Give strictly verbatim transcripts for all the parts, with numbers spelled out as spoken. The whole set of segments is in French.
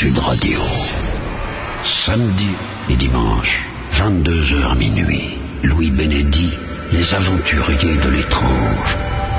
Sud Radio. Samedi et dimanche, vingt-deux heures minuit. Louis Benedy, les aventuriers de l'étrange.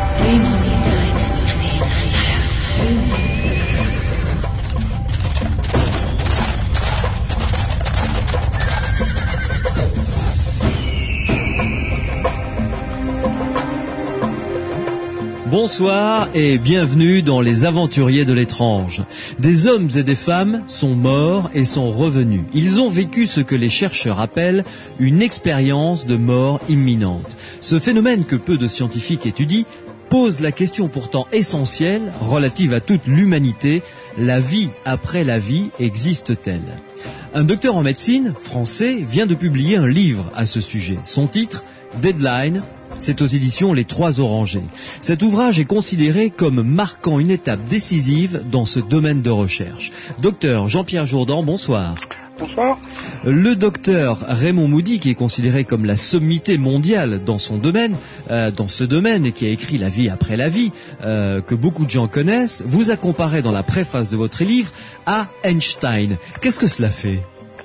Bonsoir et bienvenue dans Les Aventuriers de l'étrange. Des hommes et des femmes sont morts et sont revenus. Ils ont vécu ce que les chercheurs appellent une expérience de mort imminente. Ce phénomène que peu de scientifiques étudient pose la question pourtant essentielle, relative à toute l'humanité: la vie après la vie existe-t-elle ? Un docteur en médecine, français, vient de publier un livre à ce sujet. Son titre, Deadline. C'est aux éditions Les Trois Orangers. Cet ouvrage est considéré comme marquant une étape décisive dans ce domaine de recherche. Docteur Jean-Pierre Jourdan, bonsoir. Bonsoir. Le docteur Raymond Moody, qui est considéré comme la sommité mondiale dans son domaine, euh, dans ce domaine, et qui a écrit La vie après la vie, euh, que beaucoup de gens connaissent, vous a comparé dans la préface de votre livre à Einstein. Qu'est-ce que cela fait ?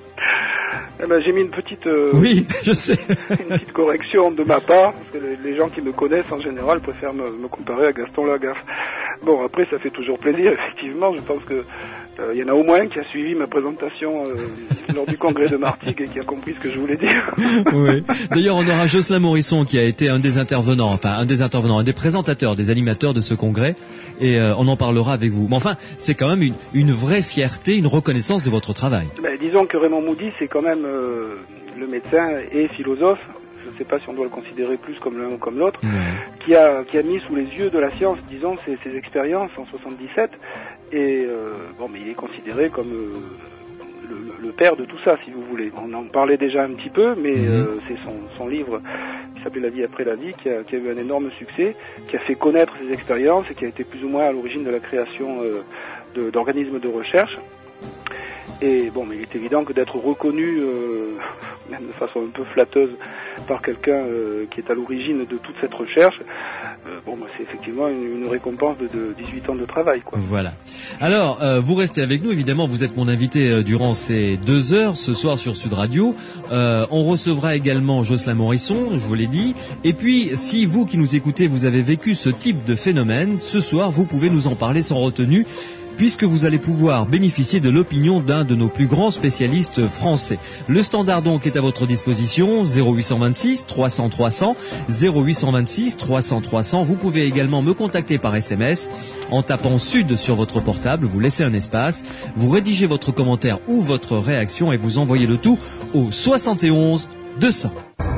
Eh ben, j'ai mis une petite, euh, oui, je sais. une petite correction de ma part, parce que les, les gens qui me connaissent en général préfèrent me, me comparer à Gaston Lagaffe. Bon, après, ça fait toujours plaisir, effectivement. Je pense que euh, y en a au moins qui a suivi ma présentation euh, lors du congrès de Martigues et qui a compris ce que je voulais dire. Oui. D'ailleurs, on aura Jocelyn Morisson qui a été un des intervenants, enfin un des intervenants, un des présentateurs, des animateurs de ce congrès, et euh, on en parlera avec vous. Mais enfin, c'est quand même une, une vraie fierté, une reconnaissance de votre travail. Ben, disons que Raymond Moody, c'est quand même euh, le médecin et philosophe. Je ne sais pas si on doit le considérer plus comme l'un ou comme l'autre, ouais. qui a qui a mis sous les yeux de la science, disons, ses, ses expériences en soixante-dix-sept, et euh, bon, mais il est considéré comme euh, le, le père de tout ça, si vous voulez. On en parlait déjà un petit peu, mais mm-hmm. euh, c'est son, son livre qui s'appelle La vie après la vie, qui a, qui a eu un énorme succès, qui a fait connaître ses expériences et qui a été plus ou moins à l'origine de la création euh, de, d'organismes de recherche. Et bon, mais il est évident que d'être reconnu, euh, même de façon un peu flatteuse, par quelqu'un euh, qui est à l'origine de toute cette recherche, euh, bon, bah, c'est effectivement une, une récompense de, de dix-huit ans de travail, quoi. Voilà. Alors, euh, vous restez avec nous, évidemment, vous êtes mon invité euh, durant ces deux heures, ce soir sur Sud Radio. Euh, on recevra également Jocelyn Morisson, je vous l'ai dit. Et puis, si vous qui nous écoutez, vous avez vécu ce type de phénomène, ce soir, vous pouvez nous en parler sans retenue, puisque vous allez pouvoir bénéficier de l'opinion d'un de nos plus grands spécialistes français. Le standard donc est à votre disposition, zéro huit cent vingt-six trois cents trois cents, zéro huit cent vingt-six trois cents trois cents. Vous pouvez également me contacter par S M S en tapant Sud sur votre portable, vous laissez un espace, vous rédigez votre commentaire ou votre réaction et vous envoyez le tout au soixante et onze deux cents.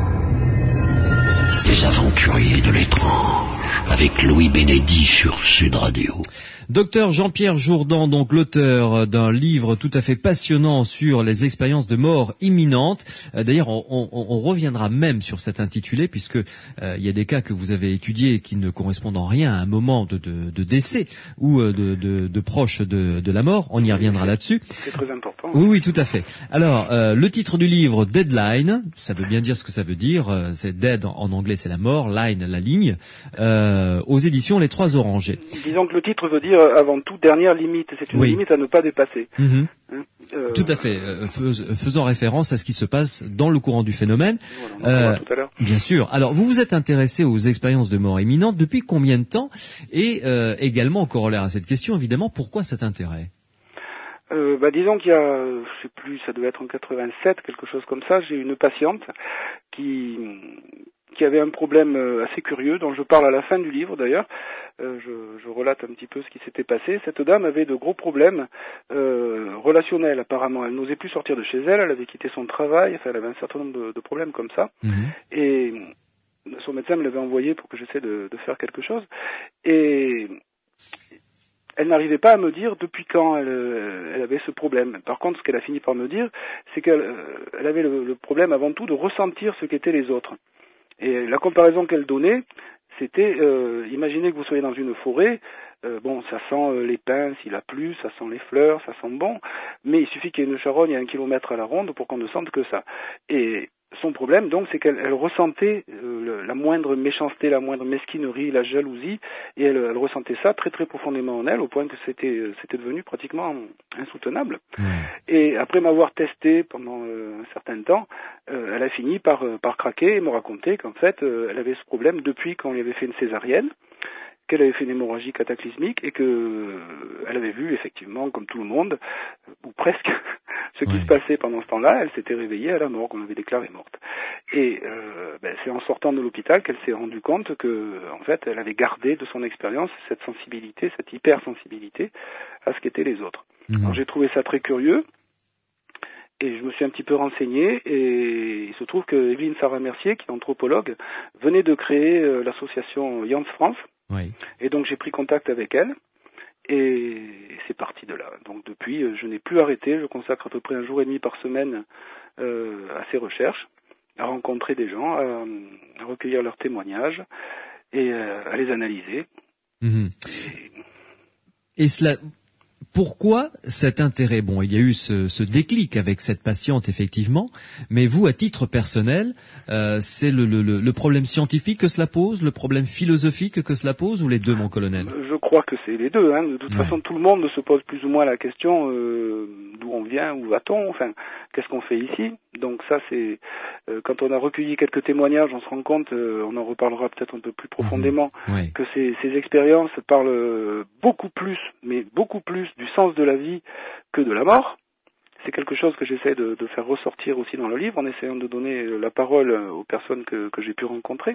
Les aventuriers de l'étrange, avec Louis Benedy sur Sud Radio. Docteur Jean-Pierre Jourdan, donc l'auteur d'un livre tout à fait passionnant sur les expériences de mort imminente. Euh, d'ailleurs, on, on, on reviendra même sur cet intitulé, puisque euh, il y a des cas que vous avez étudiés qui ne correspondent en rien à un moment de, de, de décès ou de, de, de proche de, de la mort. On y reviendra là-dessus. C'est très important. Oui, oui, tout à fait. Alors, euh, le titre du livre, Deadline, ça veut bien dire ce que ça veut dire. Euh, c'est dead en anglais, c'est la mort, line, la ligne. Euh, aux éditions Les Trois Orangers. Disons que le titre veut dire avant tout dernière limite, c'est une oui. limite à ne pas dépasser. Mmh. Hein euh... Tout à fait, euh, fais, faisant référence à ce qui se passe dans le courant du phénomène. Voilà, on euh, tout à l'heure. Bien sûr. Alors, vous vous êtes intéressé aux expériences de mort imminente depuis combien de temps ? Et euh, également, en corollaire à cette question, évidemment, pourquoi cet intérêt ? Euh, bah disons qu'il y a, je sais plus, ça devait être en quatre-vingt-sept, quelque chose comme ça. J'ai une patiente qui qui avait un problème assez curieux, dont je parle à la fin du livre d'ailleurs. Euh, je, je relate un petit peu ce qui s'était passé. Cette dame avait de gros problèmes euh, relationnels apparemment. Elle n'osait plus sortir de chez elle, elle avait quitté son travail, enfin elle avait un certain nombre de, de problèmes comme ça. Mmh. Et son médecin me l'avait envoyé pour que j'essaie de, de faire quelque chose. Et elle n'arrivait pas à me dire depuis quand elle, elle avait ce problème. Par contre, ce qu'elle a fini par me dire, c'est qu'elle elle avait le, le problème avant tout de ressentir ce qu'étaient les autres. Et la comparaison qu'elle donnait, c'était, euh, imaginez que vous soyez dans une forêt, euh, bon, ça sent euh, les pins s'il a plu, ça sent les fleurs, ça sent bon, mais il suffit qu'il y ait une charogne à un kilomètre à la ronde pour qu'on ne sente que ça. Et son problème, donc, c'est qu'elle elle ressentait euh, le, la moindre méchanceté, la moindre mesquinerie, la jalousie, et elle, elle ressentait ça très très profondément en elle, au point que c'était c'était devenu pratiquement insoutenable. Mmh. Et après m'avoir testé pendant euh, un certain temps, euh, elle a fini par euh, par craquer et me raconter qu'en fait, euh, elle avait ce problème depuis qu'on lui avait fait une césarienne, qu'elle avait fait une hémorragie cataclysmique et que euh, elle avait vu effectivement, comme tout le monde, ou presque, ce qui ouais. se passait pendant ce temps-là. Elle s'était réveillée à la mort, qu'on avait déclarée morte. Et euh, ben, c'est en sortant de l'hôpital qu'elle s'est rendue compte que, en fait, elle avait gardé de son expérience cette sensibilité, cette hypersensibilité à ce qu'étaient les autres. Mmh. Alors j'ai trouvé ça très curieux. Et je me suis un petit peu renseigné, et il se trouve que Evelyne Sarah-Mercier, qui est anthropologue, venait de créer euh, l'association Jans France. Oui. Et donc j'ai pris contact avec elle, et c'est parti de là. Donc depuis, je n'ai plus arrêté, je consacre à peu près un jour et demi par semaine euh, à ces recherches, à rencontrer des gens, à, à recueillir leurs témoignages, et euh, à les analyser. Mmh. Et... et cela... Pourquoi cet intérêt? Bon, il y a eu ce, ce déclic avec cette patiente, effectivement, mais vous, à titre personnel, euh, c'est le, le, le problème scientifique que cela pose, le problème philosophique que cela pose, ou les deux, mon colonel? Je crois que c'est les deux. Hein. De toute ouais. façon, tout le monde se pose plus ou moins la question euh, d'où on vient, où va-t-on, enfin, qu'est-ce qu'on fait ici? Donc ça, c'est euh, quand on a recueilli quelques témoignages, on se rend compte, euh, on en reparlera peut-être un peu plus profondément, mmh. ouais. que ces, ces expériences parlent beaucoup plus, mais beaucoup plus du sens de la vie que de la mort. C'est quelque chose que j'essaie de, de faire ressortir aussi dans le livre, en essayant de donner la parole aux personnes que, que j'ai pu rencontrer.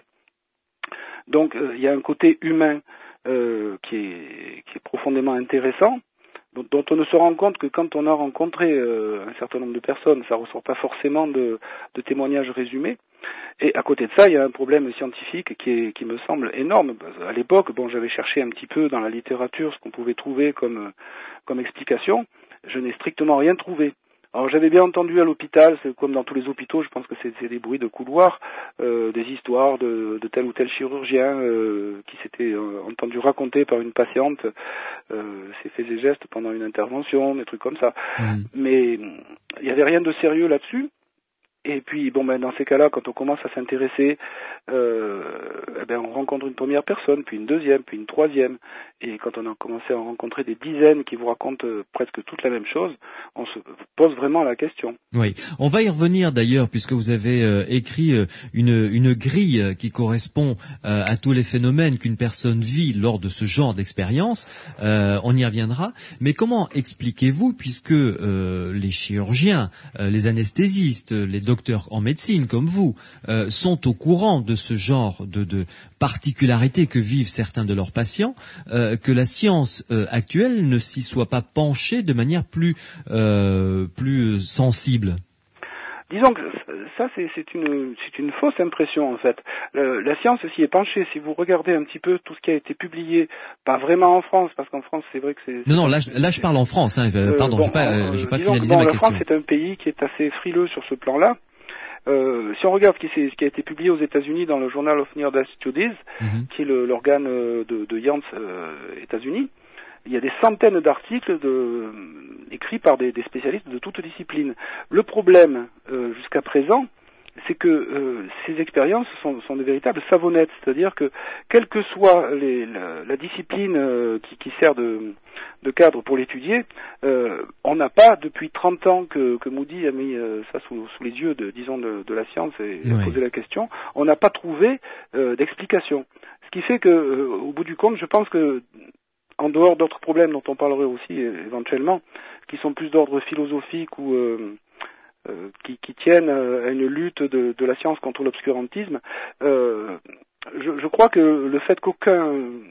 Donc, euh, il y a un côté humain euh, qui est, qui est profondément intéressant, dont, dont on ne se rend compte que quand on a rencontré euh, un certain nombre de personnes, ça ressort pas forcément de, de témoignages résumés. Et à côté de ça, il y a un problème scientifique qui, est, qui me semble énorme. À l'époque, bon, j'avais cherché un petit peu dans la littérature ce qu'on pouvait trouver comme, comme explication. Je n'ai strictement rien trouvé. Alors j'avais bien entendu à l'hôpital, c'est comme dans tous les hôpitaux, je pense que c'est, c'est des bruits de couloir, euh, des histoires de, de tel ou tel chirurgien euh, qui s'était euh, entendu raconter par une patiente euh, ses faits et gestes pendant une intervention, des trucs comme ça. Mmh. Mais il n'y avait rien de sérieux là-dessus. Et puis, bon, ben, dans ces cas-là, quand on commence à s'intéresser, euh, eh ben, on rencontre une première personne, puis une deuxième, puis une troisième. Et quand on a commencé à en rencontrer des dizaines qui vous racontent euh, presque toute la même chose, on se pose vraiment la question. Oui, on va y revenir d'ailleurs, puisque vous avez euh, écrit euh, une, une grille qui correspond euh, à tous les phénomènes qu'une personne vit lors de ce genre d'expérience. Euh, on y reviendra. Mais comment expliquez-vous, puisque euh, les chirurgiens, euh, les anesthésistes, les docteurs en médecine comme vous euh, sont au courant de ce genre de, de particularités que vivent certains de leurs patients, euh, que la science euh, actuelle ne s'y soit pas penchée de manière plus euh, plus sensible? Disons que ça, c'est, c'est une c'est une fausse impression en fait. Euh, la science s'y est penchée. Si vous regardez un petit peu tout ce qui a été publié, pas vraiment en France, parce qu'en France, c'est vrai que c'est... Non, non, là, je, là, je parle en France. Hein. Euh, Pardon, bon, j'ai pas, euh, j'ai pas finalisé que, bon, ma la question. France, c'est un pays qui est assez frileux sur ce plan-là. Euh, si on regarde ce qui, ce qui a été publié aux États-Unis dans le Journal of Near-Death Studies, mm-hmm. qui est le, l'organe de, de Jans euh, États-Unis, il y a des centaines d'articles de, écrits par des, des spécialistes de toutes disciplines. Le problème, euh, jusqu'à présent, c'est que euh, ces expériences sont, sont de véritables savonnettes, c'est-à-dire que quelle que soit les, la, la discipline euh, qui, qui sert de, de cadre pour l'étudier, euh, on n'a pas, depuis trente ans que, que Moody a mis euh, ça sous, sous les yeux, de, disons, de, de la science et oui. a posé la question, on n'a pas trouvé euh, d'explication. Ce qui fait que, euh, au bout du compte, je pense que, en dehors d'autres problèmes dont on parlerait aussi euh, éventuellement, qui sont plus d'ordre philosophique ou euh, euh, qui, qui tiennent à une lutte de, de la science contre l'obscurantisme, euh, je, je crois que le fait qu'aucun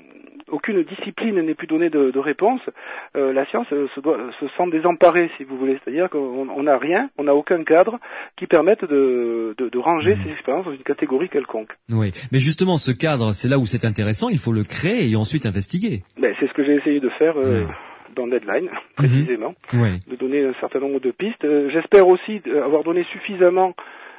aucune discipline n'ait pu donner de, de réponse, euh, la science se, doit, se sent désemparée, si vous voulez. C'est-à-dire qu'on n'a rien, on n'a aucun cadre qui permette de, de, de ranger mmh. ces expériences dans une catégorie quelconque. Oui, mais justement, ce cadre, c'est là où c'est intéressant, il faut le créer et ensuite investiguer. Ben, c'est ce que j'ai essayé de faire euh, ouais. dans Deadline, précisément, mmh. ouais. de donner un certain nombre de pistes. Euh, j'espère aussi avoir donné suffisamment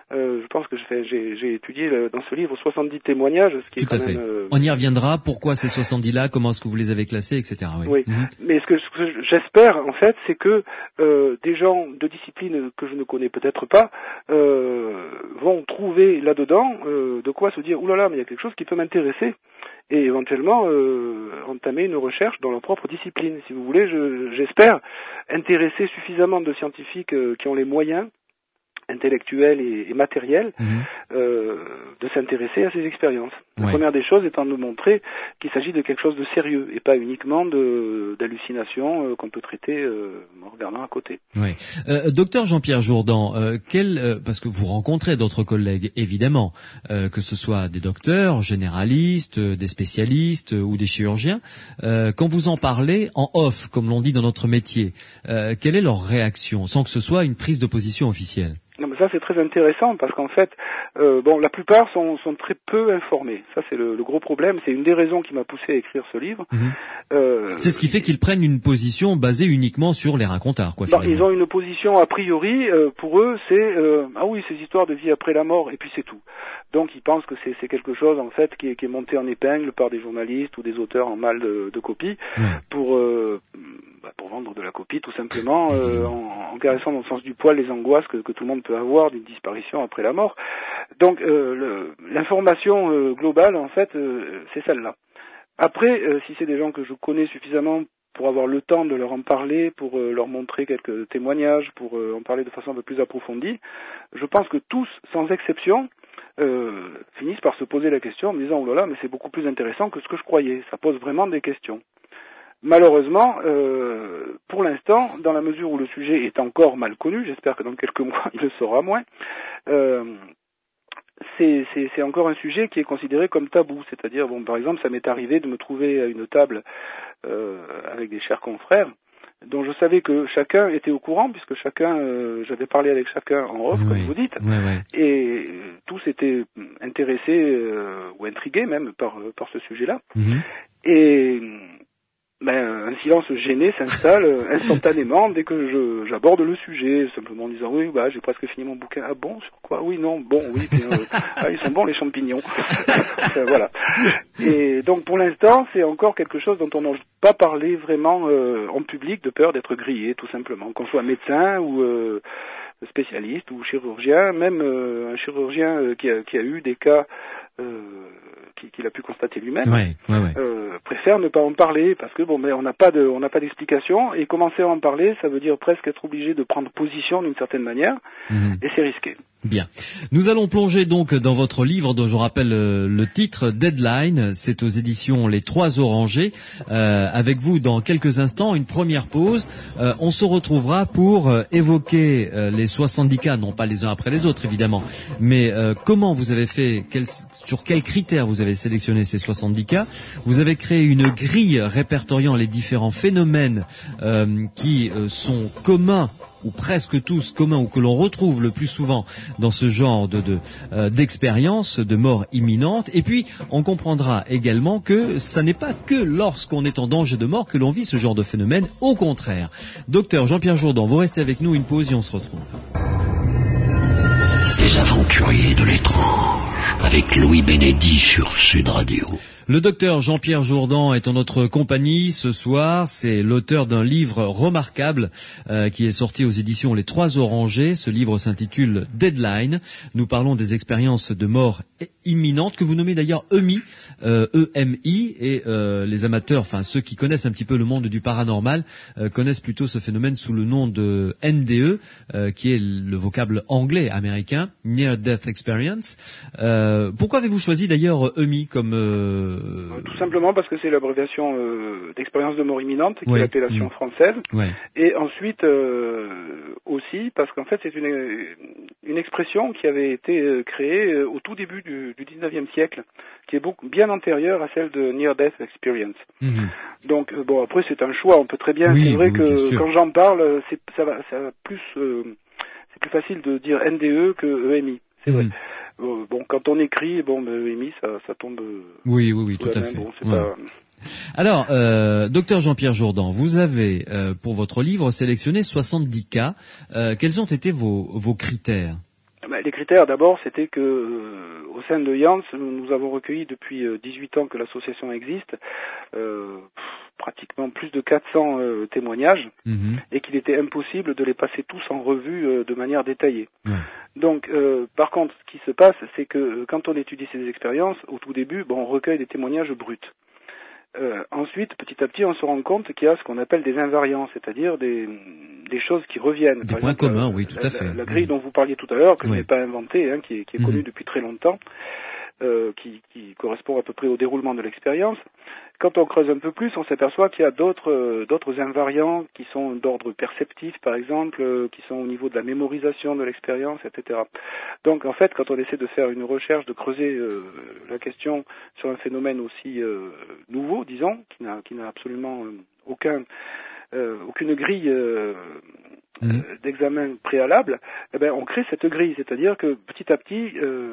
Euh, je pense que j'ai, j'ai, j'ai étudié le, dans ce livre soixante-dix témoignages, ce qui Tout est quand à fait. même... Euh... On y reviendra, pourquoi ces soixante-dix-là, comment est-ce que vous les avez classés, et cetera. Oui, oui. Mmh. Mais ce que, ce que j'espère, en fait, c'est que euh, des gens de disciplines que je ne connais peut-être pas euh, vont trouver là-dedans euh, de quoi se dire « Ouh là là, mais il y a quelque chose qui peut m'intéresser ». Et éventuellement euh, entamer une recherche dans leur propre discipline. Si vous voulez, je, j'espère intéresser suffisamment de scientifiques euh, qui ont les moyens intellectuels et, et matériels mmh. euh, de s'intéresser à ces expériences. La ouais. première des choses étant de montrer qu'il s'agit de quelque chose de sérieux et pas uniquement de d'hallucinations euh, qu'on peut traiter euh, en regardant à côté. Oui. Euh, docteur Jean-Pierre Jourdan, euh, quel, euh, parce que vous rencontrez d'autres collègues, évidemment, euh, que ce soit des docteurs, généralistes, euh, des spécialistes euh, ou des chirurgiens, euh, quand vous en parlez en off, comme l'on dit dans notre métier, euh, quelle est leur réaction, sans que ce soit une prise de position officielle? Non, mais ça c'est très intéressant parce qu'en fait, euh, bon, la plupart sont, sont très peu informés. Ça c'est le, le gros problème. C'est une des raisons qui m'a poussé à écrire ce livre. Mmh. Euh, c'est ce qui fait qu'ils prennent une position basée uniquement sur les racontars, quoi. Non, ils ont une position a priori. Euh, pour eux, c'est euh, ah oui, ces histoires de vie après la mort et puis c'est tout. Donc ils pensent que c'est, c'est quelque chose en fait qui est, qui est monté en épingle par des journalistes ou des auteurs en mal de, de copie mmh. pour euh, bah, pour vendre de la copie tout simplement euh, en, en caressant dans le sens du poil les angoisses que, que tout le monde peut avoir d'une disparition après la mort. Donc euh, le, l'information euh, globale en fait euh, c'est celle-là. Après euh, si c'est des gens que je connais suffisamment pour avoir le temps de leur en parler, pour euh, leur montrer quelques témoignages, pour euh, en parler de façon un peu plus approfondie, je pense que tous sans exception euh, finissent par se poser la question en me disant oh là là mais c'est beaucoup plus intéressant que ce que je croyais. Ça pose vraiment des questions. Malheureusement, euh, pour l'instant, dans la mesure où le sujet est encore mal connu, j'espère que dans quelques mois il le sera moins, euh, c'est, c'est, c'est encore un sujet qui est considéré comme tabou. C'est-à-dire, bon, par exemple, ça m'est arrivé de me trouver à une table euh, avec des chers confrères dont je savais que chacun était au courant, puisque chacun, euh, j'avais parlé avec chacun en off, oui, comme vous dites, oui, oui. et euh, tous étaient intéressés euh, ou intrigués même par, par ce sujet-là. Mm-hmm. Et ben, un silence gêné s'installe instantanément dès que je, j'aborde le sujet, simplement en disant oui, bah, j'ai presque fini mon bouquin. Ah bon, sur quoi? Oui, non, bon, oui, bien, euh, ah, ils sont bons les champignons. euh, voilà. Et donc pour l'instant, c'est encore quelque chose dont on n'ose pas parler vraiment euh, en public, de peur d'être grillé, tout simplement, qu'on soit médecin ou euh, spécialiste ou chirurgien, même euh, un chirurgien euh, qui a, qui a eu des cas euh, qu'il a pu constater lui-même, ouais, ouais, ouais. Euh, préfère ne pas en parler parce que bon, mais on n'a pas de, on n'a pas d'explication et commencer à en parler, ça veut dire presque être obligé de prendre position d'une certaine manière mmh. et c'est risqué. Bien. Nous allons plonger donc dans votre livre dont je rappelle euh, le titre, Deadline. C'est aux éditions Les Trois Orangers. Euh, avec vous dans quelques instants, une première pause. Euh, on se retrouvera pour euh, évoquer euh, les soixante-dix cas, non pas les uns après les autres évidemment, mais euh, comment vous avez fait, quel, sur quels critères vous avez sélectionné ces soixante-dix cas. Vous avez créé une grille répertoriant les différents phénomènes euh, qui euh, sont communs ou presque tous communs, ou que l'on retrouve le plus souvent dans ce genre de, de euh, d'expérience de mort imminente. Et puis, on comprendra également que ça n'est pas que lorsqu'on est en danger de mort que l'on vit ce genre de phénomène. Au contraire. Docteur Jean-Pierre Jourdan, vous restez avec nous, une pause et on se retrouve. Les aventuriers de l'étrange, avec Louis Bénédy sur Sud Radio. Le docteur Jean-Pierre Jourdan est en notre compagnie ce soir. C'est l'auteur d'un livre remarquable euh, qui est sorti aux éditions Les Trois Orangers. Ce livre s'intitule Deadline. Nous parlons des expériences de mort imminente que vous nommez d'ailleurs E M I, euh, E M I, et euh, les amateurs, enfin ceux qui connaissent un petit peu le monde du paranormal, euh, connaissent plutôt ce phénomène sous le nom de N D E, euh, qui est le vocable anglais américain, Near Death Experience. Euh, pourquoi avez-vous choisi d'ailleurs E M I comme euh, Tout simplement parce que c'est l'abréviation euh, d'expérience de mort imminente, qui ouais. est l'appellation mmh. française. Ouais. Et ensuite euh, aussi parce qu'en fait c'est une, une expression qui avait été créée au tout début du, du dix-neuvième siècle, qui est beaucoup, bien antérieure à celle de Near Death Experience. Mmh. Donc euh, bon, après c'est un choix, on peut très bien, oui, c'est vrai oui, que quand j'en parle, c'est, ça va, ça va plus, euh, c'est plus facile de dire N D E que E M I, c'est mmh. vrai. Euh, bon, quand on écrit, bon, ben, E M I, ça, ça tombe. Oui, oui, oui, tout à fait. Bon, c'est ouais. pas... Alors, euh, docteur Jean-Pierre Jourdan, vous avez euh, pour votre livre sélectionné soixante-dix cas. Euh, quels ont été vos, vos critères? Ben, les critères critères, d'abord, c'était que euh, au sein de Jans, nous avons recueilli depuis euh, dix-huit ans que l'association existe, euh, pff, pratiquement plus de quatre cents euh, témoignages, mmh. et qu'il était impossible de les passer tous en revue euh, de manière détaillée. Ouais. Donc, euh, par contre, ce qui se passe, c'est que euh, quand on étudie ces expériences, au tout début, bon, on recueille des témoignages bruts. Euh, ensuite, petit à petit, on se rend compte qu'il y a ce qu'on appelle des invariants, c'est-à-dire des, des choses qui reviennent. Des Par points exemple, communs, la, oui, tout la, à fait. La, la grille mmh. dont vous parliez tout à l'heure, que oui. je n'ai pas inventée, hein, qui est, qui est mmh. connue depuis très longtemps, euh, qui, qui correspond à peu près au déroulement de l'expérience. Quand on creuse un peu plus, on s'aperçoit qu'il y a d'autres, euh, d'autres invariants qui sont d'ordre perceptif, par exemple, euh, qui sont au niveau de la mémorisation de l'expérience, et cetera. Donc, en fait, quand on essaie de faire une recherche, de creuser euh, la question sur un phénomène aussi euh, nouveau, disons, qui n'a, qui n'a absolument euh, aucun, euh, aucune grille euh, mmh. euh, d'examen préalable, eh ben, on crée cette grille, c'est-à-dire que petit à petit, euh,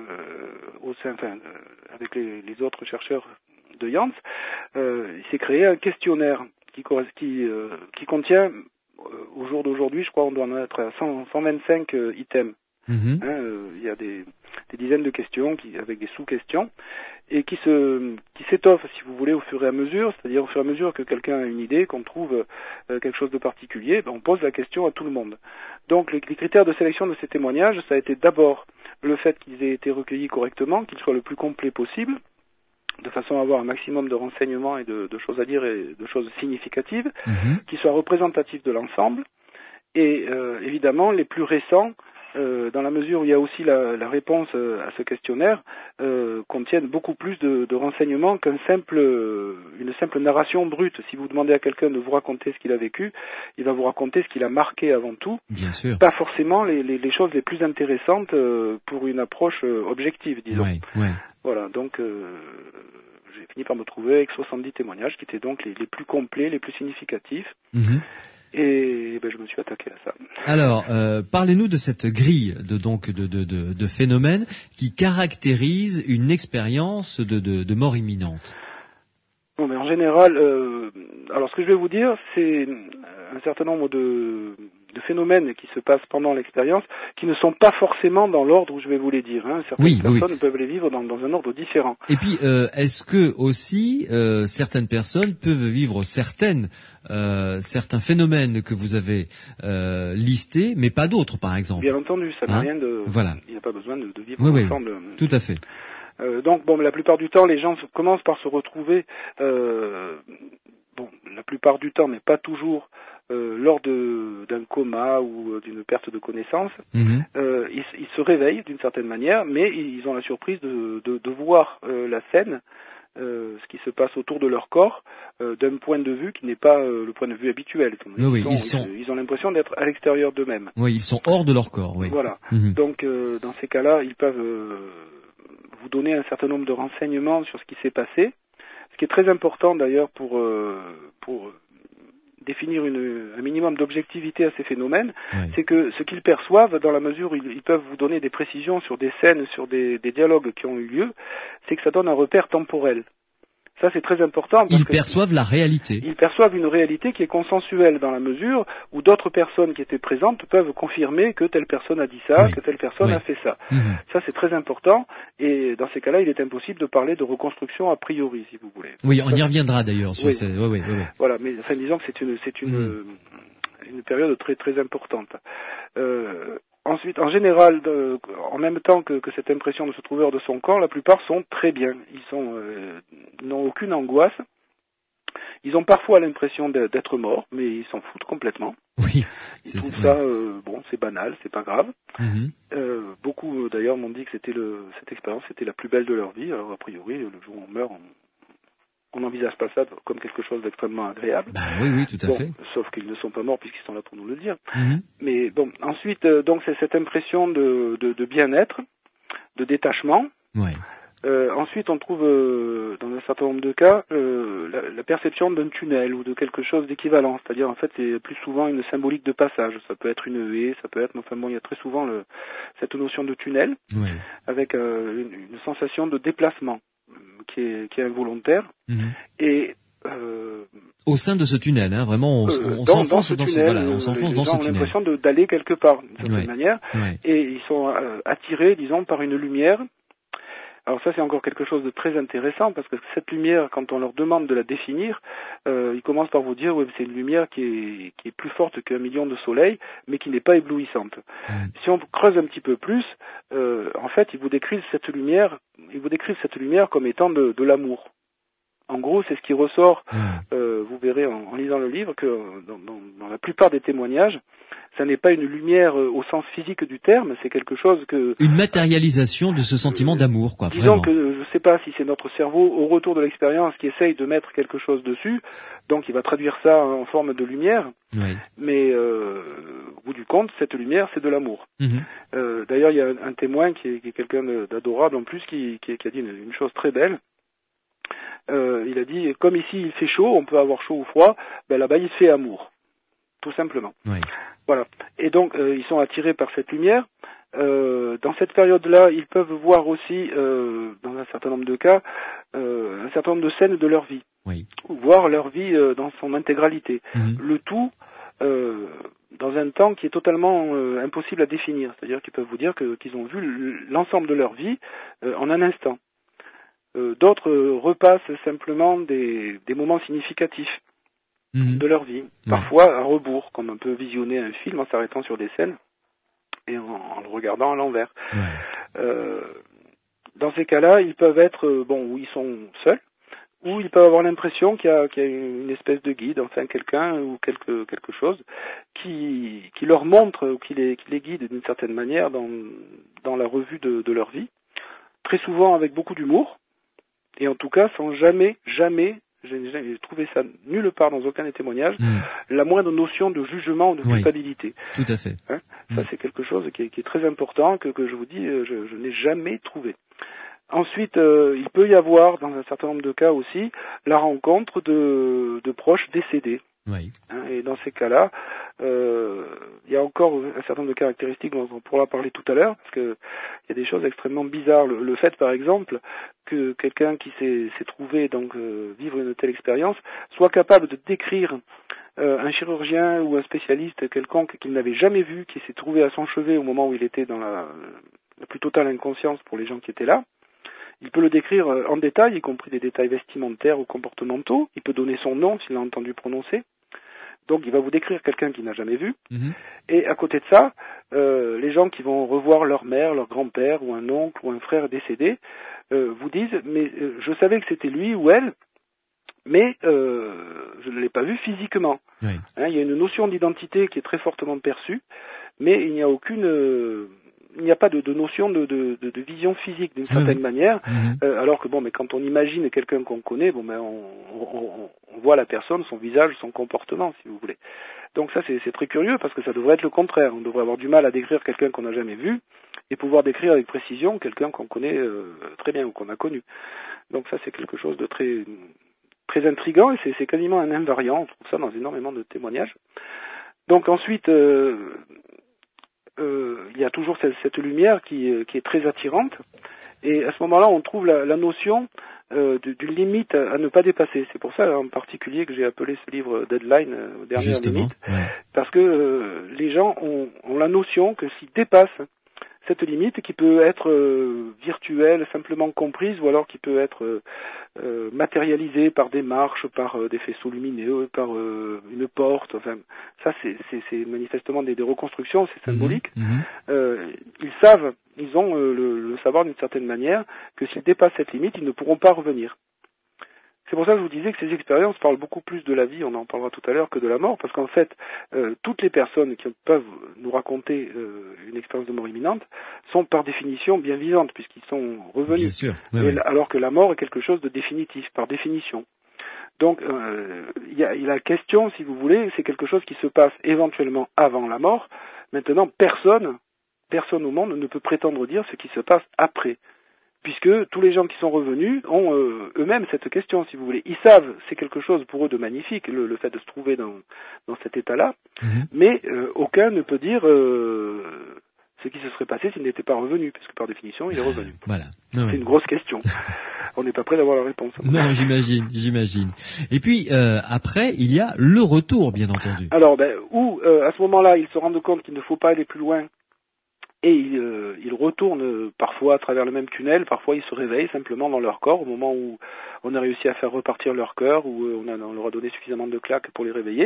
au sein, enfin, euh, avec les, les autres chercheurs de Jans, euh, il s'est créé un questionnaire qui, qui, euh, qui contient, euh, au jour d'aujourd'hui, je crois, on doit en être à cent, cent vingt-cinq euh, items. Mmh. Hein, euh, il y a des, des dizaines de questions qui, avec des sous-questions et qui se qui s'étoffent, si vous voulez, au fur et à mesure, c'est-à-dire au fur et à mesure que quelqu'un a une idée, qu'on trouve euh, quelque chose de particulier, ben, on pose la question à tout le monde. Donc les, les critères de sélection de ces témoignages, ça a été d'abord le fait qu'ils aient été recueillis correctement, qu'ils soient le plus complets possible, de façon à avoir un maximum de renseignements et de, de choses à dire et de choses significatives, mmh. qui soient représentatifs de l'ensemble, et euh, évidemment les plus récents, euh, dans la mesure où il y a aussi la, la réponse euh, à ce questionnaire, euh, contiennent beaucoup plus de, de renseignements qu'un simple, euh, une simple narration brute. Si vous demandez à quelqu'un de vous raconter ce qu'il a vécu, il va vous raconter ce qu'il a marqué avant tout, bien sûr. Pas forcément les, les, les choses les plus intéressantes euh, pour une approche euh, objective, disons. Ouais, ouais. Voilà, donc euh, j'ai fini par me trouver avec soixante-dix témoignages qui étaient donc les, les plus complets, les plus significatifs. Mmh. Et ben, je me suis attaqué à ça. Alors, euh, parlez-nous de cette grille de donc de, de, de, de phénomènes qui caractérise une expérience de, de, de mort imminente. Bon, mais en général, euh, alors ce que je vais vous dire, c'est un certain nombre de, de phénomènes qui se passent pendant l'expérience, qui ne sont pas forcément dans l'ordre où je vais vous les dire. Hein. Certaines oui, personnes oui. peuvent les vivre dans, dans un ordre différent. Et puis, euh, est-ce que aussi euh, certaines personnes peuvent vivre certaines euh, certains phénomènes que vous avez euh, listés, mais pas d'autres, par exemple? Bien entendu, ça n'a hein rien de. Voilà. Il n'y a pas besoin de, de vivre oui, ensemble. Oui, tout à fait. Euh, donc, bon, la plupart du temps, les gens commencent par se retrouver, euh, bon, la plupart du temps, mais pas toujours, euh, lors de, d'un coma ou d'une perte de connaissance. Mmh. Euh, ils, ils se réveillent d'une certaine manière, mais ils ont la surprise de, de, de voir euh, la scène, euh, ce qui se passe autour de leur corps, euh, d'un point de vue qui n'est pas euh, le point de vue habituel. Oui, oui, ils, sont, ils, ils ont l'impression d'être à l'extérieur d'eux-mêmes. Oui, ils sont hors de leur corps. Oui. Voilà. Mmh. Donc, euh, dans ces cas-là, ils peuvent euh, vous donner un certain nombre de renseignements sur ce qui s'est passé, ce qui est très important d'ailleurs pour euh, pour définir une, un minimum d'objectivité à ces phénomènes, oui. c'est que ce qu'ils perçoivent, dans la mesure où ils, ils peuvent vous donner des précisions sur des scènes, sur des, des dialogues qui ont eu lieu, c'est que ça donne un repère temporel. Ça, c'est très important. Parce ils que perçoivent la réalité. Ils perçoivent une réalité qui est consensuelle dans la mesure où d'autres personnes qui étaient présentes peuvent confirmer que telle personne a dit ça, oui. que telle personne oui. a fait ça. Mmh. Ça, c'est très important. Et dans ces cas-là, il est impossible de parler de reconstruction a priori, si vous voulez. Oui, on ça, y reviendra d'ailleurs sur oui. ces... Oui, oui, oui, oui. Voilà, mais enfin, disons que c'est une, c'est une, mmh. une période très, très importante. Euh, Ensuite, en général, de, en même temps que, que cette impression de se trouver hors de son corps, la plupart sont très bien. Ils sont, euh, n'ont aucune angoisse. Ils ont parfois l'impression d'être morts, mais ils s'en foutent complètement. Oui. Ils trouvent ça, euh, bon, c'est banal, c'est pas grave. Mm-hmm. Euh, beaucoup, d'ailleurs, m'ont dit que c'était le, cette expérience, c'était la plus belle de leur vie. Alors, a priori, le jour où on meurt, on, on n'envisage pas ça comme quelque chose d'extrêmement agréable. Bah oui, oui, tout à bon, fait. Sauf qu'ils ne sont pas morts puisqu'ils sont là pour nous le dire. Mm-hmm. Mais bon, ensuite, euh, donc c'est cette impression de, de, de bien-être, de détachement. Ouais. Euh, ensuite, on trouve, euh, dans un certain nombre de cas, euh, la, la perception d'un tunnel ou de quelque chose d'équivalent. C'est-à-dire, en fait, c'est plus souvent une symbolique de passage. Ça peut être une haie, ça peut être... Enfin bon, il y a très souvent le, cette notion de tunnel, ouais. avec euh, une, une sensation de déplacement qui est, qui est involontaire. Mmh. Et Euh, Au sein de ce tunnel, hein, vraiment, on, euh, on dans, s'enfonce dans, dans ce, tunnel, voilà, on s'enfonce dans ce tunnel. Les gens ont l'impression de, d'aller quelque part, d'une certaine Ouais. manière, Ouais. et ils sont euh, attirés, disons, par une lumière. Alors ça, c'est encore quelque chose de très intéressant, parce que cette lumière, quand on leur demande de la définir, euh, ils commencent par vous dire, oui, c'est une lumière qui est, qui est plus forte qu'un million de soleils, mais qui n'est pas éblouissante. Mmh. Si on creuse un petit peu plus, euh, en fait, ils vous décrivent cette lumière, ils vous décrivent cette lumière comme étant de, de l'amour. En gros, c'est ce qui ressort, mmh. euh, vous verrez en, en lisant le livre, que dans, dans, dans la plupart des témoignages, ça n'est pas une lumière euh, au sens physique du terme, c'est quelque chose que... Une matérialisation de ce sentiment euh, d'amour, quoi, disons vraiment. que je ne sais pas si c'est notre cerveau, au retour de l'expérience, qui essaye de mettre quelque chose dessus, donc il va traduire ça en forme de lumière, oui. mais euh, au bout du compte, cette lumière, c'est de l'amour. Mmh. Euh, d'ailleurs, il y a un, un témoin qui est, qui est quelqu'un d'adorable en plus, qui, qui, qui a dit une, une chose très belle. Euh, il a dit, comme ici il fait chaud, on peut avoir chaud ou froid, ben là-bas il fait amour, tout simplement. Oui. Voilà. Et donc euh, ils sont attirés par cette lumière. Euh, dans cette période-là, ils peuvent voir aussi, euh, dans un certain nombre de cas, euh, un certain nombre de scènes de leur vie, oui. voir leur vie euh, dans son intégralité. Mmh. Le tout euh, dans un temps qui est totalement euh, impossible à définir. C'est-à-dire qu'ils peuvent vous dire que, qu'ils ont vu l'ensemble de leur vie euh, en un instant. Euh, d'autres euh, repassent simplement des, des moments significatifs mmh. de leur vie, parfois ouais. à rebours, comme on peut visionner un film en s'arrêtant sur des scènes et en, en le regardant à l'envers. Ouais. Euh, dans ces cas-là, ils peuvent être, euh, bon, où ils sont seuls, ou ils peuvent avoir l'impression qu'il y a, qu'il y a une espèce de guide, enfin quelqu'un ou quelque, quelque chose qui, qui leur montre ou qui les, qui les guide d'une certaine manière dans, dans la revue de, de leur vie, très souvent avec beaucoup d'humour. Et en tout cas, sans jamais, jamais, j'ai, j'ai trouvé ça nulle part dans aucun des témoignages, mmh. la moindre notion de jugement ou de culpabilité. Oui, tout à fait. Hein mmh. Ça, c'est quelque chose qui est, qui est très important, que, que je vous dis, je, je n'ai jamais trouvé. Ensuite, euh, il peut y avoir, dans un certain nombre de cas aussi, la rencontre de, de proches décédés. Oui. Hein, et dans ces cas-là, euh, il y a encore un certain nombre de caractéristiques dont on pourra parler tout à l'heure, parce que il y a des choses extrêmement bizarres. Le, le fait, par exemple, que quelqu'un qui s'est, s'est trouvé donc euh, vivre une telle expérience soit capable de décrire euh, un chirurgien ou un spécialiste quelconque qu'il n'avait jamais vu, qui s'est trouvé à son chevet au moment où il était dans la, la plus totale inconscience pour les gens qui étaient là. Il peut le décrire en détail, y compris des détails vestimentaires ou comportementaux. Il peut donner son nom s'il l'a entendu prononcer. Donc il va vous décrire quelqu'un qu'il n'a jamais vu. Mmh. Et à côté de ça, euh, les gens qui vont revoir leur mère, leur grand-père ou un oncle ou un frère décédé euh, vous disent « mais euh, je savais que c'était lui ou elle, mais euh, je ne l'ai pas vu physiquement. Oui. » Hein, il y a une notion d'identité qui est très fortement perçue, mais il n'y a aucune... Euh, il n'y a pas de, de notion de, de, de, de vision physique d'une certaine oui. manière, mmh. euh, alors que bon, mais quand on imagine quelqu'un qu'on connaît, bon, ben on, on, on voit la personne, son visage, son comportement, si vous voulez. Donc ça, c'est, c'est très curieux parce que ça devrait être le contraire. On devrait avoir du mal à décrire quelqu'un qu'on n'a jamais vu et pouvoir décrire avec précision quelqu'un qu'on connaît euh, très bien ou qu'on a connu. Donc ça, c'est quelque chose de très très intriguant et c'est, c'est quasiment un invariant. On trouve ça dans énormément de témoignages. Donc ensuite. Euh, Euh, il y a toujours cette, cette lumière qui, qui est très attirante et à ce moment-là on trouve la, la notion euh, d'une limite à, à ne pas dépasser. C'est pour ça en particulier que j'ai appelé ce livre Deadline, euh, dernière Justement, limite, ouais. parce que euh, les gens ont, ont la notion que s'ils dépassent cette limite qui peut être euh, virtuelle, simplement comprise, ou alors qui peut être euh, euh, matérialisée par des marches, par euh, des faisceaux lumineux, par euh, une porte, enfin, ça c'est, c'est, c'est manifestement des, des reconstructions, c'est symbolique. Mmh. Euh, ils savent, ils ont euh, le, le savoir d'une certaine manière, que s'ils dépassent cette limite, ils ne pourront pas revenir. C'est pour ça que je vous disais que ces expériences parlent beaucoup plus de la vie, on en parlera tout à l'heure, que de la mort, parce qu'en fait, euh, toutes les personnes qui peuvent nous raconter euh, une expérience de mort imminente sont par définition bien vivantes, puisqu'ils sont revenus. Bien sûr, oui, Et, oui. Alors que la mort est quelque chose de définitif, par définition. Donc, euh, il y a, y a la question, si vous voulez, c'est quelque chose qui se passe éventuellement avant la mort. Maintenant, personne, personne au monde ne peut prétendre dire ce qui se passe après. Puisque tous les gens qui sont revenus ont euh, eux-mêmes cette question, si vous voulez. Ils savent, c'est quelque chose pour eux de magnifique, le, le fait de se trouver dans, dans cet état-là, mmh. mais euh, aucun ne peut dire euh, ce qui se serait passé s'il n'était pas revenu, puisque par définition, il est revenu. Voilà. C'est oui. une grosse question. on n'est pas prêt d'avoir la réponse. Non, j'imagine, j'imagine. Et puis euh, après, il y a le retour, bien entendu. Alors, ben, où euh, à ce moment-là, ils se rendent compte qu'il ne faut pas aller plus loin, et ils, euh, ils retournent parfois à travers le même tunnel, parfois ils se réveillent simplement dans leur corps au moment où on a réussi à faire repartir leur cœur, où on, a, on leur a donné suffisamment de claques pour les réveiller.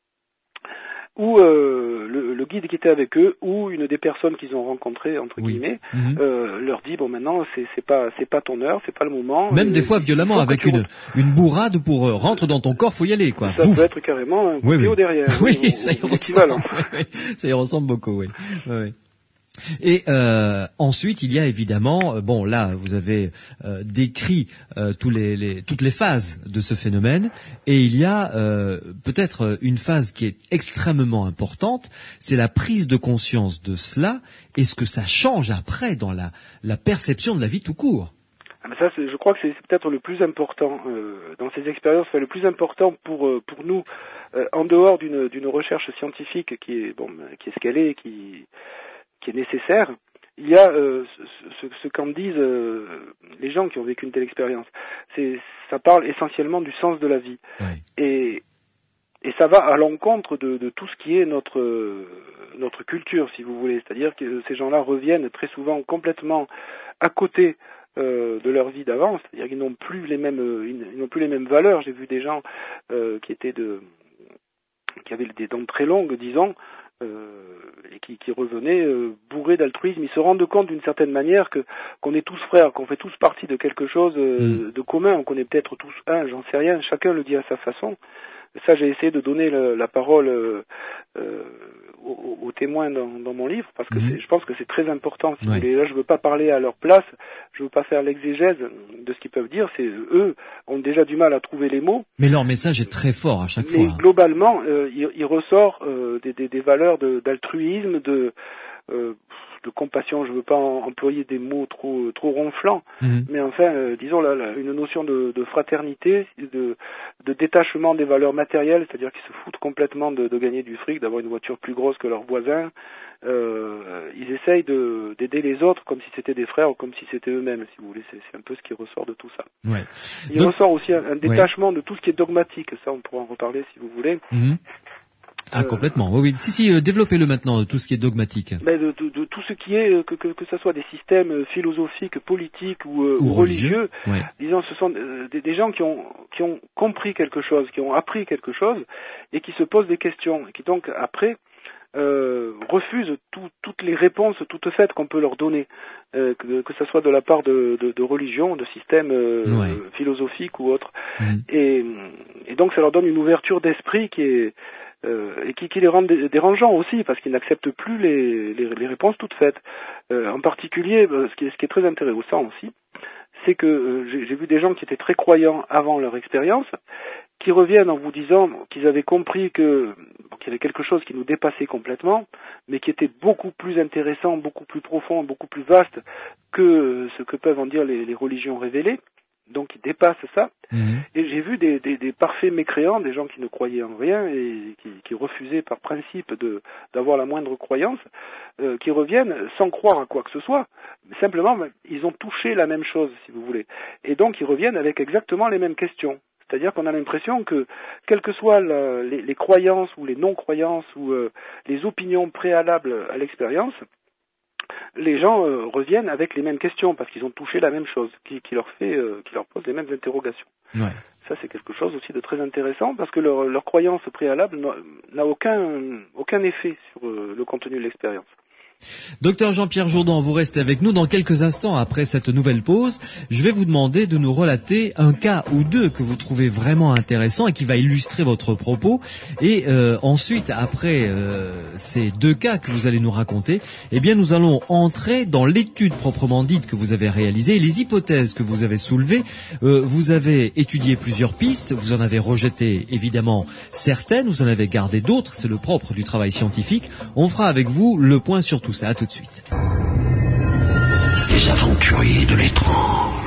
Ou euh, le, le guide qui était avec eux, ou une des personnes qu'ils ont rencontrées entre oui. guillemets, mmh. euh, leur dit bon maintenant c'est c'est pas c'est pas ton heure, c'est pas le moment. Même des fois violemment avec une re... une bourrade pour euh, rentre dans ton corps, faut y aller quoi. Ça Ouf. peut être carrément un coup oui, oui. derrière. Oui, ou, ça y ressemble. Oui, oui. Ça y ressemble beaucoup, oui. oui. Et euh, ensuite, il y a évidemment, bon là, vous avez euh, décrit euh, tous les, les, toutes les phases de ce phénomène, et il y a euh, peut-être une phase qui est extrêmement importante, c'est la prise de conscience de cela, et ce que ça change après dans la, la perception de la vie tout court. Ah mais ça, c'est, je crois que c'est, c'est peut-être le plus important euh, dans ces expériences, enfin, le plus important pour euh, pour nous, euh, en dehors d'une d'une recherche scientifique qui est bon, qui est ce qu'elle est, qui qui est nécessaire, il y a euh, ce, ce, ce qu'en disent euh, les gens qui ont vécu une telle expérience. C'est, ça parle essentiellement du sens de la vie. Ouais. Et, et ça va à l'encontre de, de tout ce qui est notre, euh, notre culture, si vous voulez. C'est-à-dire que ces gens-là reviennent très souvent complètement à côté euh, de leur vie d'avant. C'est-à-dire qu'ils n'ont plus les mêmes, ils n'ont plus les mêmes valeurs. J'ai vu des gens euh, qui étaient de, qui avaient des dents très longues, disons, Euh, et qui, qui revenaient euh, bourrés d'altruisme. Ils se rendent compte d'une certaine manière que qu'on est tous frères, qu'on fait tous partie de quelque chose euh, mmh. de commun, qu'on est peut-être tous un, j'en sais rien, chacun le dit à sa façon. Ça, j'ai essayé de donner le, la parole euh, euh, aux, aux témoins dans, dans mon livre, parce que mmh. c'est, je pense que c'est très important. Si ouais. vous voulez. Là, je veux pas parler à leur place, je veux pas faire l'exégèse de ce qu'ils peuvent dire. C'est eux ont déjà du mal à trouver les mots. Mais leur message est très fort à chaque mais fois. Mais globalement, euh, il, il ressort euh, des, des, des valeurs de, d'altruisme, de euh, de compassion. Je veux pas en, employer des mots trop trop ronflants, mmh. mais enfin, euh, disons là, là, une notion de, de fraternité, de de détachement des valeurs matérielles, c'est-à-dire qu'ils se foutent complètement de, de gagner du fric, d'avoir une voiture plus grosse que leurs voisins. Euh, ils essayent de, d'aider les autres comme si c'était des frères ou comme si c'était eux-mêmes, si vous voulez. C'est, c'est un peu ce qui ressort de tout ça. Ouais. Il Donc, ressort aussi un, un détachement ouais. de tout ce qui est dogmatique. Ça, on pourra en reparler si vous voulez. Mmh. Ah, euh, complètement. Oui, oui. Si, si, euh, développez-le maintenant, tout ce qui est dogmatique. Ben de, de, de tout ce qui est, que, que, que ce soit des systèmes philosophiques, politiques ou, euh, ou, ou religieux, religieux ouais. disons, ce sont euh, des, des gens qui ont, qui ont compris quelque chose, qui ont appris quelque chose, et qui se posent des questions, et qui donc, après, euh, refusent tout, toutes les réponses toutes faites qu'on peut leur donner, euh, que, que ce soit de la part de, de, de religion, de systèmes euh, ouais. philosophiques ou autres. Mmh. Et, et donc, ça leur donne une ouverture d'esprit qui est Euh, et qui, qui les rendent dé- dérangeants aussi, parce qu'ils n'acceptent plus les, les, les réponses toutes faites. Euh, en particulier, ce qui est, ce qui est très intéressant aussi, c'est que euh, j'ai, j'ai vu des gens qui étaient très croyants avant leur expérience, qui reviennent en vous disant qu'ils avaient compris que bon, qu'il y avait quelque chose qui nous dépassait complètement, mais qui était beaucoup plus intéressant, beaucoup plus profond, beaucoup plus vaste que ce que peuvent en dire les, les religions révélées. Donc qui dépasse ça. Mmh. Et j'ai vu des, des, des parfaits mécréants, des gens qui ne croyaient en rien et qui, qui refusaient par principe de, d'avoir la moindre croyance, euh, qui reviennent sans croire à quoi que ce soit. Mais simplement, ils ont touché la même chose, si vous voulez. Et donc ils reviennent avec exactement les mêmes questions. C'est-à-dire qu'on a l'impression que, quelles que soient la, les, les croyances ou les non-croyances ou euh, les opinions préalables à l'expérience, les gens euh, reviennent avec les mêmes questions parce qu'ils ont touché la même chose, qui, qui leur fait, euh, qui leur pose les mêmes interrogations. Ouais. Ça, c'est quelque chose aussi de très intéressant parce que leur, leur croyance préalable n'a, n'a aucun, aucun effet sur euh, le contenu de l'expérience. Docteur Jean-Pierre Jourdan, vous restez avec nous dans quelques instants après cette nouvelle pause. Je vais vous demander de nous relater un cas ou deux que vous trouvez vraiment intéressant et qui va illustrer votre propos. Et euh, ensuite, après euh, ces deux cas que vous allez nous raconter, eh bien, nous allons entrer dans l'étude proprement dite que vous avez réalisée, les hypothèses que vous avez soulevées. Euh, vous avez étudié plusieurs pistes, vous en avez rejeté évidemment certaines, vous en avez gardé d'autres. C'est le propre du travail scientifique. On fera avec vous le point sur tout ça. À tout de suite. Les aventuriers de l'étrange.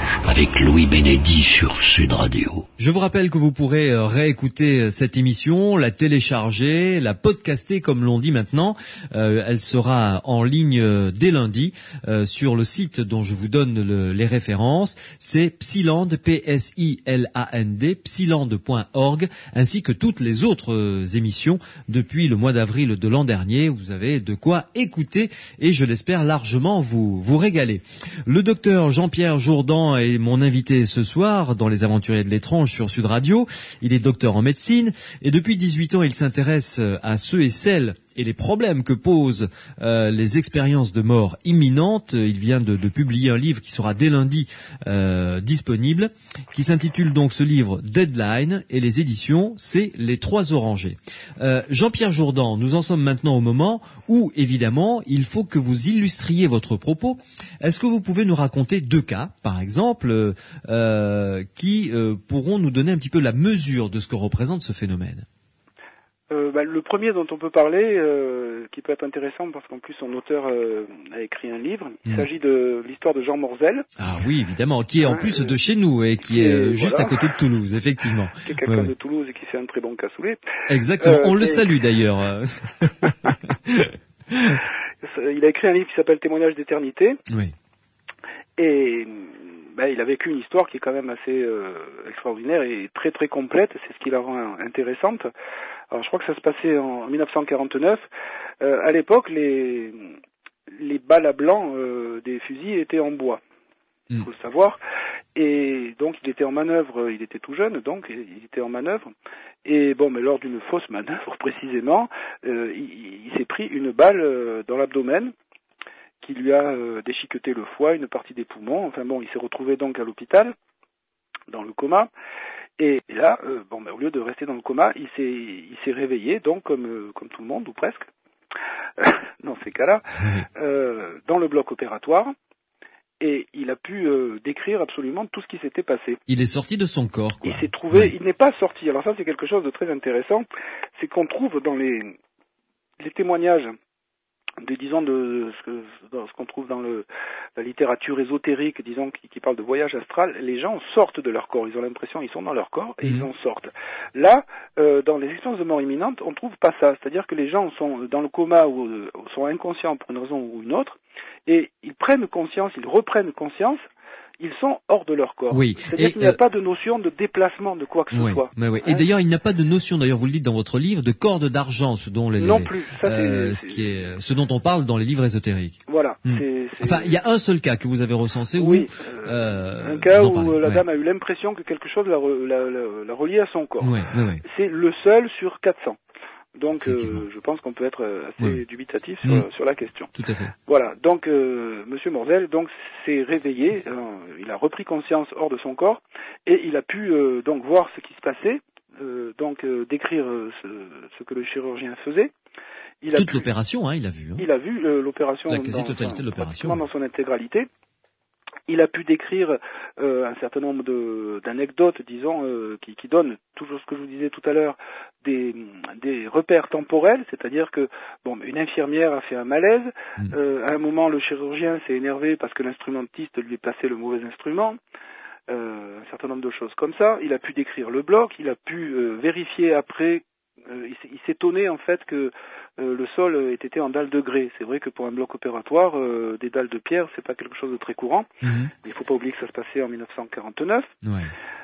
l'étrange avec Louis Benedy sur Sud Radio. Je vous rappelle que vous pourrez réécouter cette émission, la télécharger, la podcaster comme l'on dit maintenant. Euh, elle sera en ligne dès lundi euh, sur le site dont je vous donne le, les références. C'est Psiland, P S I L A N D, psiland point org, ainsi que toutes les autres émissions depuis le mois d'avril de l'an dernier. Vous avez de quoi écouter et je l'espère largement vous, vous régaler. Le docteur Jean-Pierre Jourdan est mon invité ce soir dans Les Aventuriers de l'étrange sur Sud Radio. Il est docteur en médecine et depuis dix-huit ans, il s'intéresse à ceux et celles et les problèmes que posent euh, les expériences de mort imminente. Il vient de, de publier un livre qui sera dès lundi euh, disponible, qui s'intitule donc ce livre Deadline, et les éditions, c'est Les Trois Orangers. Euh, Jean-Pierre Jourdan, nous en sommes maintenant au moment où, évidemment, il faut que vous illustriez votre propos. Est-ce que vous pouvez nous raconter deux cas, par exemple, euh, qui euh, pourront nous donner un petit peu la mesure de ce que représente ce phénomène ? Euh, bah, le premier dont on peut parler, euh, qui peut être intéressant parce qu'en plus son auteur euh, a écrit un livre, il mmh. s'agit de l'histoire de Jean Morzel. Ah oui, évidemment, qui est en plus euh, de chez nous et qui est euh, juste voilà. à côté de Toulouse, effectivement. Qui est quelqu'un ouais, de ouais. Toulouse et qui fait un très bon cassoulet. Exactement, euh, on le et... salue d'ailleurs. Il a écrit un livre qui s'appelle Témoignage d'éternité. Oui. Et ben, il a vécu une histoire qui est quand même assez euh, extraordinaire et très très complète, c'est ce qui la rend intéressante. Alors je crois que ça se passait en dix-neuf cent quarante-neuf. Euh, à l'époque, les les balles à blanc euh, des fusils étaient en bois, il mm. faut le savoir. Et donc il était en manœuvre, il était tout jeune, donc il était en manœuvre. Et bon, mais lors d'une fausse manœuvre précisément, euh, il, il s'est pris une balle euh, dans l'abdomen, qui lui a euh, déchiqueté le foie, une partie des poumons. Enfin bon, il s'est retrouvé donc à l'hôpital, dans le coma. Et là, euh, bon, ben, au lieu de rester dans le coma, il s'est, il s'est réveillé, donc comme euh, comme tout le monde ou presque, dans ces cas-là, euh, dans le bloc opératoire. Et il a pu euh, décrire absolument tout ce qui s'était passé. Il est sorti de son corps, quoi. Il s'est trouvé, oui. il n'est pas sorti. Alors ça, c'est quelque chose de très intéressant, c'est qu'on trouve dans les les témoignages. De, disons de ce, que, ce qu'on trouve dans le, la littérature ésotérique, disons qui, qui parle de voyage astral, les gens sortent de leur corps, ils ont l'impression qu'ils sont dans leur corps et mmh. ils en sortent. Là, euh, dans les expériences de mort imminente, on trouve pas ça, c'est-à-dire que les gens sont dans le coma ou euh, sont inconscients pour une raison ou une autre, et ils prennent conscience, ils reprennent conscience. Ils sont hors de leur corps. Oui. C'est-à-dire et qu'il n'y a euh... pas de notion de déplacement de quoi que ce oui, soit. Oui, oui. Hein? Et d'ailleurs, il n'y a pas de notion, d'ailleurs, vous le dites dans votre livre, de corde d'argent, ce dont les, non plus. Ça, euh, c'est, ce qui est, ce dont on parle dans les livres ésotériques. Voilà. Hmm. C'est, c'est... Enfin, il y a un seul cas que vous avez recensé où, oui, euh, un cas où parlez. la ouais. dame a eu l'impression que quelque chose la, la, la, la reliait à son corps. Oui, oui, oui. C'est le seul sur quatre cents. Donc, euh, je pense qu'on peut être assez oui. dubitatif sur, mmh. sur la question. Tout à fait. Voilà. Donc, euh, Monsieur Morzel, donc, s'est réveillé. Euh, il a repris conscience hors de son corps et il a pu euh, donc voir ce qui se passait, euh, donc euh, décrire euh, ce, ce que le chirurgien faisait. Il Toute a pu, l'opération, hein, il a vu. Hein. Il a vu euh, l'opération. La quasi-totalité de l'opération. Dans son intégralité. Il a pu décrire euh, un certain nombre de, d'anecdotes, disons, euh, qui, qui donnent toujours ce que je vous disais tout à l'heure, des, des repères temporels, c'est-à-dire que bon, une infirmière a fait un malaise, mmh. euh, à un moment le chirurgien s'est énervé parce que l'instrumentiste lui a placé le mauvais instrument, euh, un certain nombre de choses comme ça. Il a pu décrire le bloc, il a pu euh, vérifier après. Euh, il, il s'étonnait en fait que euh, le sol ait été en dalles de grès. C'est vrai que pour un bloc opératoire, euh, des dalles de pierre, c'est pas quelque chose de très courant. Mmh. Mais il faut pas oublier que ça se passait en dix-neuf cent quarante-neuf. Ouais.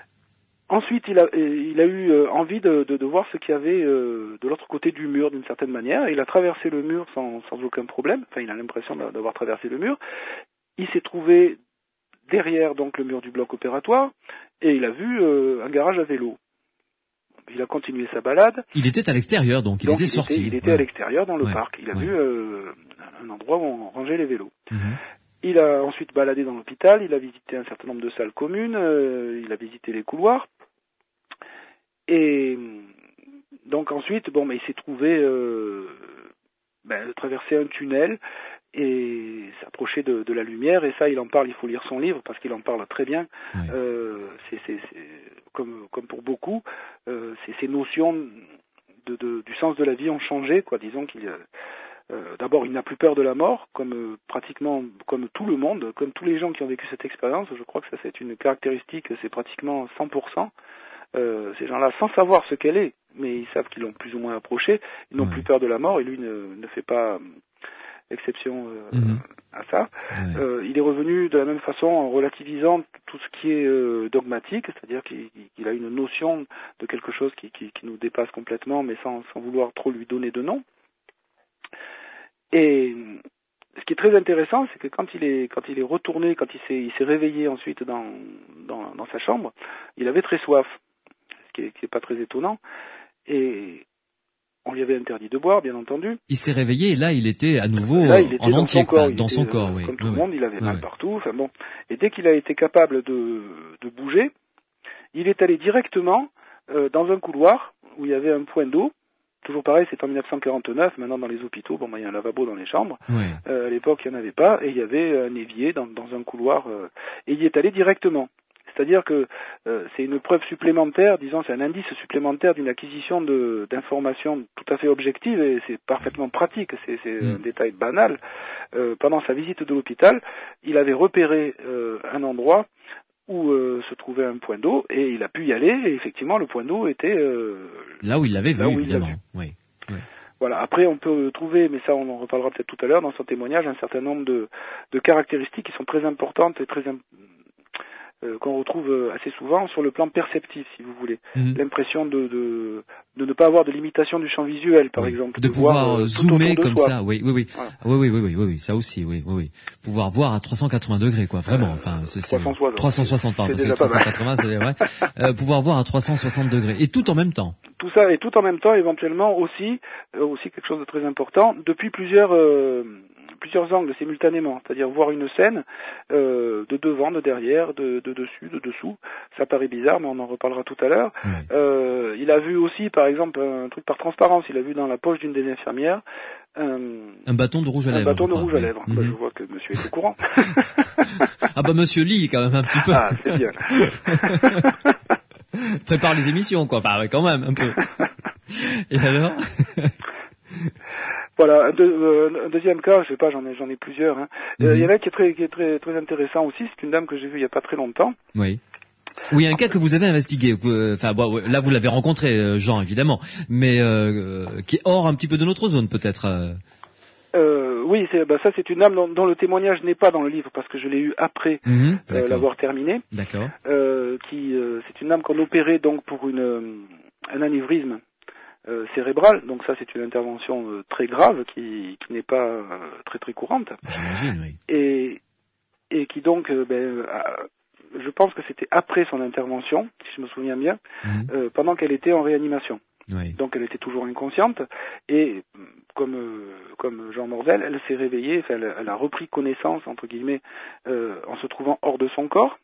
Ensuite, il a, il a eu euh, envie de, de, de voir ce qu'il y avait euh, de l'autre côté du mur, d'une certaine manière. Il a traversé le mur sans, sans aucun problème. Enfin, il a l'impression d'avoir traversé le mur. Il s'est trouvé derrière donc le mur du bloc opératoire et il a vu euh, un garage à vélo. Il a continué sa balade. Il était à l'extérieur, donc il donc était il sorti. Était, il était ouais. à l'extérieur dans le ouais. parc. Il a ouais. vu euh, un endroit où on rangeait les vélos. Mmh. Il a ensuite baladé dans l'hôpital. Il a visité un certain nombre de salles communes. Euh, il a visité les couloirs. Et donc ensuite, bon, mais il s'est trouvé euh, ben, traverser un tunnel et s'approcher de, de la lumière. Et ça, il en parle. Il faut lire son livre parce qu'il en parle très bien. Oui. Euh, c'est, c'est, c'est comme, comme pour beaucoup, euh, c'est, ces notions de, de, du sens de la vie ont changé, quoi. Disons qu'il euh, d'abord, il n'a plus peur de la mort, comme euh, pratiquement comme tout le monde, comme tous les gens qui ont vécu cette expérience. Je crois que ça c'est une caractéristique, c'est pratiquement cent pour cent. Euh, ces gens-là, sans savoir ce qu'elle est, mais ils savent qu'ils l'ont plus ou moins approché, ils n'ont ouais. plus peur de la mort, et lui ne, ne fait pas exception euh, mmh. à ça. Ouais. Euh, il est revenu de la même façon en relativisant tout ce qui est euh, dogmatique, c'est-à-dire qu'il, qu'il a une notion de quelque chose qui, qui, qui nous dépasse complètement, mais sans, sans vouloir trop lui donner de nom. Et ce qui est très intéressant, c'est que quand il est quand il est retourné, quand il s'est il s'est réveillé ensuite dans dans, dans sa chambre, il avait très soif, ce qui est, qui est pas très étonnant. Et on lui avait interdit de boire, bien entendu. Il s'est réveillé et là, il était à nouveau là, il était en dans entier, son corps, quoi, dans était, son corps, oui. Comme tout oui, le oui. monde, il avait oui, mal oui. partout. Enfin bon. Et dès qu'il a été capable de de bouger, il est allé directement euh, dans un couloir où il y avait un point d'eau. Toujours pareil, c'est en dix-neuf cent quarante-neuf. Maintenant, dans les hôpitaux, bon, bah, il y a un lavabo dans les chambres. Oui. Euh, à l'époque, il n'y en avait pas, et il y avait un évier dans, dans un couloir. Euh, et il y est allé directement. C'est-à-dire que euh, c'est une preuve supplémentaire, disons, c'est un indice supplémentaire d'une acquisition de, d'informations tout à fait objectives, et c'est parfaitement pratique, c'est, c'est mmh. un détail banal. Euh, pendant sa visite de l'hôpital, il avait repéré euh, un endroit où euh, se trouvait un point d'eau, et il a pu y aller, et effectivement, le point d'eau était... Euh, là où il l'avait vu, évidemment. Vu. Oui. oui. Voilà. Après, on peut trouver, mais ça, on en reparlera peut-être tout à l'heure, dans son témoignage, un certain nombre de, de caractéristiques qui sont très importantes et très importantes, Euh, qu'on retrouve assez souvent sur le plan perceptif, si vous voulez. Mmh. L'impression de, de de ne pas avoir de limitation du champ visuel, par oui. exemple. De, de pouvoir voir, euh, zoomer comme soi. ça, oui, oui, oui. Voilà. oui, oui, oui, oui, oui, oui, ça aussi, oui, oui, oui. Pouvoir voir à trois cent quatre-vingts degrés, quoi, vraiment. Enfin, c'est, c'est trois cent soixante, trois cent soixante, pardon, c'est trois cent quatre-vingts, c'est vrai. euh, pouvoir voir à trois cent soixante degrés et tout en même temps. Tout ça et tout en même temps, éventuellement aussi, euh, aussi quelque chose de très important, depuis plusieurs euh, plusieurs angles simultanément, c'est-à-dire voir une scène euh, de devant, de derrière, de, de dessus, de dessous. Ça paraît bizarre, mais on en reparlera tout à l'heure. Oui. Euh, il a vu aussi, par exemple, un truc par transparence. Il a vu dans la poche d'une des infirmières un, un bâton de rouge à lèvres. Un bâton de rouge oui. à lèvres. Mm-hmm. Bah, je vois que monsieur est au courant. Ah bah monsieur lit quand même un petit peu. Ah, c'est bien. Prépare les émissions, quoi. Enfin, quand même, un peu. Et alors? Voilà, un, deux, euh, un deuxième cas, je sais pas, j'en ai, j'en ai plusieurs. Hein. Mm-hmm. Euh, il y en a qui est très, qui est très, très intéressant aussi. C'est une dame que j'ai vue il y a pas très longtemps. Oui. Oui, un cas que vous avez investigué. Enfin, bon, là, vous l'avez rencontré, Jean, évidemment, mais euh, qui est hors un petit peu de notre zone, peut-être. Euh... Euh, oui, c'est, bah, ça, c'est une dame dont, dont le témoignage n'est pas dans le livre parce que je l'ai eu après mmh, euh, l'avoir terminé. D'accord. Euh, qui, euh, c'est une dame qu'on opérait donc pour une euh, un anévrisme euh, cérébral. Donc ça, c'est une intervention euh, très grave qui, qui n'est pas euh, très très courante. J'imagine, oui. Et et qui donc, euh, ben, a, je pense que c'était après son intervention, si je me souviens bien, mmh. euh, pendant qu'elle était en réanimation. Oui. Donc elle était toujours inconsciente et comme euh, comme Jean Morzel, elle s'est réveillée, enfin, elle, elle a repris connaissance entre guillemets euh, en se trouvant hors de son corps.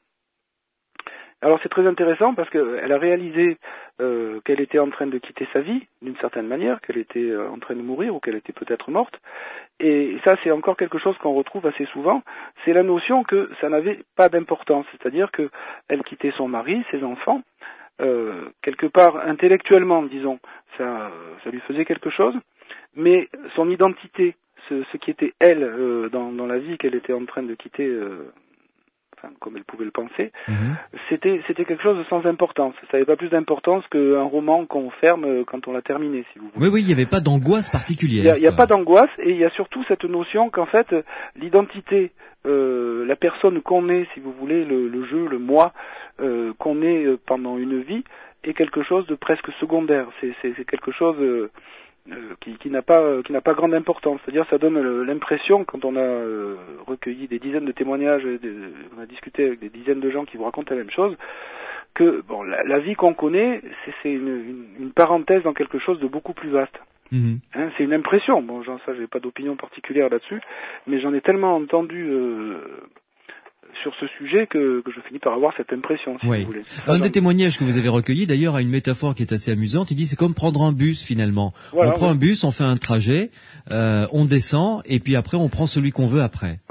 Alors c'est très intéressant parce qu'elle a réalisé euh, qu'elle était en train de quitter sa vie d'une certaine manière, qu'elle était euh, en train de mourir ou qu'elle était peut-être morte. Et ça c'est encore quelque chose qu'on retrouve assez souvent, c'est la notion que ça n'avait pas d'importance, c'est-à-dire que elle quittait son mari, ses enfants. Euh, quelque part intellectuellement, disons, ça, ça lui faisait quelque chose, mais son identité, ce, ce qui était elle euh, dans, dans la vie qu'elle était en train de quitter, euh, enfin comme elle pouvait le penser, mm-hmm. c'était c'était quelque chose de sans importance. Ça n'avait pas plus d'importance qu'un roman qu'on ferme quand on l'a terminé, si vous voulez. Oui, oui, il n'y avait pas d'angoisse particulière. Il n'y a, a pas d'angoisse, et il y a surtout cette notion qu'en fait, l'identité, euh, la personne qu'on est, si vous voulez, le, le jeu, le moi, euh, qu'on est pendant une vie, est quelque chose de presque secondaire. C'est, c'est, c'est quelque chose euh, euh, qui, qui n'a pas, qui n'a pas grande importance. C'est-à-dire, ça donne l'impression, quand on a euh, recueilli des dizaines de témoignages, des, on a discuté avec des dizaines de gens qui vous racontent la même chose, que bon, la, la vie qu'on connaît, c'est, c'est une, une, une parenthèse dans quelque chose de beaucoup plus vaste. Mmh. Hein, c'est une impression. Bon, genre, ça, j'ai pas d'opinion particulière là-dessus, mais j'en ai tellement entendu euh, sur ce sujet que, que je finis par avoir cette impression, si oui. vous voulez. Un donc... des témoignages que vous avez recueillis, d'ailleurs, a une métaphore qui est assez amusante. Il dit c'est comme prendre un bus, finalement. Voilà, on prend oui. un bus, on fait un trajet, euh, on descend, et puis après, on prend celui qu'on veut après. Voilà.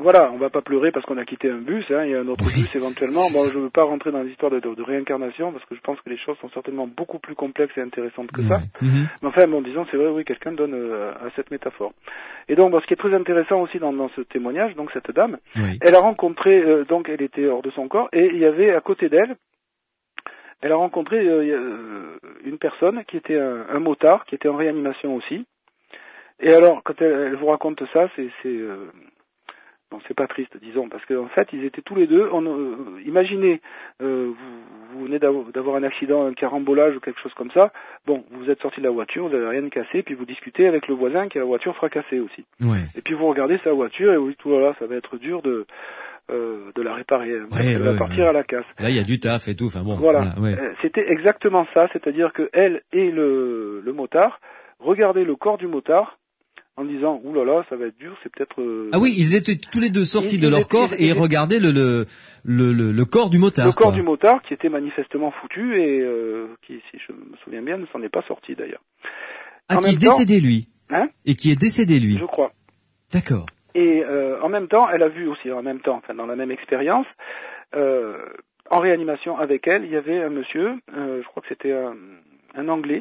voilà, on va pas pleurer parce qu'on a quitté un bus, hein, il y a un autre oui. bus éventuellement. Bon, je veux pas rentrer dans l'histoire de, de, de réincarnation parce que je pense que les choses sont certainement beaucoup plus complexes et intéressantes que ouais. ça. Mm-hmm. Mais enfin, bon, disons, c'est vrai, oui, quelqu'un donne euh, à cette métaphore. Et donc, bon, ce qui est très intéressant aussi dans, dans ce témoignage, donc cette dame, oui. elle a rencontré, euh, donc elle était hors de son corps, et il y avait à côté d'elle, elle a rencontré euh, une personne qui était un, un motard, qui était en réanimation aussi. Et alors, quand elle, elle vous raconte ça, c'est... c'est euh, bon, c'est pas triste, disons, parce qu'en fait, ils étaient tous les deux. On, euh, imaginez, euh, vous, vous venez d'avoir, d'avoir un accident, un carambolage ou quelque chose comme ça. Bon, vous êtes sorti de la voiture, vous n'avez rien cassé, puis vous discutez avec le voisin qui a la voiture fracassée aussi. Ouais. Et puis vous regardez sa voiture et vous dites, oh là là, ça va être dur de euh, de la réparer, hein, ouais, elle ouais, va ouais, partir ouais. à la casse. Là, il y a du taf et tout. Enfin bon. Voilà. voilà ouais. euh, C'était exactement ça, c'est-à-dire que elle et le le motard regardaient le corps du motard. En disant, ouh là là, ça va être dur, c'est peut-être... Euh... Ah oui, ils étaient tous les deux sortis ils, de leur étaient, corps ils, et ils regardaient le, le, le, le, le corps du motard. Le corps quoi. du motard qui était manifestement foutu et euh, qui, si je me souviens bien, ne s'en est pas sorti d'ailleurs. Ah, en qui est temps, décédé lui hein Et qui est décédé lui Je crois. D'accord. Et euh, en même temps, elle a vu aussi, en même temps, enfin dans la même expérience, euh, en réanimation avec elle, il y avait un monsieur, euh, je crois que c'était un, un Anglais,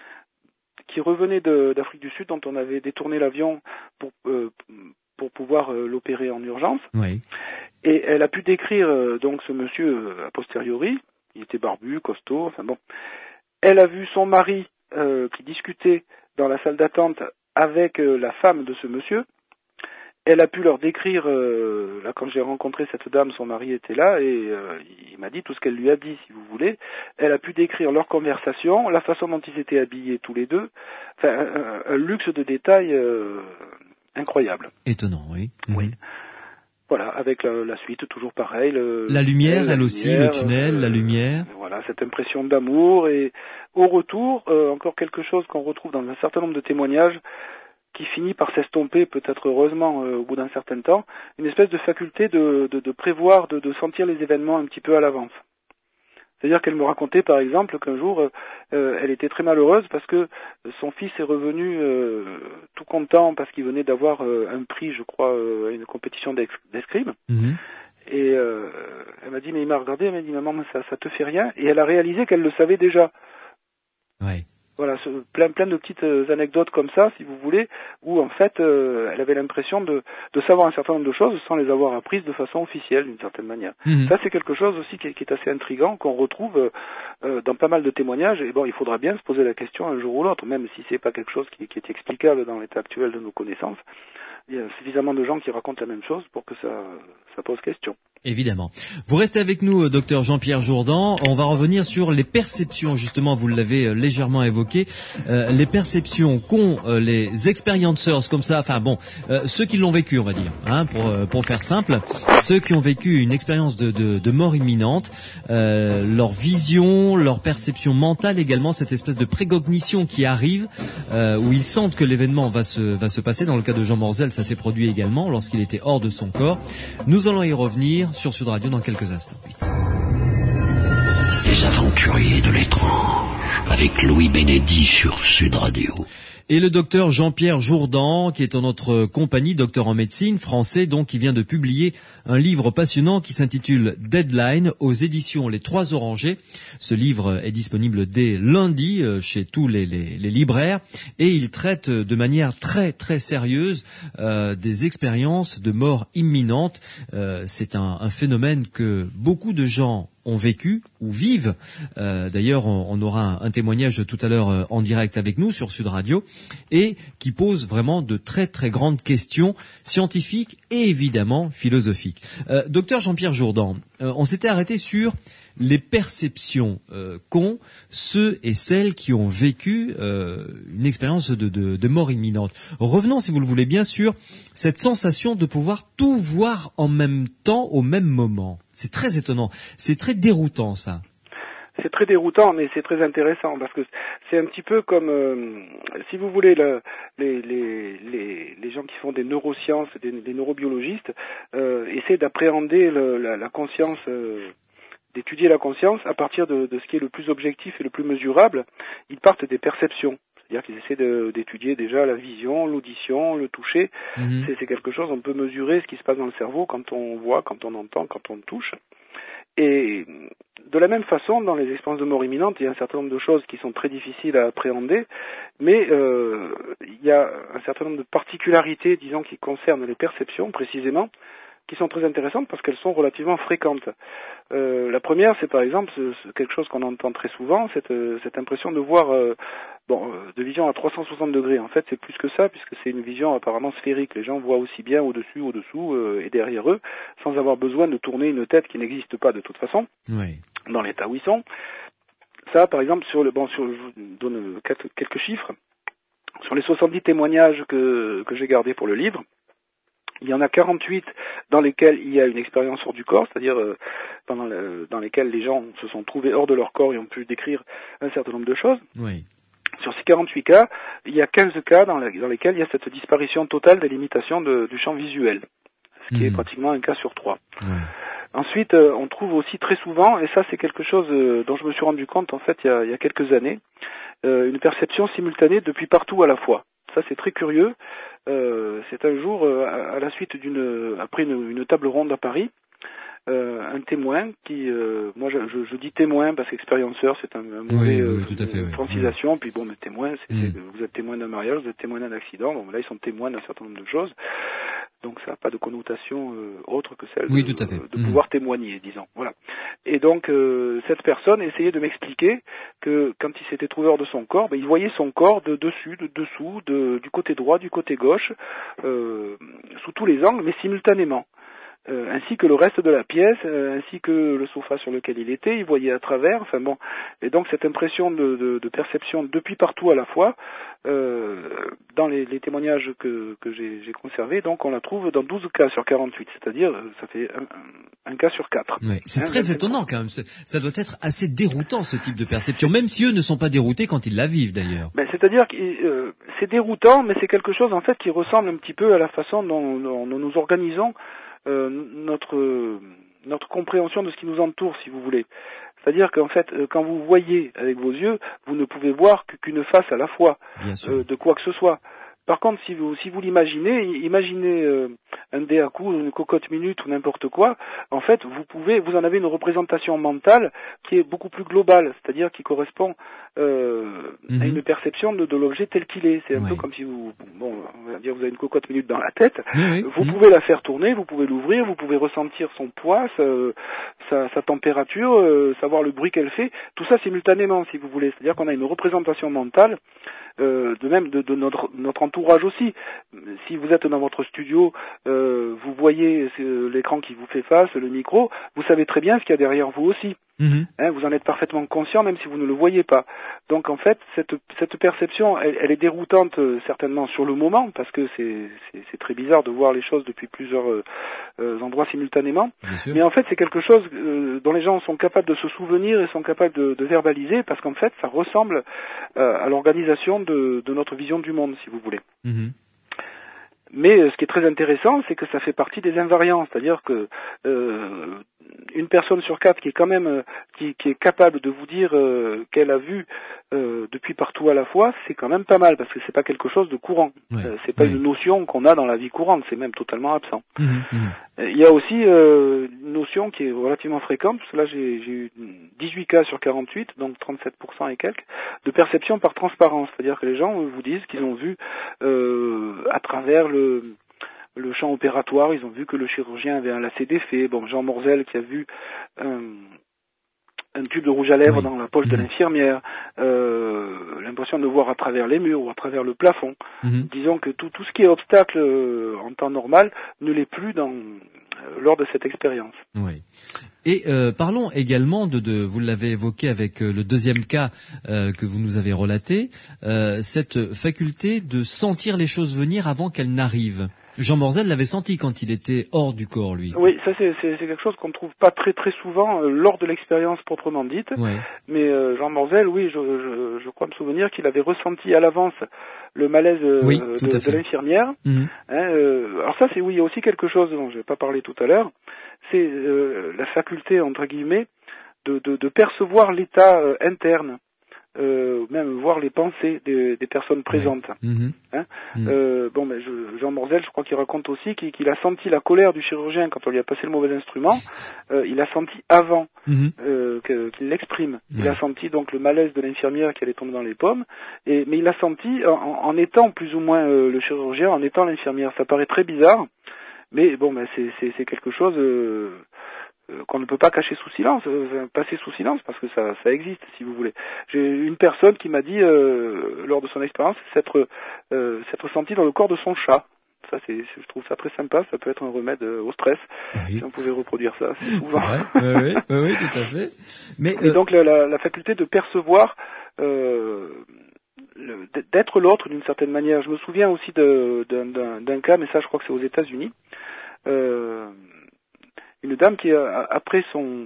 qui revenait de, d'Afrique du Sud, dont on avait détourné l'avion pour, euh, pour pouvoir euh, l'opérer en urgence. Oui. Et elle a pu décrire euh, donc ce monsieur euh, a posteriori. Il était barbu, costaud, enfin bon. Elle a vu son mari euh, qui discutait dans la salle d'attente avec euh, la femme de ce monsieur. Elle a pu leur décrire, euh, là quand j'ai rencontré cette dame, son mari était là et euh, il m'a dit tout ce qu'elle lui a dit, si vous voulez. Elle a pu décrire leur conversation, la façon dont ils étaient habillés tous les deux, enfin un, un luxe de détails euh, incroyable. Étonnant, oui. Oui. Mmh. Voilà, avec la, la suite, toujours pareil. Le, la lumière, la elle lumière, aussi, le tunnel, euh, la lumière. Voilà, cette impression d'amour et au retour, euh, encore quelque chose qu'on retrouve dans un certain nombre de témoignages, qui finit par s'estomper, peut-être heureusement, euh, au bout d'un certain temps, une espèce de faculté de, de, de prévoir, de, de sentir les événements un petit peu à l'avance. C'est-à-dire qu'elle me racontait, par exemple, qu'un jour, euh, elle était très malheureuse parce que son fils est revenu euh, tout content parce qu'il venait d'avoir euh, un prix, je crois, euh, à une compétition d'escrime. Mmh. Et euh, elle m'a dit, mais il m'a regardé, elle m'a dit, maman, ça, ça te fait rien. Et elle a réalisé qu'elle le savait déjà. Ouais. Voilà, ce, plein plein de petites euh, anecdotes comme ça, si vous voulez, où en fait, euh, elle avait l'impression de, de savoir un certain nombre de choses sans les avoir apprises de façon officielle, d'une certaine manière. Mmh. Ça, c'est quelque chose aussi qui est, qui est assez intriguant, qu'on retrouve euh, dans pas mal de témoignages. Et bon, il faudra bien se poser la question un jour ou l'autre, même si c'est pas quelque chose qui, qui est explicable dans l'état actuel de nos connaissances. Il y a suffisamment de gens qui racontent la même chose pour que ça, ça pose question. Évidemment. Vous restez avec nous, docteur Jean-Pierre Jourdan. On va revenir sur les perceptions, justement, vous l'avez légèrement évoqué, euh, les perceptions qu'ont euh, les experiencers comme ça, enfin bon, euh, ceux qui l'ont vécu, on va dire, hein, pour, euh, pour faire simple, ceux qui ont vécu une expérience de, de, de mort imminente, euh, leur vision, leur perception mentale également, cette espèce de précognition qui arrive, euh, où ils sentent que l'événement va se, va se passer. Dans le cas de Jean Morzel, ça s'est produit également lorsqu'il était hors de son corps. Nous allons y revenir sur Sud Radio dans quelques instants. Les aventuriers de l'étrange avec Louis Bénédy sur Sud Radio. Et le docteur Jean-Pierre Jourdan, qui est en notre compagnie, docteur en médecine, français, donc, qui vient de publier un livre passionnant qui s'intitule Deadline aux éditions Les Trois Orangers. Ce livre est disponible dès lundi chez tous les, les, les libraires et il traite de manière très très sérieuse euh, des expériences de mort imminente. Euh, c'est un, un phénomène que beaucoup de gens ont vécu ou vivent. Euh, d'ailleurs, on, on aura un, un témoignage tout à l'heure euh, en direct avec nous sur Sud Radio et qui pose vraiment de très très grandes questions scientifiques et évidemment philosophiques. Euh, docteur Jean-Pierre Jourdan, euh, on s'était arrêté sur les perceptions euh, qu'ont ceux et celles qui ont vécu euh, une expérience de, de, de mort imminente. Revenons, si vous le voulez bien, sur cette sensation de pouvoir tout voir en même temps, au même moment. C'est très étonnant, c'est très déroutant ça. C'est très déroutant, mais c'est très intéressant parce que c'est un petit peu comme, euh, si vous voulez, le, les, les, les, les gens qui font des neurosciences, des, des neurobiologistes, euh, essaient d'appréhender le, la, la conscience, euh, d'étudier la conscience à partir de, de ce qui est le plus objectif et le plus mesurable. Ils partent des perceptions. C'est-à-dire qu'ils essaient de, d'étudier déjà la vision, l'audition, le toucher. Mmh. C'est, c'est quelque chose, on peut mesurer ce qui se passe dans le cerveau quand on voit, quand on entend, quand on touche. Et de la même façon, dans les expériences de mort imminente, il y a un certain nombre de choses qui sont très difficiles à appréhender, mais euh, il y a un certain nombre de particularités, disons, qui concernent les perceptions précisément, qui sont très intéressantes parce qu'elles sont relativement fréquentes. Euh, la première, c'est par exemple c'est quelque chose qu'on entend très souvent, cette, cette impression de voir, euh, bon, de vision à trois cent soixante degrés. En fait, c'est plus que ça, puisque c'est une vision apparemment sphérique. Les gens voient aussi bien au-dessus, au-dessous euh, et derrière eux, sans avoir besoin de tourner une tête qui n'existe pas de toute façon, oui. Dans l'état où ils sont. Ça, par exemple, sur le, bon, sur, je vous donne quelques, quelques chiffres. Sur les soixante-dix témoignages que, que j'ai gardés pour le livre, il y en a quarante-huit dans lesquels il y a une expérience hors du corps, c'est-à-dire euh, pendant le, dans lesquels les gens se sont trouvés hors de leur corps et ont pu décrire un certain nombre de choses. Oui. Sur ces quarante-huit cas, il y a quinze cas dans, la, dans lesquels il y a cette disparition totale des limitations de, du champ visuel, ce qui mmh. est pratiquement un cas sur trois. Ouais. Ensuite, euh, on trouve aussi très souvent, et ça c'est quelque chose euh, dont je me suis rendu compte en fait il y a, il y a quelques années, euh, une perception simultanée depuis partout à la fois. Ça c'est très curieux. Euh, c'est un jour, euh, à la suite d'une, après une, une table ronde à Paris, euh, un témoin qui, euh, moi je, je, je dis témoin parce qu'expérienceur c'est un, un mauvais oui, oui, tout à fait, euh, francisation, oui. Puis bon, mais témoin, c'est, mm. c'est, vous êtes témoin d'un mariage, vous êtes témoin d'un accident, bon là ils sont témoins d'un certain nombre de choses, donc ça n'a pas de connotation euh, autre que celle oui, de, tout à fait. de mm. pouvoir témoigner, disons, voilà. Et donc euh, cette personne essayait de m'expliquer que quand il s'était trouvé hors de son corps, ben, il voyait son corps de dessus, de dessous, de, du côté droit, du côté gauche, euh, sous tous les angles, mais simultanément. Euh, ainsi que le reste de la pièce, euh, ainsi que le sofa sur lequel il était, il voyait à travers, enfin bon, et donc cette impression de, de, de perception depuis partout à la fois, euh, dans les, les témoignages que, que j'ai, j'ai conservés, donc on la trouve dans douze cas sur quarante-huit, c'est-à-dire ça fait un, un cas sur quatre. Ouais, c'est hein, très étonnant quand même, ça doit être assez déroutant ce type de perception, même si eux ne sont pas déroutés quand ils la vivent d'ailleurs. Ben, c'est-à-dire que euh, c'est déroutant, mais c'est quelque chose en fait qui ressemble un petit peu à la façon dont, dont, dont nous organisons Euh, notre notre compréhension de ce qui nous entoure, si vous voulez. C'est-à-dire qu'en fait, quand vous voyez avec vos yeux, vous ne pouvez voir qu'une face à la fois euh, de quoi que ce soit. Par contre, si vous si vous l'imaginez, imaginez euh, un dé à coups, une cocotte minute ou n'importe quoi, en fait, vous pouvez, vous en avez une représentation mentale qui est beaucoup plus globale, c'est-à-dire qui correspond euh, mm-hmm. à une perception de, de l'objet tel qu'il est. C'est un ouais. peu comme si vous, bon, on va dire, vous avez une cocotte minute dans la tête, oui, vous mm-hmm. pouvez la faire tourner, vous pouvez l'ouvrir, vous pouvez ressentir son poids, sa, sa, sa température, euh, savoir le bruit qu'elle fait, tout ça simultanément, si vous voulez. C'est-à-dire qu'on a une représentation mentale. Euh, de même de, de notre, notre entourage aussi. Si vous êtes dans votre studio, euh, vous voyez euh, l'écran qui vous fait face, le micro, vous savez très bien ce qu'il y a derrière vous aussi. Mmh. Hein, vous en êtes parfaitement conscient, même si vous ne le voyez pas. Donc en fait, cette, cette perception, elle, elle est déroutante euh, certainement sur le moment, parce que c'est, c'est, c'est très bizarre de voir les choses depuis plusieurs euh, euh, endroits simultanément. Mais en fait, c'est quelque chose euh, dont les gens sont capables de se souvenir et sont capables de, de verbaliser, parce qu'en fait, ça ressemble euh, à l'organisation de, de notre vision du monde, si vous voulez. Mmh. Mais euh, ce qui est très intéressant, c'est que ça fait partie des invariants, c'est-à-dire que euh, une personne sur quatre qui est quand même euh, qui, qui est capable de vous dire euh, qu'elle a vu euh, depuis partout à la fois, c'est quand même pas mal parce que c'est pas quelque chose de courant. Ouais, euh, c'est pas ouais. une notion qu'on a dans la vie courante, c'est même totalement absent. Mmh, mmh. Il y a aussi euh, une notion qui est relativement fréquente, parce que là j'ai, j'ai eu dix-huit cas sur quarante-huit, donc trente-sept pour cent et quelques, de perception par transparence, c'est-à-dire que les gens vous disent qu'ils ont vu euh, à travers le le champ opératoire, ils ont vu que le chirurgien avait un lacet défait. Bon, Jean Morzel qui a vu un, un tube de rouge à lèvres oui. dans la poche mmh. de l'infirmière, euh, l'impression de voir à travers les murs ou à travers le plafond. Mmh. Disons que tout, tout ce qui est obstacle euh, en temps normal ne l'est plus dans, euh, lors de cette expérience. Oui. Et euh, parlons également de, de, vous l'avez évoqué avec euh, le deuxième cas euh, que vous nous avez relaté, euh, cette faculté de sentir les choses venir avant qu'elles n'arrivent. Jean Morzel l'avait senti quand il était hors du corps, lui. Oui, ça c'est, c'est, c'est quelque chose qu'on ne trouve pas très très souvent euh, lors de l'expérience proprement dite. Ouais. Mais euh, Jean Morzel, oui, je, je, je crois me souvenir qu'il avait ressenti à l'avance le malaise euh, oui, de, de l'infirmière. Mmh. Hein, euh, alors ça c'est oui aussi quelque chose dont je n'ai pas parlé tout à l'heure. C'est euh, la faculté entre guillemets de, de, de percevoir l'état euh, interne euh, même voir les pensées des, des personnes présentes. Ouais. Mmh. Hein Mmh. euh, bon, ben, je, Jean Morzel, je crois qu'il raconte aussi qu'il, qu'il a senti la colère du chirurgien quand on lui a passé le mauvais instrument. Euh, il a senti avant Mmh. euh, que, qu'il l'exprime. Il Ouais. a senti donc le malaise de l'infirmière qui allait tomber dans les pommes. Et, mais il a senti en, en étant plus ou moins euh, le chirurgien, en étant l'infirmière. Ça paraît très bizarre, mais bon, ben, c'est, c'est, c'est quelque chose. Euh, qu'on ne peut pas cacher sous silence, euh, passer sous silence, parce que ça, ça existe, si vous voulez. J'ai une personne qui m'a dit, euh, lors de son expérience, s'être, euh, s'être senti dans le corps de son chat. Ça, c'est, je trouve ça très sympa, ça peut être un remède euh, au stress, Oui. si on pouvait reproduire ça. C'est C'est souvent. vrai. Oui, oui, oui, oui, tout à fait. Mais Et euh, donc, la, la, la faculté de percevoir, euh, le, d'être l'autre d'une certaine manière. Je me souviens aussi de, d'un, d'un, d'un cas, mais ça, je crois que c'est aux États-Unis. Euh, Une dame qui, après son,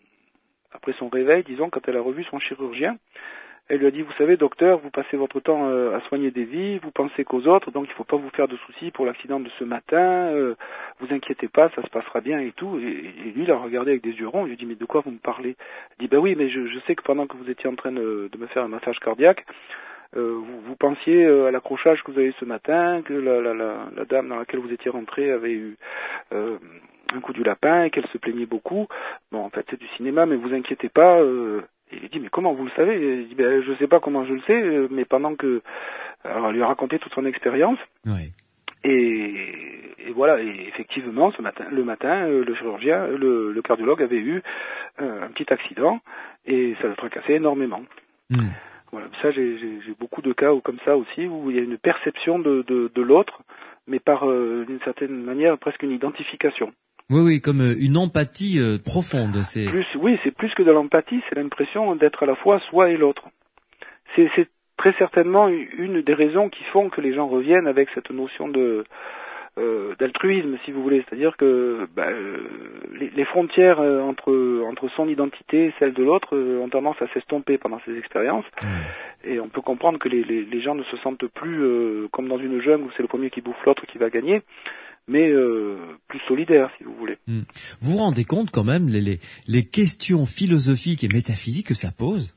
après son réveil, disons, quand elle a revu son chirurgien, elle lui a dit, vous savez, docteur, vous passez votre temps euh, à soigner des vies, vous pensez qu'aux autres, donc il ne faut pas vous faire de soucis pour l'accident de ce matin, euh, vous inquiétez pas, ça se passera bien et tout. Et, et lui, il a regardé avec des yeux ronds, il lui a dit, mais de quoi vous me parlez? Il dit, ben oui, mais je, je sais que pendant que vous étiez en train de, de me faire un massage cardiaque, Euh, vous, vous pensiez euh, à l'accrochage que vous avez eu ce matin, que la, la, la, la dame dans laquelle vous étiez rentré avait eu euh, un coup du lapin et qu'elle se plaignait beaucoup. Bon, en fait, c'est du cinéma, mais vous inquiétez pas. Euh, et il dit, mais comment vous le savez? Il dit, ben, je sais pas comment je le sais, mais pendant que... Alors, elle lui a raconté toute son expérience. oui. Et, et voilà, et effectivement, ce matin, le matin, le chirurgien, le, le cardiologue avait eu euh, un petit accident et ça le tracassait énormément. Mmh. Voilà, ça j'ai, j'ai, j'ai beaucoup de cas où, comme ça aussi, où il y a une perception de, de, de l'autre, mais par euh, d'une certaine manière presque une identification. Oui, oui, comme euh, une empathie euh, profonde. C'est Plus, oui, c'est plus que de l'empathie, c'est l'impression d'être à la fois soi et l'autre. C'est, c'est très certainement une des raisons qui font que les gens reviennent avec cette notion de euh, d'altruisme, si vous voulez, c'est-à-dire que bah, euh, les, les frontières euh, entre entre son identité et celle de l'autre euh, ont tendance à s'estomper pendant ces expériences. Ouais. Et on peut comprendre que les, les, les gens ne se sentent plus euh, comme dans une jungle où c'est le premier qui bouffe l'autre qui va gagner, mais euh, plus solidaires, si vous voulez. Mmh. Vous vous rendez compte quand même les, les, les questions philosophiques et métaphysiques que ça pose?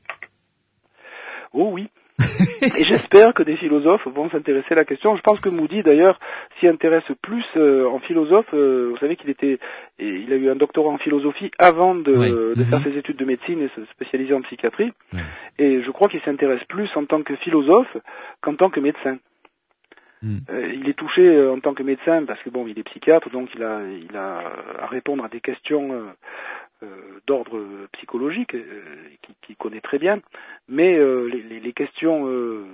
Oh oui. Et j'espère que des philosophes vont s'intéresser à la question. Je pense que Moody, d'ailleurs, s'y intéresse plus euh, en philosophe. Euh, vous savez qu'il était, il a eu un doctorat en philosophie avant de, oui. de mmh. faire ses études de médecine et se spécialiser en psychiatrie. Ouais. Et je crois qu'il s'intéresse plus en tant que philosophe qu'en tant que médecin. Mmh. Euh, il est touché euh, en tant que médecin parce que bon, il est psychiatre, donc il a, il a à répondre à des questions euh, euh, d'ordre psychologique euh, qu'il qui connaît très bien. Mais euh, les, les questions, euh,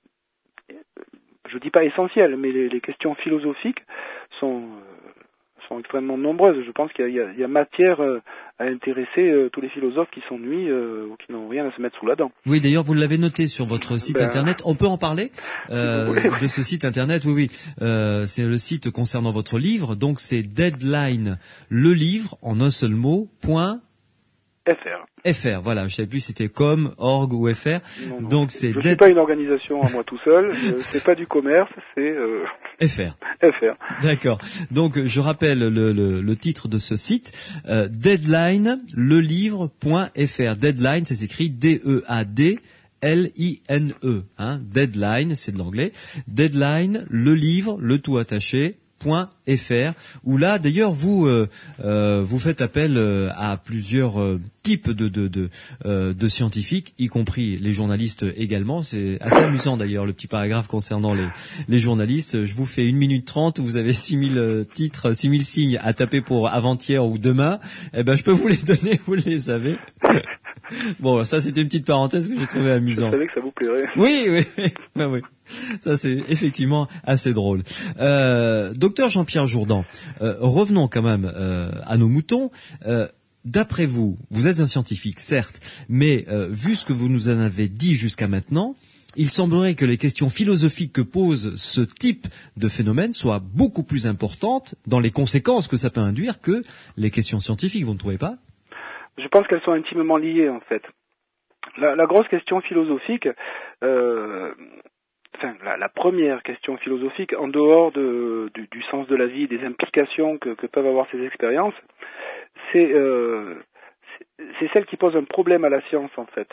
je dis pas essentielles, mais les, les questions philosophiques sont euh, sont extrêmement nombreuses. Je pense qu'il y a, il y a matière euh, à intéresser euh, tous les philosophes qui s'ennuient euh, ou qui n'ont rien à se mettre sous la dent. Oui, d'ailleurs, vous l'avez noté sur votre site Ben, internet. On peut en parler euh, voulez, oui. de ce site internet. Oui, oui. Euh, c'est le site concernant votre livre. Donc, c'est Deadline, le livre en un seul mot. Point F R. F R. Voilà. Je savais plus si c'était com, org ou F R. Non, non, Donc, c'est je ne Dead... suis pas une organisation à moi tout seul. euh, c'est pas du commerce, c'est euh, F R. F R. D'accord. Donc, je rappelle le, le, le titre de ce site, euh, Deadline, le livre, point F R. Deadline, ça s'écrit D E A D L I N E. Hein, Deadline, c'est de l'anglais. Deadline, le livre, le tout attaché, point .fr, où là d'ailleurs vous euh, euh, vous faites appel euh, à plusieurs euh, types de de de, euh, de scientifiques, y compris les journalistes également. C'est assez amusant d'ailleurs le petit paragraphe concernant les les journalistes. Je vous fais une minute trente, vous avez six mille euh, titres, six mille signes à taper pour avant-hier ou demain. Eh ben je peux vous les donner, vous les avez. Bon, ça c'était une petite parenthèse que j'ai trouvé amusant. Je savais que ça vous plairait. Oui, oui, oui. Ben oui. Ça c'est effectivement assez drôle. Euh, docteur Jean-Pierre Jourdan, euh, revenons quand même euh, à nos moutons. Euh, d'après vous, vous êtes un scientifique, certes, mais euh, vu ce que vous nous en avez dit jusqu'à maintenant, il semblerait que les questions philosophiques que pose ce type de phénomène soient beaucoup plus importantes dans les conséquences que ça peut induire que les questions scientifiques, vous ne trouvez pas ? Je pense qu'elles sont intimement liées en fait. La, la grosse question philosophique, euh, enfin la, la première question philosophique, en dehors de, du, du sens de la vie, des implications que, que peuvent avoir ces expériences, c'est, euh, c'est, c'est celle qui pose un problème à la science en fait.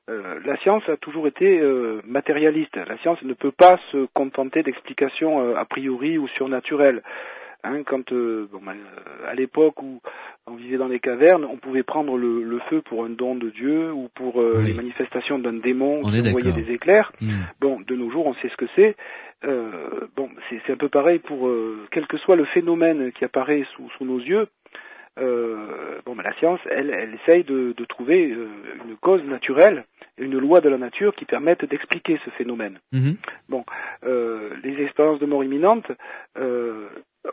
euh, la science a toujours été euh, matérialiste. La science ne peut pas se contenter d'explications euh, a priori ou surnaturelles. Hein, quand euh, bon, euh, à l'époque où on vivait dans les cavernes, on pouvait prendre le, le feu pour un don de Dieu ou pour euh, oui. les manifestations d'un démon on qui envoyait des éclairs. Mmh. Bon, de nos jours, on sait ce que c'est. Euh, bon, c'est, c'est un peu pareil pour euh, quel que soit le phénomène qui apparaît sous, sous nos yeux. Euh, bon, ben, la science, elle, elle essaye de, de trouver euh, une cause naturelle, une loi de la nature qui permette d'expliquer ce phénomène. Mmh. Bon, euh, les expériences de mort imminente euh,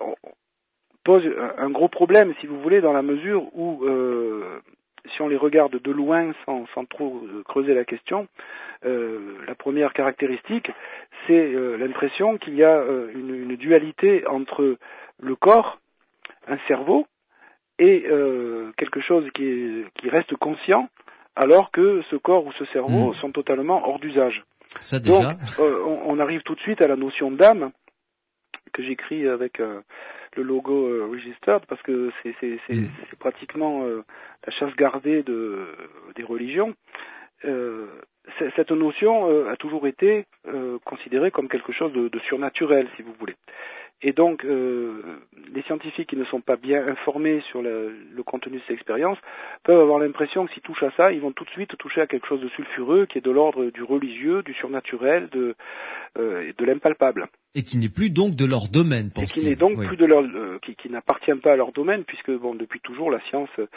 pose un gros problème, si vous voulez, dans la mesure où, euh, si on les regarde de loin sans, sans trop creuser la question, euh, la première caractéristique, c'est euh, l'impression qu'il y a euh, une, une dualité entre le corps, un cerveau, et euh, quelque chose qui, est, qui reste conscient, alors que ce corps ou ce cerveau mmh. sont totalement hors d'usage. Ça déjà. Donc, euh, on, on arrive tout de suite à la notion d'âme, que j'écris avec euh, le logo euh, Registered, parce que c'est, c'est, c'est, mmh. c'est pratiquement euh, la chasse gardée de, des religions. Euh, cette notion euh, a toujours été euh, considérée comme quelque chose de, de surnaturel, si vous voulez. Et donc, euh, les scientifiques qui ne sont pas bien informés sur le, le contenu de ces expériences peuvent avoir l'impression que s'ils touchent à ça, ils vont tout de suite toucher à quelque chose de sulfureux, qui est de l'ordre du religieux, du surnaturel, de, euh, de l'impalpable. Et qui n'est plus donc de leur domaine, pense-t-il. Et qui n'est donc oui. plus de leur, euh, qui, qui n'appartient pas à leur domaine, puisque bon, depuis toujours, la science euh,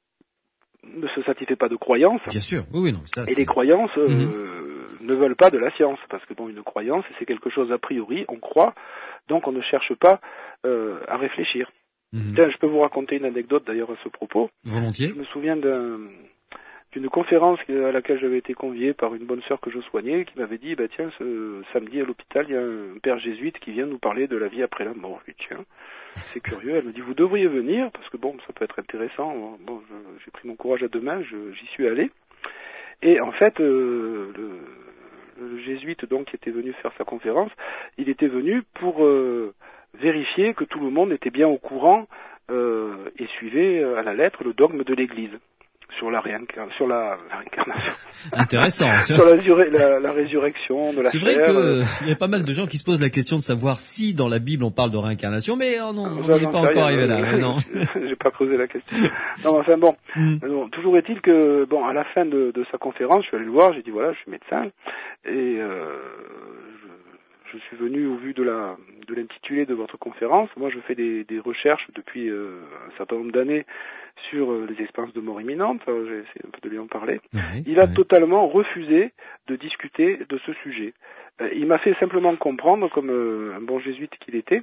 ne se satisfait pas de croyances. Bien sûr, oui, oui, non, ça. Et c'est... les croyances euh, mm-hmm. ne veulent pas de la science, parce que bon, une croyance, c'est quelque chose a priori, on croit, donc on ne cherche pas euh, à réfléchir. Mm-hmm. Tiens, je peux vous raconter une anecdote d'ailleurs à ce propos. Volontiers. Je me souviens d'un, d'une conférence à laquelle j'avais été convié par une bonne sœur que je soignais, qui m'avait dit, bah tiens, ce samedi à l'hôpital, il y a un père jésuite qui vient nous parler de la vie après la mort. Je lui dis, tiens, c'est curieux. Elle me dit, vous devriez venir, parce que bon, ça peut être intéressant. Bon, je, j'ai pris mon courage à deux mains, je, j'y suis allé. Et en fait, euh, le, le jésuite donc qui était venu faire sa conférence, il était venu pour euh, vérifier que tout le monde était bien au courant euh, et suivait à la lettre le dogme de l'Église sur la, réincar- sur la, la réincarnation. Intéressant. Sur la, zuré- la, la résurrection de la c'est chair. C'est vrai qu'il y a pas mal de gens qui se posent la question de savoir si dans la Bible on parle de réincarnation, mais oh non, on n'en est pas encore arrivé là. Mais non. J'ai pas creusé la question. Non, enfin bon. Mm. bon. Toujours est-il que, bon, à la fin de, de sa conférence, je suis allé le voir, j'ai dit voilà, je suis médecin, et euh, je, je suis venu au vu de la de l'intitulé de votre conférence. Moi, je fais des, des recherches depuis euh, un certain nombre d'années sur euh, les expériences de mort imminente. Alors, j'ai essayé un peu de lui en parler. Oui, il a oui. totalement refusé de discuter de ce sujet. Euh, il m'a fait simplement comprendre, comme euh, un bon jésuite qu'il était,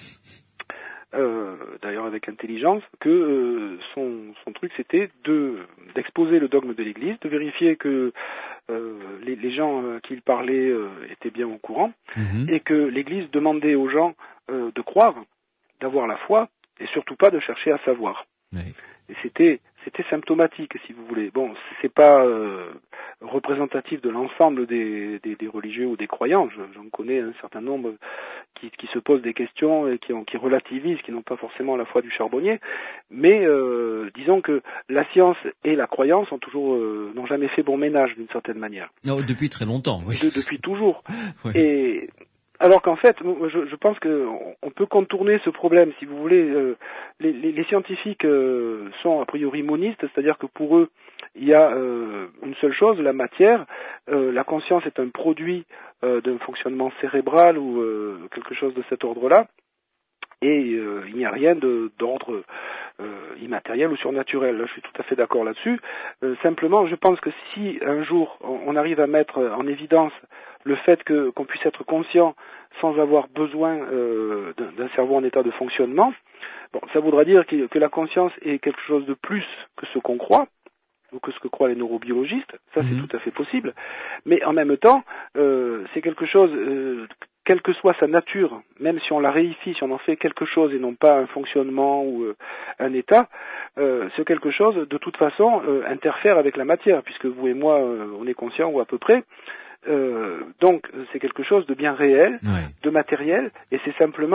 euh, d'ailleurs avec intelligence, que euh, son, son truc c'était de d'exposer le dogme de l'Église, de vérifier que euh, les, les gens à qui il parlait euh, étaient bien au courant, mm-hmm. et que l'Église demandait aux gens euh, de croire, d'avoir la foi, et surtout pas de chercher à savoir. Oui. Et c'était c'était symptomatique, si vous voulez. Bon, c'est pas euh, représentatif de l'ensemble des, des, des religieux ou des croyants. Je, j'en connais un certain nombre qui, qui se posent des questions et qui, ont, qui relativisent, qui n'ont pas forcément la foi du charbonnier. Mais euh, disons que la science et la croyance ont toujours euh, n'ont jamais fait bon ménage d'une certaine manière. Non, depuis très longtemps, oui. De, depuis toujours. Oui. Et alors qu'en fait, je, je pense qu'on peut contourner ce problème, si vous voulez. Euh, les, les, les scientifiques euh, sont a priori monistes, c'est-à-dire que pour eux, il y a euh, une seule chose, la matière. Euh, la conscience est un produit euh, d'un fonctionnement cérébral ou euh, quelque chose de cet ordre-là. Et euh, il n'y a rien de, d'ordre euh, immatériel ou surnaturel. Là, je suis tout à fait d'accord là-dessus. Euh, simplement, je pense que si un jour on, on arrive à mettre en évidence le fait que qu'on puisse être conscient sans avoir besoin euh, d'un, d'un cerveau en état de fonctionnement, bon, ça voudra dire que, que la conscience est quelque chose de plus que ce qu'on croit, ou que ce que croient les neurobiologistes. Ça, mmh. c'est tout à fait possible. Mais en même temps, euh, c'est quelque chose, euh, quelle que soit sa nature, même si on la réifie, si on en fait quelque chose et non pas un fonctionnement ou euh, un état, euh, ce quelque chose, de toute façon, euh, interfère avec la matière, puisque vous et moi, euh, on est conscients, ou à peu près. Euh, donc c'est quelque chose de bien réel, ouais. de matériel, et c'est simplement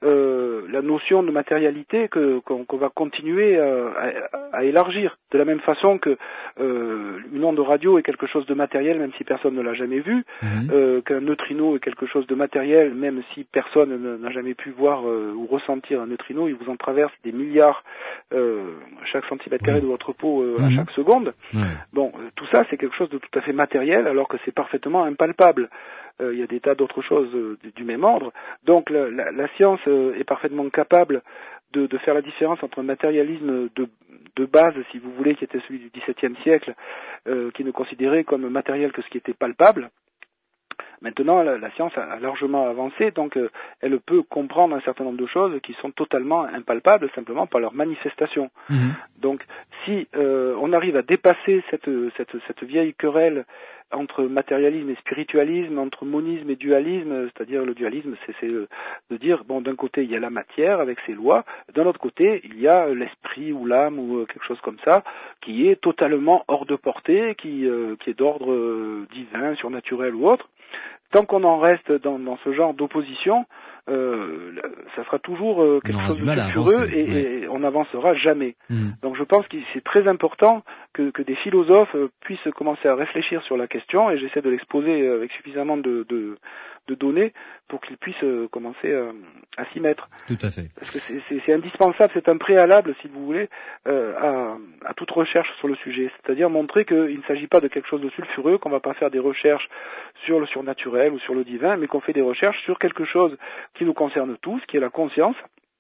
euh, la notion de matérialité que, qu'on, qu'on va continuer à, à, à élargir. De la même façon que euh, une onde radio est quelque chose de matériel, même si personne ne l'a jamais vu, mmh. euh, qu'un neutrino est quelque chose de matériel, même si personne n'a jamais pu voir euh, ou ressentir un neutrino, il vous en traverse des milliards euh, chaque centimètre carré de votre peau euh, mmh. à chaque seconde. Ouais. Bon, euh, tout ça c'est quelque chose de tout à fait matériel, alors que c'est parfaitement impalpable. Euh, il y a des tas d'autres choses euh, du, du même ordre. Donc la, la, la science euh, est parfaitement capable de, de faire la différence entre un matérialisme de, de base, si vous voulez, qui était celui du dix-septième siècle, euh, qui ne considérait comme matériel que ce qui était palpable. Maintenant, la, la science a largement avancé, donc euh, elle peut comprendre un certain nombre de choses qui sont totalement impalpables simplement par leur manifestation. Mmh. Donc, si euh, on arrive à dépasser cette, cette, cette vieille querelle entre matérialisme et spiritualisme, entre monisme et dualisme, c'est-à-dire le dualisme, c'est, c'est de dire, bon, d'un côté, il y a la matière avec ses lois, d'un autre côté, il y a l'esprit ou l'âme ou quelque chose comme ça, qui est totalement hors de portée, qui, euh, qui est d'ordre euh, divin, surnaturel ou autre. Tant qu'on en reste dans, dans ce genre d'opposition, euh, ça sera toujours euh, quelque chose de sulfureux et, ouais. et on n'avancera jamais. Mmh. Donc je pense que c'est très important que, que des philosophes puissent commencer à réfléchir sur la question, et j'essaie de l'exposer avec suffisamment de, de, de données pour qu'ils puissent commencer à, à s'y mettre. Tout à fait. Parce que c'est, c'est, c'est indispensable, c'est un préalable, si vous voulez, euh, à, à toute recherche sur le sujet. C'est-à-dire montrer qu'il ne s'agit pas de quelque chose de sulfureux, qu'on ne va pas faire des recherches sur le surnaturel ou sur le divin, mais qu'on fait des recherches sur quelque chose qui nous concerne tous, qui est la conscience,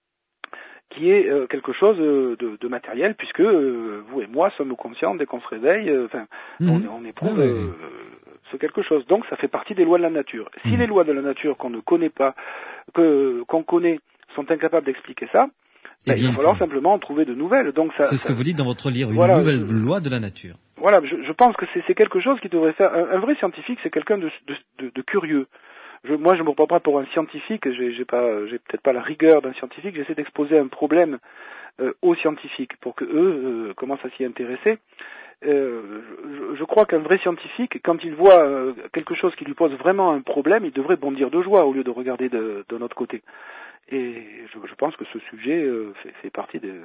qui est euh, quelque chose de, de matériel, puisque euh, vous et moi sommes conscients dès qu'on se réveille, enfin, euh, mmh. on, on éprouve ah, oui. euh, ce quelque chose. Donc ça fait partie des lois de la nature. Si mmh. les lois de la nature qu'on ne connaît pas, que qu'on connaît, sont incapables d'expliquer ça, ben, il va falloir simplement en trouver de nouvelles. Donc ça, c'est ce ça, que vous dites dans votre livre, une voilà, nouvelle je, loi de la nature. Voilà, je, je pense que c'est, c'est quelque chose qui devrait faire. Un, un vrai scientifique, c'est quelqu'un de, de, de, de curieux. Je, moi, je me prends pas pour un scientifique. J'ai, j'ai pas, j'ai peut-être pas la rigueur d'un scientifique. J'essaie d'exposer un problème euh, aux scientifiques pour que eux euh, commencent à s'y intéresser. Euh, je, je crois qu'un vrai scientifique, quand il voit euh, quelque chose qui lui pose vraiment un problème, il devrait bondir de joie au lieu de regarder de, de notre côté. Et je, je pense que ce sujet euh, fait, fait partie des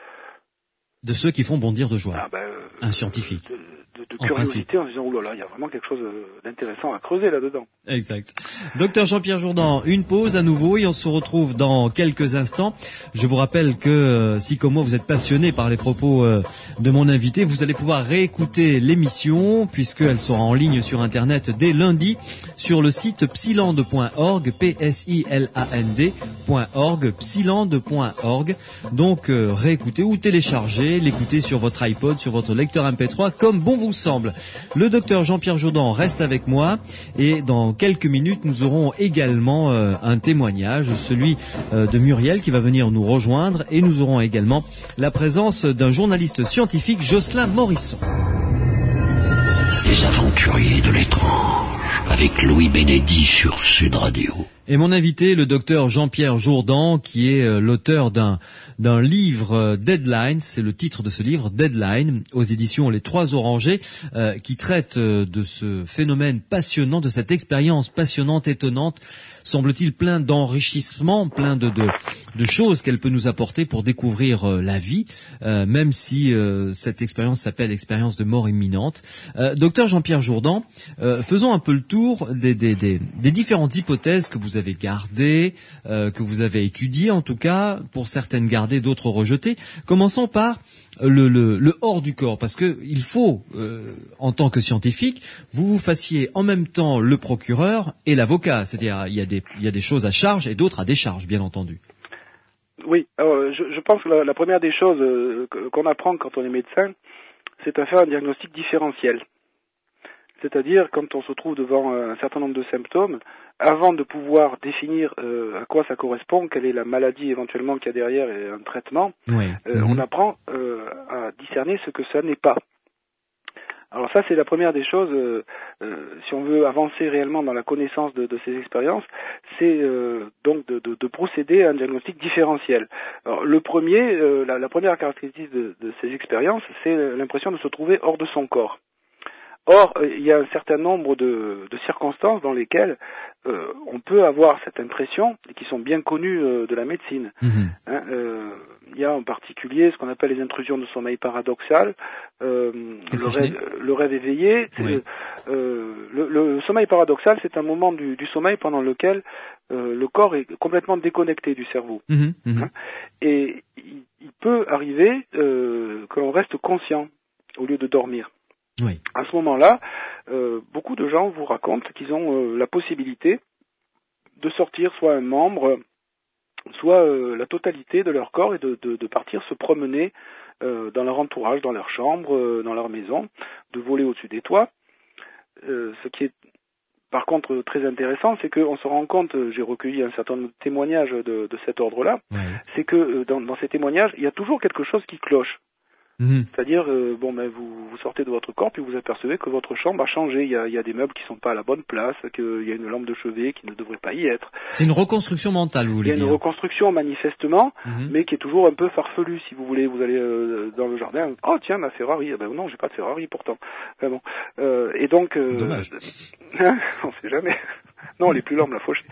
de ceux qui font bondir de joie. Ah ben, euh, un scientifique. De, de, de curiosité en, en disant, oh là là, il y a vraiment quelque chose d'intéressant à creuser là-dedans. Exact. Docteur Jean-Pierre Jourdan, une pause à nouveau et on se retrouve dans quelques instants. Je vous rappelle que euh, si comme moi vous êtes passionné par les propos euh, de mon invité, vous allez pouvoir réécouter l'émission puisqu'elle sera en ligne sur Internet dès lundi sur le site psiland point org, P S I L A N D point org, psiland point org. Donc euh, réécouter ou télécharger, l'écouter sur votre iPod, sur votre lecteur M P trois, comme bon vous semble. Le docteur Jean-Pierre Jourdan reste avec moi et dans quelques minutes, nous aurons également euh, un témoignage, celui euh, de Muriel qui va venir nous rejoindre, et nous aurons également la présence d'un journaliste scientifique, Jocelyn Morisson. Les aventuriers de l'étrange, avec Louis Bénédy sur Sud Radio. Et mon invité, le docteur Jean-Pierre Jourdan, qui est euh, l'auteur d'un d'un livre euh, Deadline, c'est le titre de ce livre, Deadline, aux éditions Les Trois Orangers, euh, qui traite euh, de ce phénomène passionnant, de cette expérience passionnante, étonnante, semble-t-il plein d'enrichissement, plein de, de, de choses qu'elle peut nous apporter pour découvrir euh, la vie, euh, même si euh, cette expérience s'appelle expérience de mort imminente. Euh, docteur Jean-Pierre Jourdan, euh, faisons un peu le tour des, des, des, des différentes hypothèses que vous avez gardées, euh, que vous avez étudiées en tout cas, pour certaines gardées, d'autres rejetées. Commençons par le, le, le hors du corps, parce que il faut, euh, en tant que scientifique, vous vous fassiez en même temps le procureur et l'avocat, c'est-à-dire il y a des, il y a des choses à charge et d'autres à décharge, bien entendu. Oui, alors je, je pense que la, la première des choses euh, qu'on apprend quand on est médecin, c'est à faire un diagnostic différentiel. C'est-à-dire, quand on se trouve devant un certain nombre de symptômes, avant de pouvoir définir euh, à quoi ça correspond, quelle est la maladie éventuellement qu'il y a derrière et un traitement, oui. euh, mmh. on apprend euh, à discerner ce que ça n'est pas. Alors ça, c'est la première des choses, euh, euh, si on veut avancer réellement dans la connaissance de, de ces expériences, c'est euh, donc de, de, de procéder à un diagnostic différentiel. Alors, le premier, euh, la, la première caractéristique de, de ces expériences, c'est l'impression de se trouver hors de son corps. Or, il y a un certain nombre de, de circonstances dans lesquelles euh, on peut avoir cette impression, et qui sont bien connues euh, de la médecine. Mmh. Hein, euh, il y a en particulier ce qu'on appelle les intrusions de sommeil paradoxal, euh, le, rêve, le rêve éveillé. Oui. Euh, le, le sommeil paradoxal, c'est un moment du, du sommeil pendant lequel euh, le corps est complètement déconnecté du cerveau. Mmh. Mmh. Hein, et il, il peut arriver euh, que l'on reste conscient au lieu de dormir. Oui. À ce moment-là, euh, beaucoup de gens vous racontent qu'ils ont euh, la possibilité de sortir soit un membre, soit euh, la totalité de leur corps et de, de, de partir se promener euh, dans leur entourage, dans leur chambre, euh, dans leur maison, de voler au-dessus des toits. Euh, ce qui est par contre très intéressant, c'est qu'on se rend compte, j'ai recueilli un certain nombre de témoignages de, de cet ordre-là, Ouais. c'est que euh, dans, dans ces témoignages, il y a toujours quelque chose qui cloche. Mmh. C'est-à-dire, euh, bon, ben, vous, vous sortez de votre corps, puis vous apercevez que votre chambre a changé. Il y a, il y a des meubles qui sont pas à la bonne place, qu'il y a une lampe de chevet qui ne devrait pas y être. C'est une reconstruction mentale, vous voulez dire. Il y a une dire. reconstruction manifestement, Mmh. mais qui est toujours un peu farfelue, si vous voulez. Vous allez euh, dans le jardin, oh tiens, ma Ferrari. Ah ben non, j'ai pas de Ferrari pourtant. Enfin, bon. euh, et donc, euh, Dommage. on sait jamais. Non, elle est plus lente, la fauchée.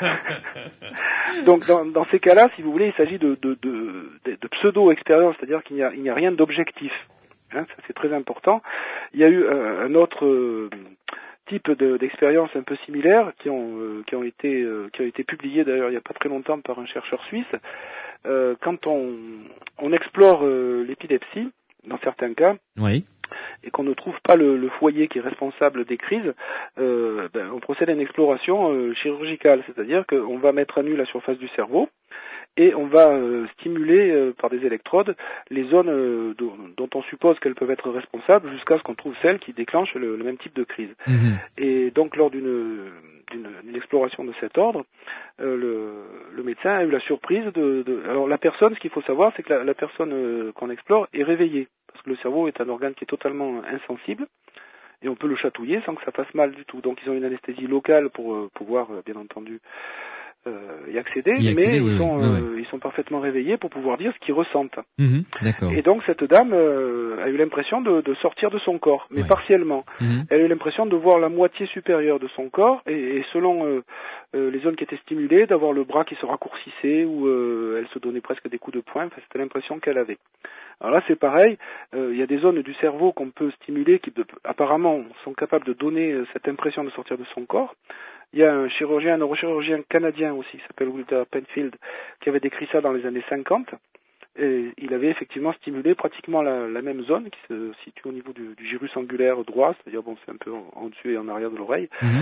Donc, dans, dans ces cas-là, si vous voulez, il s'agit de, de, de, de, de pseudo-expérience, c'est-à-dire qu'il n'y a, il n'y a rien d'objectif. Hein, ça, c'est très important. Il y a eu un, un autre euh, type de, d'expériences un peu similaires qui ont, euh, qui ont été, euh, qui ont été publiées d'ailleurs il n'y a pas très longtemps par un chercheur suisse. Euh, quand on, on explore euh, l'épilepsie, dans certains cas, Oui. et qu'on ne trouve pas le, le foyer qui est responsable des crises, euh, ben, on procède à une exploration euh, chirurgicale, c'est-à-dire qu'on va mettre à nu la surface du cerveau et on va euh, stimuler euh, par des électrodes les zones euh, dont, dont on suppose qu'elles peuvent être responsables jusqu'à ce qu'on trouve celles qui déclenchent le, le même type de crise. Mmh. Et donc lors d'une, d'une, d'une exploration de cet ordre, euh, le, le médecin a eu la surprise de, de... Alors la personne, ce qu'il faut savoir, c'est que la, la personne euh, qu'on explore est réveillée, parce que le cerveau est un organe qui est totalement insensible, et on peut le chatouiller sans que ça fasse mal du tout. Donc ils ont une anesthésie locale pour euh, pouvoir, euh, bien entendu, euh, y accéder, Y accéder, mais oui, ils, sont, oui, euh, oui. ils sont parfaitement réveillés pour pouvoir dire ce qu'ils ressentent. Mmh. D'accord. Et donc cette dame euh, a eu l'impression de, de sortir de son corps, mais Ouais. partiellement. Mmh. Elle a eu l'impression de voir la moitié supérieure de son corps, et, et selon euh, euh, les zones qui étaient stimulées, d'avoir le bras qui se raccourcissait, ou euh, elle se donnait presque des coups de poing, enfin, c'était l'impression qu'elle avait. Alors là, c'est pareil, euh, il y a des zones du cerveau qu'on peut stimuler qui, de, apparemment, sont capables de donner euh, cette impression de sortir de son corps. Il y a un chirurgien, un neurochirurgien canadien aussi, qui s'appelle Wilder Penfield, qui avait décrit ça dans les années cinquante. Et il avait effectivement stimulé pratiquement la, la même zone qui se situe au niveau du, du gyrus angulaire droit, c'est-à-dire bon, c'est un peu en, en dessus et en arrière de l'oreille, Mmh.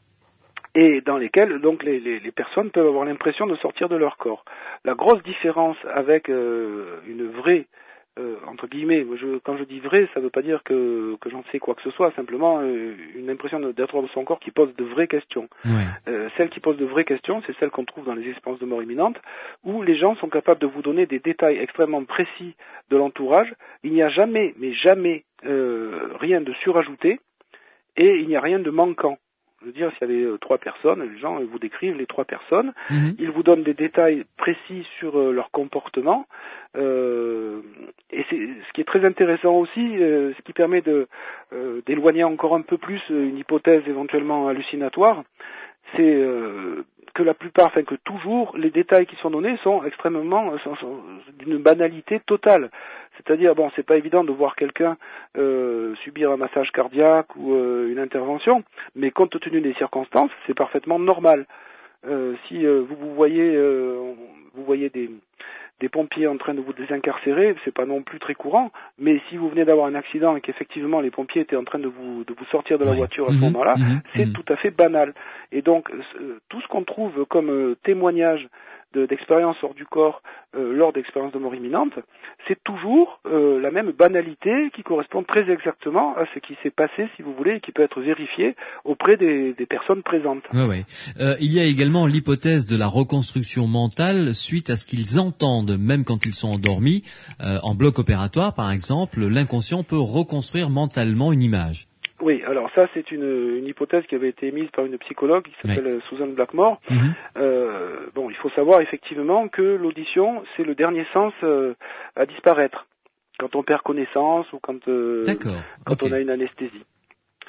et dans lesquels donc les, les, les personnes peuvent avoir l'impression de sortir de leur corps. La grosse différence avec euh, une vraie Euh, entre guillemets, je, quand je dis vrai, ça ne veut pas dire que, que j'en sais quoi que ce soit, simplement euh, une impression d'être de son corps qui pose de vraies questions. Ouais. Euh, celle qui pose de vraies questions, c'est celle qu'on trouve dans les expériences de mort imminente, où les gens sont capables de vous donner des détails extrêmement précis de l'entourage. Il n'y a jamais, mais jamais, euh, rien de surajouté, et il n'y a rien de manquant. Je veux dire, s'il y avait euh, trois personnes, les gens euh, vous décrivent les trois personnes, Mmh. ils vous donnent des détails précis sur euh, leur comportement, euh, et c'est ce qui est très intéressant aussi, euh, ce qui permet de euh, d'éloigner encore un peu plus une hypothèse éventuellement hallucinatoire, c'est euh, que la plupart, enfin que toujours, les détails qui sont donnés sont extrêmement, sont, sont d'une banalité totale. C'est-à-dire, bon, c'est pas évident de voir quelqu'un euh, subir un massage cardiaque ou euh, une intervention, mais compte tenu des circonstances, c'est parfaitement normal. Euh, si euh, vous, vous voyez, euh, vous voyez des, des pompiers en train de vous désincarcérer, c'est pas non plus très courant, mais si vous venez d'avoir un accident et qu'effectivement les pompiers étaient en train de vous, de vous sortir de la Ouais. voiture à ce Mmh. moment-là, Mmh. c'est Mmh. tout à fait banal. Et donc, euh, tout ce qu'on trouve comme euh, témoignage de, d'expérience hors du corps euh, lors d'expériences de mort imminente, c'est toujours euh, la même banalité qui correspond très exactement à ce qui s'est passé, si vous voulez, et qui peut être vérifié auprès des, des personnes présentes. Ouais, ouais. Euh, il y a également l'hypothèse de la reconstruction mentale suite à ce qu'ils entendent, même quand ils sont endormis. Euh, en bloc opératoire, par exemple, l'inconscient peut reconstruire mentalement une image. Oui, alors ça c'est une, une hypothèse qui avait été émise par une psychologue qui s'appelle ouais. Susan Blackmore. Mmh. Euh, bon, il faut savoir effectivement que l'audition c'est le dernier sens euh, à disparaître quand on perd connaissance ou quand, euh, quand okay. on a une anesthésie.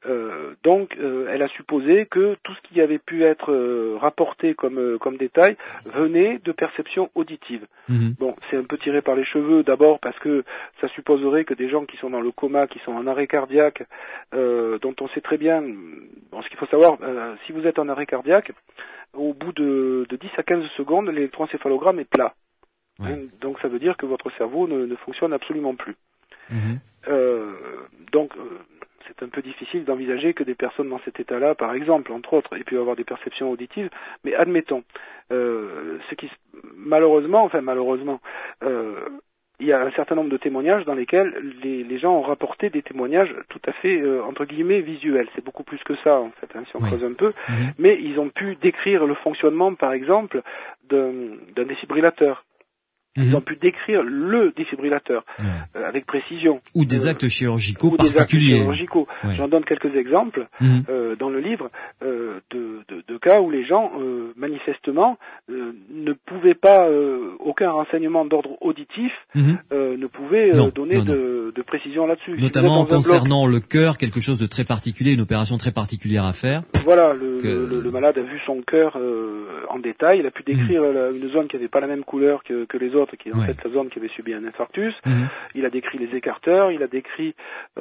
Euh, donc, euh, elle a supposé que tout ce qui avait pu être euh, rapporté comme euh, comme détail venait de perceptions auditives. Mmh. Bon, c'est un peu tiré par les cheveux, d'abord parce que ça supposerait que des gens qui sont dans le coma, qui sont en arrêt cardiaque, euh, dont on sait très bien, bon, ce qu'il faut savoir, euh, si vous êtes en arrêt cardiaque, au bout de, de dix à quinze secondes, l'électroencéphalogramme est plat. Ouais. Hein, donc ça veut dire que votre cerveau ne, ne fonctionne absolument plus. Mmh. Euh, donc... Euh, c'est un peu difficile d'envisager que des personnes dans cet état-là, par exemple, entre autres, aient pu avoir des perceptions auditives, mais admettons, euh, ce qui, malheureusement, enfin malheureusement, euh, il y a un certain nombre de témoignages dans lesquels les, les gens ont rapporté des témoignages tout à fait, euh, entre guillemets, visuels. C'est beaucoup plus que ça, en fait, hein, si on oui. creuse un peu, mmh. mais ils ont pu décrire le fonctionnement, par exemple, d'un, d'un défibrillateur. Ils mmh. ont pu décrire le défibrillateur ouais. euh, avec précision. Ou des euh, actes chirurgicaux ou particuliers. Des actes chirurgicaux. Ouais. J'en donne quelques exemples mmh. euh, dans le livre euh, de, de, de cas où les gens, euh, manifestement, euh, ne pouvaient pas, euh, aucun renseignement d'ordre auditif mmh. euh, ne pouvait euh, non, donner non, non. De, de précision là-dessus. Notamment si concernant bloc, le cœur, quelque chose de très particulier, une opération très particulière à faire. Voilà, le, que... le, le malade a vu son cœur euh, en détail, il a pu décrire mmh. la, une zone qui n'avait pas la même couleur que, que les autres, qui est en ouais. fait la zone qui avait subi un infarctus. Mmh. Il a décrit les écarteurs, il a décrit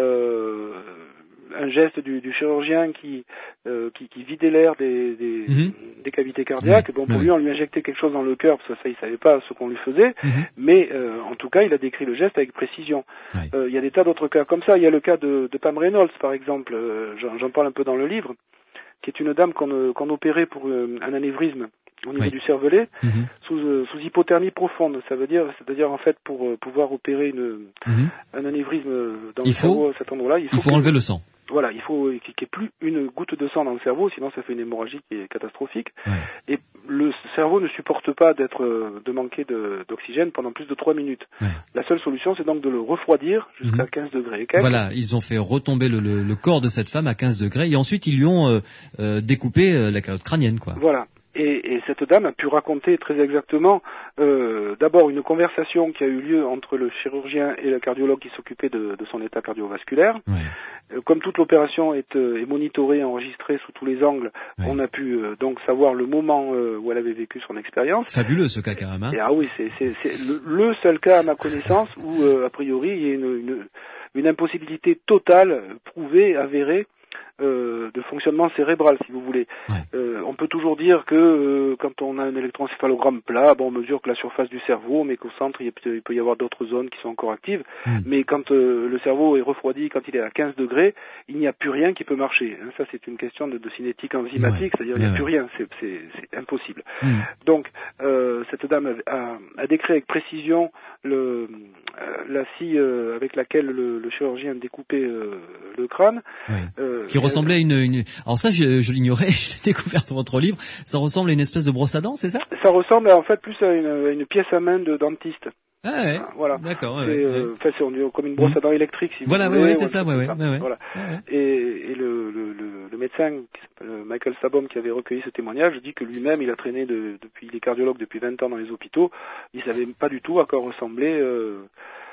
euh, un geste du, du chirurgien qui, euh, qui qui vidait l'air des, des, mmh. des cavités cardiaques. Mmh. Bon, pour mmh. lui, on lui injectait quelque chose dans le cœur, parce que ça, il savait pas ce qu'on lui faisait. Mmh. Mais euh, en tout cas, il a décrit le geste avec précision. Ouais. Euh, il y a des tas d'autres cas comme ça. Il y a le cas de, de Pam Reynolds, par exemple. Euh, j'en, j'en parle un peu dans le livre, qui est une dame qu'on, qu'on opérait pour euh, un anévrisme au niveau oui. du cervelet, mmh. sous, euh, sous hypothermie profonde. Ça veut dire, c'est-à-dire en fait pour euh, pouvoir opérer une, mmh. un anévrisme dans il le faut, cerveau à cet endroit-là, il faut, il faut enlever le sang. Voilà, il faut qu'il n'y ait plus une goutte de sang dans le cerveau, sinon ça fait une hémorragie qui est catastrophique. Ouais. Et le cerveau ne supporte pas d'être, de manquer de, d'oxygène pendant plus de trois minutes. Ouais. La seule solution, c'est donc de le refroidir jusqu'à mmh. quinze degrés. quinze Voilà, ils ont fait retomber le, le, le corps de cette femme à quinze degrés et ensuite ils lui ont euh, euh, découpé euh, la calotte crânienne, quoi. Voilà. Et, et cette dame a pu raconter très exactement euh, d'abord une conversation qui a eu lieu entre le chirurgien et le cardiologue qui s'occupait de, de son état cardiovasculaire. Ouais. Euh, comme toute l'opération est, euh, est monitorée, enregistrée sous tous les angles, ouais. on a pu euh, donc savoir le moment euh, où elle avait vécu son expérience. Fabuleux ce cas quand même. Hein. Et, ah oui, c'est, c'est, c'est le, le seul cas à ma connaissance où euh, a priori il y a une, une, une impossibilité totale, prouvée, avérée, Euh, de fonctionnement cérébral, si vous voulez. Ouais. Euh, on peut toujours dire que euh, quand on a un électroencéphalogramme plat, bon, on mesure que la surface du cerveau, mais qu'au centre, il, il peut y avoir d'autres zones qui sont encore actives. Mmh. Mais quand euh, le cerveau est refroidi, quand il est à quinze degrés, il n'y a plus rien qui peut marcher. Hein, ça, c'est une question de, de cinétique enzymatique, ouais. c'est-à-dire il n'y a ouais. plus rien, c'est, c'est, c'est impossible. Mmh. Donc, euh, cette dame a, a décrit avec précision le, euh, la scie euh, avec laquelle le, le chirurgien découpait euh, le crâne. Ouais. Euh, qui ressemblait à une, une... Alors ça, je, je l'ignorais, je l'ai découvert dans votre livre. Ça ressemble à une espèce de brosse à dents, c'est ça? Ça ressemble en fait plus à une, à une pièce à main de dentiste. Ah ouais. Voilà. D'accord. Ouais, c'est, ouais. Euh, enfin, c'est on dit, comme une brosse mmh. à dents électrique. Si voilà, vous ouais, voulez, ouais, c'est ça, ouais, ouais, ouais, ouais. Voilà. Ouais, ouais. Et, et le, le, le, le médecin qui s'appelle Michael Sabom, qui avait recueilli ce témoignage, dit que lui-même, il a traîné de, depuis les cardiologues depuis vingt ans dans les hôpitaux. Il savait pas du tout à quoi ressemblait euh,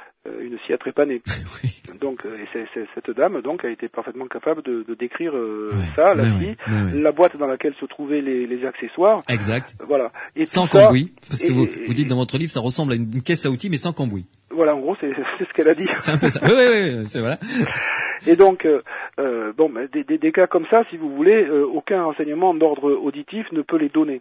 une scie à trépaner. Oui. Donc, et c'est, c'est, cette dame donc a été parfaitement capable de, de décrire euh, ouais, ça, la scie, ouais, ouais. la boîte dans laquelle se trouvaient les, les accessoires. Exact. Voilà. Et sans cambouis, parce que et, vous, vous dites dans votre livre, ça ressemble à une, une caisse à outils, mais sans cambouis. Voilà, en gros, c'est, c'est ce qu'elle a dit. C'est un peu ça. Oui, oui, oui, c'est voilà. Et donc, euh, euh, bon, des, des, des cas comme ça, si vous voulez, euh, aucun renseignement d'ordre auditif ne peut les donner.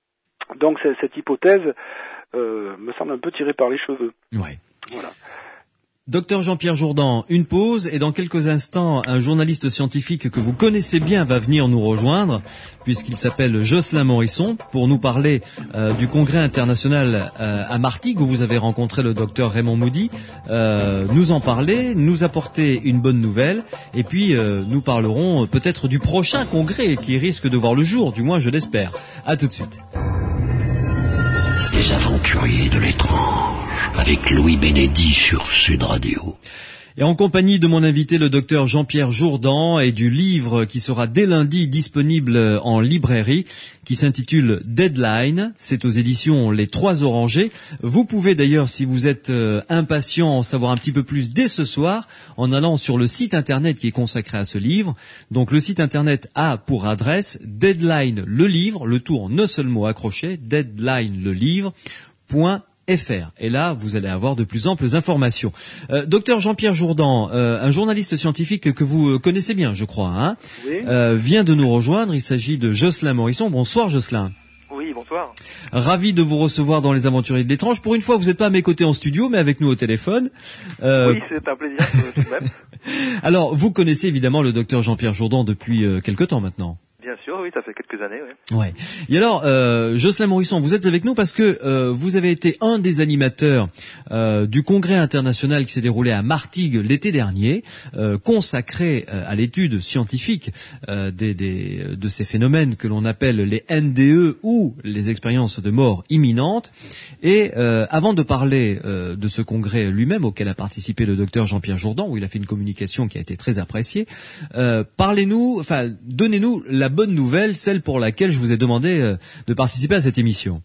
Donc, c'est, cette hypothèse euh, me semble un peu tirée par les cheveux. Ouais. Voilà. Docteur Jean-Pierre Jourdan, une pause et dans quelques instants, un journaliste scientifique que vous connaissez bien va venir nous rejoindre puisqu'il s'appelle Jocelyn Morisson pour nous parler euh, du congrès international euh, à Martigues où vous avez rencontré le docteur Raymond Moody, euh, nous en parler, nous apporter une bonne nouvelle et puis euh, nous parlerons peut-être du prochain congrès qui risque de voir le jour, du moins je l'espère. À tout de suite. Les aventuriers de l'étrange avec Louis Benedy sur Sud Radio. Et en compagnie de mon invité, le docteur Jean-Pierre Jourdan, et du livre qui sera dès lundi disponible en librairie, qui s'intitule Deadline. C'est aux éditions Les Trois Orangers. Vous pouvez d'ailleurs, si vous êtes euh, impatient, en savoir un petit peu plus dès ce soir, en allant sur le site internet qui est consacré à ce livre. Donc le site internet a pour adresse Deadline le livre, le tout en un seul mot accroché, Deadline le livre, point F R. Et là, vous allez avoir de plus amples informations. Euh, docteur Jean-Pierre Jourdan, euh, un journaliste scientifique que vous connaissez bien, je crois, hein, oui. euh, vient de nous rejoindre. Il s'agit de Jocelyn Morisson. Bonsoir, Jocelyn. Oui, bonsoir. Ravi de vous recevoir dans Les Aventuriers de l'étrange. Pour une fois, vous n'êtes pas à mes côtés en studio, mais avec nous au téléphone. Euh... Oui, c'est un plaisir tout de même. Alors, vous connaissez évidemment le docteur Jean-Pierre Jourdan depuis euh, quelque temps maintenant. Bien sûr, oui, ça fait quelques années, oui. Ouais. Et alors, euh, Jocelyn Morisson, vous êtes avec nous parce que euh, vous avez été un des animateurs euh, du congrès international qui s'est déroulé à Martigues l'été dernier, euh, consacré euh, à l'étude scientifique euh, des, des, de ces phénomènes que l'on appelle les N D E ou les expériences de mort imminente. Et euh, avant de parler euh, de ce congrès lui-même auquel a participé le docteur Jean-Pierre Jourdan, où il a fait une communication qui a été très appréciée, euh, parlez-nous, enfin, donnez-nous la bonne nouvelle, celle pour laquelle je vous ai demandé euh, de participer à cette émission.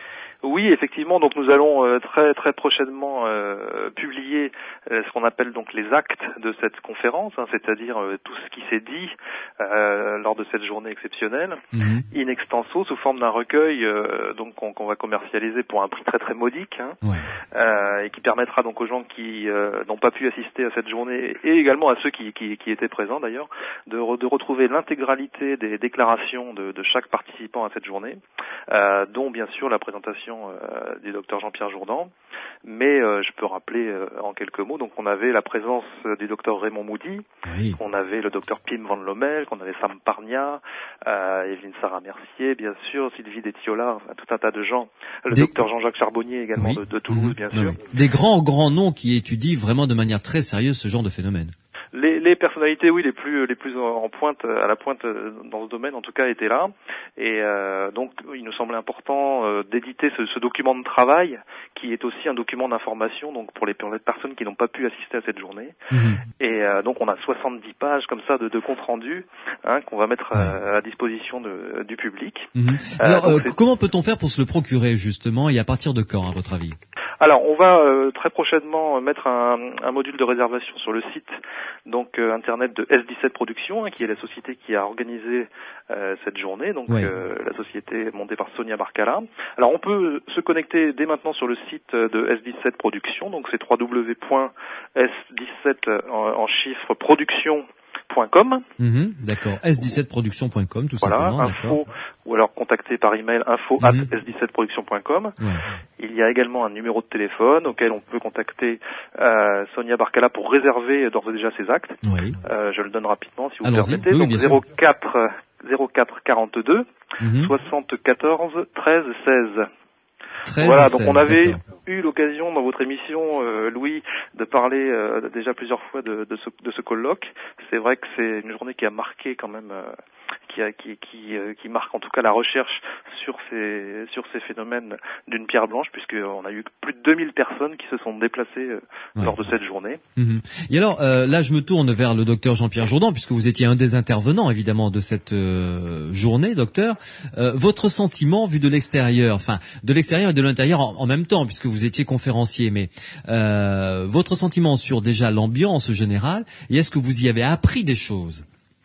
Oui, effectivement, donc nous allons euh, très très prochainement euh, publier euh, ce qu'on appelle donc les actes de cette conférence, hein, c'est-à-dire euh, tout ce qui s'est dit euh, lors de cette journée exceptionnelle, mmh. in extenso, sous forme d'un recueil euh, donc qu'on, qu'on va commercialiser pour un prix très très modique, hein, ouais. euh, et qui permettra donc aux gens qui euh, n'ont pas pu assister à cette journée, et également à ceux qui, qui, qui étaient présents d'ailleurs, de, re, de retrouver l'intégralité des déclarations de, de chaque participant à cette journée, euh, dont bien sûr la présentation Euh, du docteur Jean-Pierre Jourdan, mais euh, je peux rappeler euh, en quelques mots, donc on avait la présence euh, du docteur Raymond Moody, oui. on avait le docteur Pim Van Lommel, qu'on avait Sam Parnia, euh, Evelyne Sarah Mercier, bien sûr, Sylvie Détiola, enfin, tout un tas de gens, le Des... docteur Jean-Jacques Charbonnier également oui. de, de Toulouse, mmh. bien sûr. Oui. Des grands, grands noms qui étudient vraiment de manière très sérieuse ce genre de phénomène. Les, les personnalités, oui, les plus les plus en pointe, à la pointe dans ce domaine, en tout cas, étaient là. Et euh, donc, il nous semblait important euh, d'éditer ce, ce document de travail, qui est aussi un document d'information, donc pour les, pour les personnes qui n'ont pas pu assister à cette journée. Mmh. Et euh, donc, on a soixante-dix pages comme ça de, de compte rendu, hein, qu'on va mettre ouais. à, à disposition de, du public. Mmh. Alors, euh, euh, comment peut-on faire pour se le procurer justement, et à partir de quand, à votre avis ? Alors, on va euh, très prochainement mettre un, un module de réservation sur le site donc euh, internet de S dix-sept Productions, hein, qui est la société qui a organisé euh, cette journée, donc ouais. euh, la société montée par Sonia Barcala. Alors, on peut se connecter dès maintenant sur le site de S dix-sept Productions, donc c'est w w w point s dix-sept en, en chiffre production point com. Mmh, d'accord. S dix-sept productions point com, tout voilà, simplement. Info, d'accord. Ou alors contacter par email info mmh. at s dix-sept productions point com. Ouais. Il y a également un numéro de téléphone auquel on peut contacter euh, Sonia Barcala pour réserver d'ores et déjà ses actes. Oui. Euh, je le donne rapidement si vous Allons-y. permettez. Oui, donc bien zéro quatre zéro quatre quarante-deux mmh. soixante-quatorze treize seize. Voilà, donc on avait d'accord. eu l'occasion dans votre émission, euh, Louis, de parler euh, déjà plusieurs fois de, de, ce, de ce colloque. C'est vrai que c'est une journée qui a marqué quand même, euh, qui, a, qui, qui, euh, qui marque en tout cas la recherche sur ces, sur ces phénomènes d'une pierre blanche, puisqu'on a eu plus de deux mille personnes qui se sont déplacées euh, ouais. lors de cette journée. Mmh. Et alors, euh, là je me tourne vers le docteur Jean-Pierre Jourdan, puisque vous étiez un des intervenants évidemment de cette euh, journée, docteur. Euh, votre sentiment vu de l'extérieur, enfin de l'extérieur et de l'intérieur en, en même temps, puisque vous étiez conférencier, mais euh, votre sentiment sur déjà l'ambiance générale, et est-ce que vous y avez appris des choses ?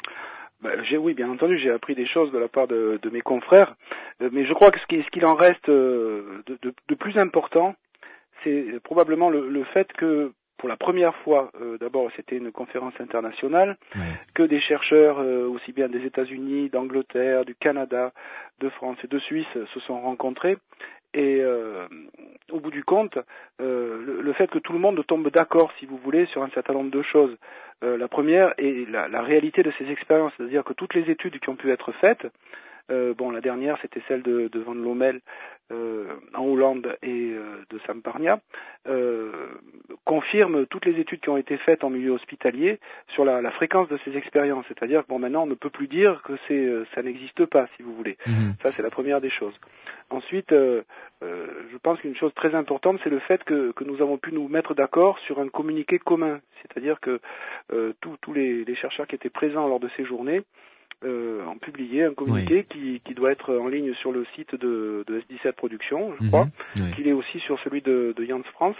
Ben, j'ai, oui, bien entendu, j'ai appris des choses de la part de, de mes confrères, euh, mais je crois que ce, qui, ce qu'il en reste euh, de, de, de plus important, c'est probablement le, le fait que, pour la première fois, euh, d'abord c'était une conférence internationale, ouais. que des chercheurs, euh, aussi bien des États-Unis, d'Angleterre, du Canada, de France et de Suisse, se sont rencontrés. Et euh, au bout du compte, euh, le, le fait que tout le monde tombe d'accord, si vous voulez, sur un certain nombre de choses. Euh, la première est la, la réalité de ces expériences, c'est-à-dire que toutes les études qui ont pu être faites Euh, bon, la dernière, c'était celle de, de Van Lommel euh, en Hollande et euh, de Sam Parnia, euh, confirme toutes les études qui ont été faites en milieu hospitalier sur la, la fréquence de ces expériences. C'est-à-dire que bon, maintenant, on ne peut plus dire que c'est, ça n'existe pas, si vous voulez. Mmh. Ça, c'est la première des choses. Ensuite, euh, euh, je pense qu'une chose très importante, c'est le fait que, que nous avons pu nous mettre d'accord sur un communiqué commun. C'est-à-dire que euh, tous, tous les, les chercheurs qui étaient présents lors de ces journées euh, ont publié un communiqué oui. qui, qui doit être en ligne sur le site de, de S dix-sept Productions, je mmh, crois, oui. qu'il est aussi sur celui de, de Jans France.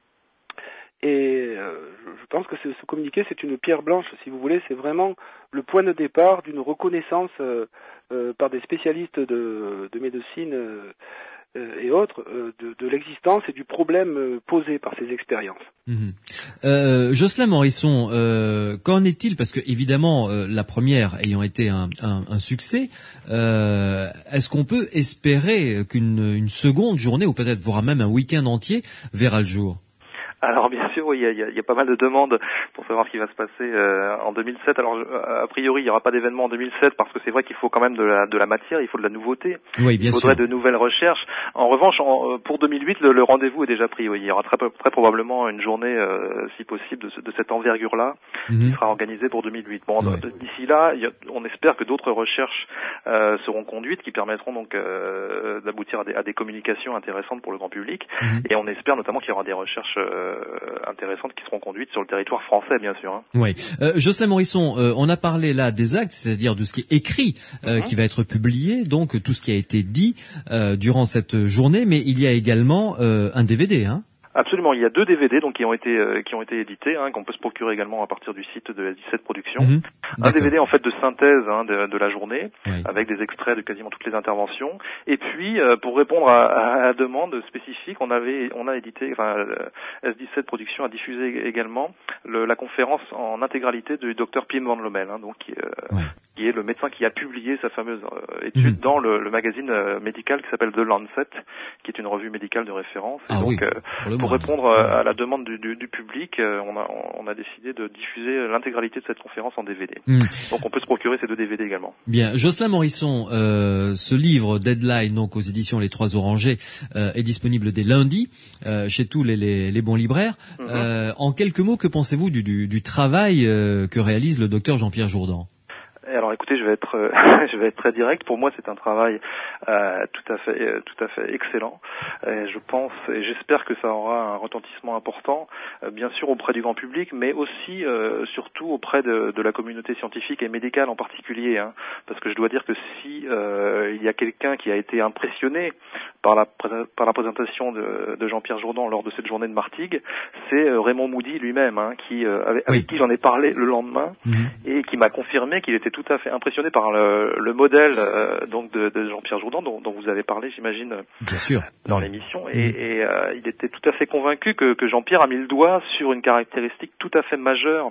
Et euh, je pense que ce, ce communiqué, c'est une pierre blanche, si vous voulez. C'est vraiment le point de départ d'une reconnaissance euh, euh, par des spécialistes de, de médecine euh, euh, et autres euh, de, de l'existence et du problème euh, posé par ces expériences. Mmh. Euh, Jocelyn Morisson, euh, qu'en est-il? Parce que évidemment, euh, la première ayant été un, un, un succès, euh, est-ce qu'on peut espérer qu'une une seconde journée, ou peut-être voire même un week-end entier, verra le jour? Alors bien sûr, oui, il y a, il y a, il y a pas mal de demandes pour savoir ce qui va se passer euh, en deux mille sept. Alors a priori, il n'y aura pas d'événement en deux mille sept parce que c'est vrai qu'il faut quand même de la, de la matière, il faut de la nouveauté, oui, bien il faudrait sûr. de nouvelles recherches. En revanche, en, pour deux mille huit, le, le rendez-vous est déjà pris. Oui. Il y aura très, très probablement une journée, euh, si possible, de, de cette envergure-là, mm-hmm. qui sera organisée pour deux mille huit. Bon, ouais. D'ici là, il y a, on espère que d'autres recherches euh, seront conduites qui permettront donc euh, d'aboutir à des, à des communications intéressantes pour le grand public. Mm-hmm. Et on espère notamment qu'il y aura des recherches euh, intéressantes qui seront conduites sur le territoire français, bien sûr. Hein. Oui. Euh, Jocelyn Morisson, euh, on a parlé là des actes, c'est-à-dire de ce qui est écrit, euh, mm-hmm. qui va être publié, donc tout ce qui a été dit euh, durant cette journée, mais il y a également euh, un D V D, hein? Absolument, il y a deux D V D donc qui ont été euh, qui ont été édités, hein, qu'on peut se procurer également à partir du site de S dix-sept Productions. Mmh, un D V D en fait de synthèse hein, de, de la journée, oui. avec des extraits de quasiment toutes les interventions. Et puis euh, pour répondre à, à la demande spécifique, on avait on a édité, enfin S dix-sept Productions a diffusé également le, la conférence en intégralité du docteur Pim Van Lommel, hein, donc qui, euh, ouais. qui est le médecin qui a publié sa fameuse euh, étude mmh. dans le, le magazine euh, médical qui s'appelle The Lancet, qui est une revue médicale de référence. Et ah donc oui, euh, pour répondre à la demande du, du, du public, on a, on a décidé de diffuser l'intégralité de cette conférence en D V D. Mmh. Donc on peut se procurer ces deux D V D également. Bien, Jocelyn Morisson, euh, ce livre Deadline, donc aux éditions Les Trois Orangers, euh, est disponible dès lundi euh, chez tous les, les, les bons libraires. Mmh. Euh, en quelques mots, que pensez-vous du, du, du travail euh, que réalise le docteur Jean-Pierre Jourdan? Alors écoutez, je vais être euh, je vais être très direct. Pour moi, c'est un travail euh, tout à fait euh, tout à fait excellent. Et je pense et j'espère que ça aura un retentissement important, euh, bien sûr auprès du grand public, mais aussi euh, surtout auprès de, de la communauté scientifique et médicale en particulier. Hein, parce que je dois dire que si euh, il y a quelqu'un qui a été impressionné par la par la présentation de, de Jean-Pierre Jourdan lors de cette journée de Martigues, c'est euh, Raymond Moody lui-même, hein, qui euh, avec, oui. avec qui j'en ai parlé le lendemain mmh. et qui m'a confirmé qu'il était tout à fait impressionné par le, le modèle euh, donc de, de Jean-Pierre Jourdan dont, dont vous avez parlé, j'imagine, bien sûr, dans ouais. l'émission. Et, et euh, il était tout à fait convaincu que, que Jean-Pierre a mis le doigt sur une caractéristique tout à fait majeure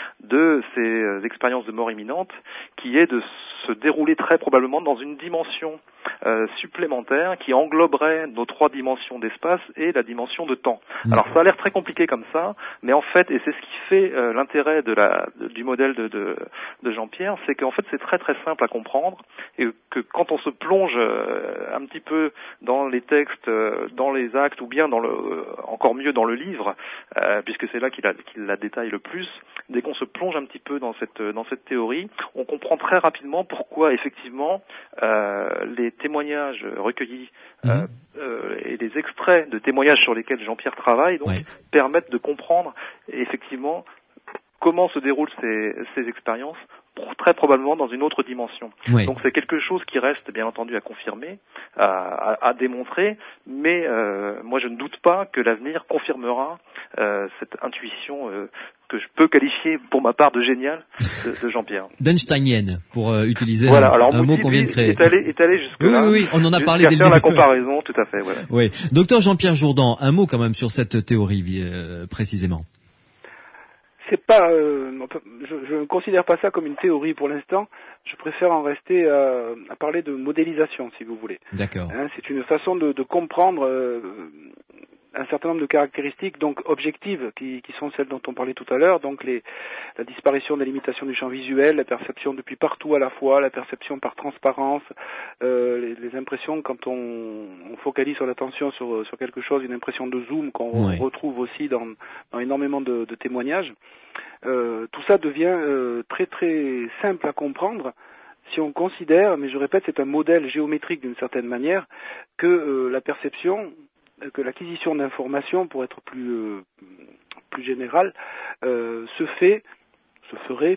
de ces expériences de mort imminente, qui est de se dérouler très probablement dans une dimension euh, supplémentaire qui engloberait nos trois dimensions d'espace et la dimension de temps. Mmh. Alors ça a l'air très compliqué comme ça, mais en fait, et c'est ce qui fait euh, l'intérêt de la de, du modèle de, de, de Jean-Pierre, c'est qu'en fait c'est très très simple à comprendre et que quand on se plonge euh, un petit peu dans les textes, euh, dans les actes ou bien dans le euh, encore mieux dans le livre, euh, puisque c'est là qu'il, a, qu'il la détaille le plus, dès qu'on se plonge un petit peu dans cette dans cette théorie, on comprend très rapidement pourquoi effectivement euh, les témoignages recueillis mmh. euh, euh, et les extraits de témoignages sur lesquels Jean-Pierre travaille donc ouais. permettent de comprendre effectivement comment se déroulent ces, ces expériences, très probablement dans une autre dimension. Oui. Donc c'est quelque chose qui reste bien entendu à confirmer, à, à, à démontrer, mais euh, moi je ne doute pas que l'avenir confirmera euh, cette intuition euh, que je peux qualifier pour ma part de géniale de, de Jean-Pierre. d'Einsteinienne, pour euh, utiliser voilà, un, alors, un mot qu'on vient de créer. Est allé, est allé jusque là. Oui, oui, oui, on en a parlé dès le début. la comparaison, tout à fait. Voilà. Oui, docteur Jean-Pierre Jourdan, un mot quand même sur cette théorie euh, précisément. C'est pas, euh, je, je ne considère pas ça comme une théorie pour l'instant. Je préfère en rester à, à parler de modélisation, si vous voulez. D'accord. Hein, c'est une façon de, de comprendre euh, un certain nombre de caractéristiques donc objectives qui, qui sont celles dont on parlait tout à l'heure, donc les, la disparition des limitations du champ visuel, la perception depuis partout à la fois, la perception par transparence, euh, les, les impressions quand on, on focalise sur l'attention sur, sur quelque chose, une impression de zoom qu'on ouais. retrouve aussi dans, dans énormément de, de témoignages. Euh, tout ça devient euh, très très simple à comprendre si on considère, mais je répète, c'est un modèle géométrique d'une certaine manière, que euh, la perception, que l'acquisition d'informations, pour être plus euh, plus général, euh, se fait, se ferait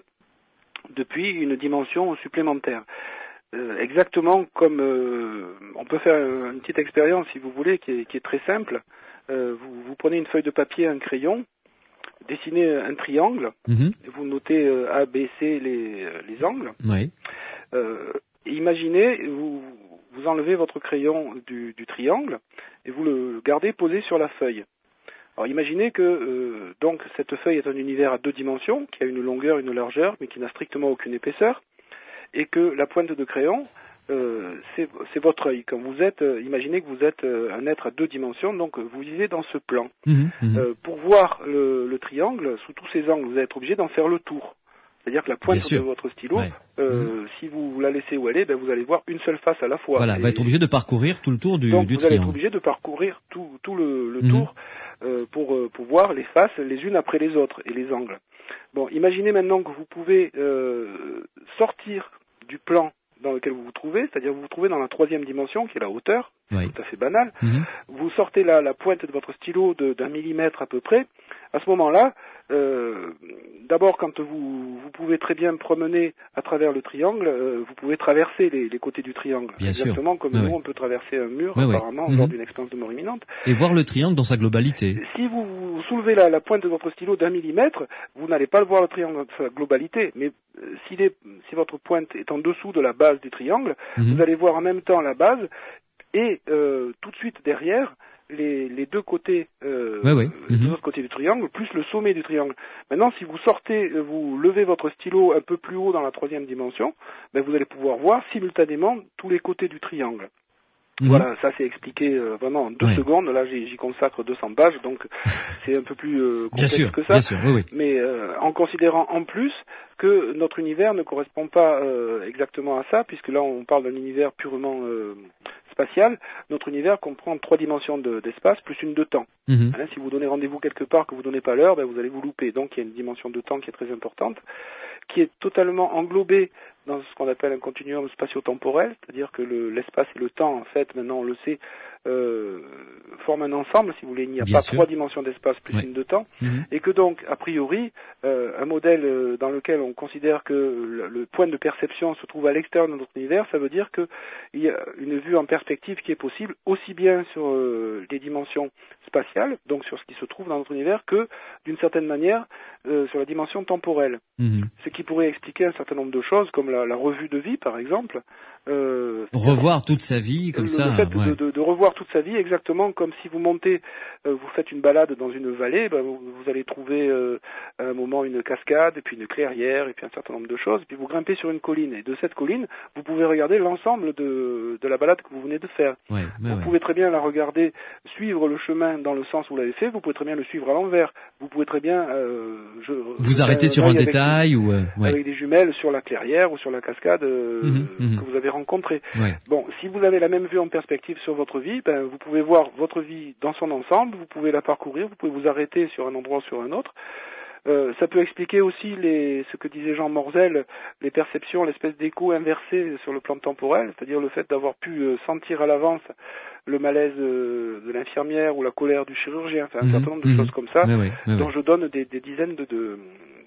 depuis une dimension supplémentaire. Euh, exactement comme euh, on peut faire une petite expérience, si vous voulez, qui est, qui est très simple. Euh, vous, vous prenez une feuille de papier, un crayon, dessinez un triangle, mm-hmm. et vous notez euh, A, B, C les, les angles. Oui. Euh, et imaginez, vous, vous enlevez votre crayon du, du triangle et vous le gardez posé sur la feuille. Alors imaginez que euh, donc cette feuille est un univers à deux dimensions, qui a une longueur, une largeur, mais qui n'a strictement aucune épaisseur, et que la pointe de crayon, euh, c'est, c'est votre œil. Quand vous êtes, euh, imaginez que vous êtes euh, un être à deux dimensions, donc vous vivez dans ce plan. Mmh, mmh. Euh, pour voir le, le triangle, sous tous ses angles, vous allez être obligé d'en faire le tour. C'est-à-dire que la pointe de votre stylo, ouais. euh, mmh. si vous la laissez où elle est, ben vous allez voir une seule face à la fois. Voilà, et va être obligé de parcourir tout le tour du, donc du vous triangle. Vous allez être obligé de parcourir tout, tout le, le mmh. tour euh, pour, euh, pour voir les faces les unes après les autres et les angles. Bon, imaginez maintenant que vous pouvez euh, sortir du plan dans lequel vous vous trouvez, c'est-à-dire vous vous trouvez dans la troisième dimension, qui est la hauteur, oui. c'est tout à fait banal. Mmh. Vous sortez la, la pointe de votre stylo de, d'un millimètre à peu près. À ce moment-là, euh, d'abord, quand vous, vous pouvez très bien promener à travers le triangle, euh, vous pouvez traverser les, les côtés du triangle. Bien Exactement sûr. comme oui, nous, oui. on peut traverser un mur, oui, apparemment, oui. lors mmh. d'une expérience de mort imminente. Et voir le triangle dans sa globalité. Si vous, vous soulevez la, la pointe de votre stylo d'un millimètre, vous n'allez pas le voir le triangle dans sa globalité, mais euh, si, les, si votre pointe est en dessous de la base du triangle, mmh. vous allez voir en même temps la base et euh, tout de suite derrière les, les deux côtés, euh, ouais, ouais. les mmh. deux autres côtés du triangle, plus le sommet du triangle. Maintenant, si vous sortez, vous levez votre stylo un peu plus haut dans la troisième dimension, ben vous allez pouvoir voir simultanément tous les côtés du triangle. Mmh. Voilà, ça c'est expliqué euh, vraiment en deux ouais. secondes. Là, j'y, j'y consacre deux cents pages, donc c'est un peu plus euh, complexe sûr, que ça. Bien sûr, oui, oui. Mais euh, en considérant en plus que notre univers ne correspond pas euh, exactement à ça, puisque là on parle d'un univers purement euh, spatial. Notre univers comprend trois dimensions de, d'espace plus une de temps. Mmh. Hein, si vous donnez rendez-vous quelque part que vous donnez pas l'heure, ben vous allez vous louper. Donc il y a une dimension de temps qui est très importante, qui est totalement englobée dans ce qu'on appelle un continuum spatio-temporel, c'est-à-dire que le, l'espace et le temps, en fait, maintenant on le sait, euh, forment un ensemble, si vous voulez, il n'y a Bien pas sûr. trois dimensions d'espace plus ouais. une de temps, mmh. et que donc, a priori, euh, un modèle euh, dans lequel on considère que le, le point de perception se trouve à l'extérieur de notre univers, ça veut dire qu'il y a une vue en perspective qui est possible, aussi bien sur euh, les dimensions spatiales, donc sur ce qui se trouve dans notre univers, que, d'une certaine manière, euh, sur la dimension temporelle. Mmh. Ce qui pourrait expliquer un certain nombre de choses, comme la, la revue de vie, par exemple. Euh, revoir toute sa vie, comme le, ça. Le fait ouais. de, de, de revoir toute sa vie, exactement comme si vous montez, euh, vous faites une balade dans une vallée, ben vous, vous allez trouver euh, à un moment une cascade, et puis une clairière, et puis un certain nombre de choses, et puis vous grimpez sur une colline, et de cette colline, vous pouvez regarder l'ensemble de, de la balade que vous venez de faire. Ouais, vous ouais. pouvez très bien la regarder, suivre le chemin dans le sens où vous l'avez fait, vous pouvez très bien le suivre à l'envers, vous pouvez très bien... Euh, je, vous arrêter sur un détail, des, ou... Euh, ouais. Avec des jumelles sur la clairière, ou sur la cascade euh, mmh, mmh. que vous avez rencontrée. Ouais. Bon, si vous avez la même vue en perspective sur votre vie, ben, vous pouvez voir votre vie dans son ensemble, vous pouvez la parcourir, vous pouvez vous arrêter sur un endroit ou sur un autre. Euh, ça peut expliquer aussi les, ce que disait Jean Morzel, les perceptions, l'espèce d'écho inversé sur le plan temporel, c'est-à-dire le fait d'avoir pu euh, sentir à l'avance le malaise euh, de l'infirmière ou la colère du chirurgien, enfin, un mmh, certain nombre de mmh. choses comme ça, mais oui, mais dont oui. je donne des, des dizaines de... de,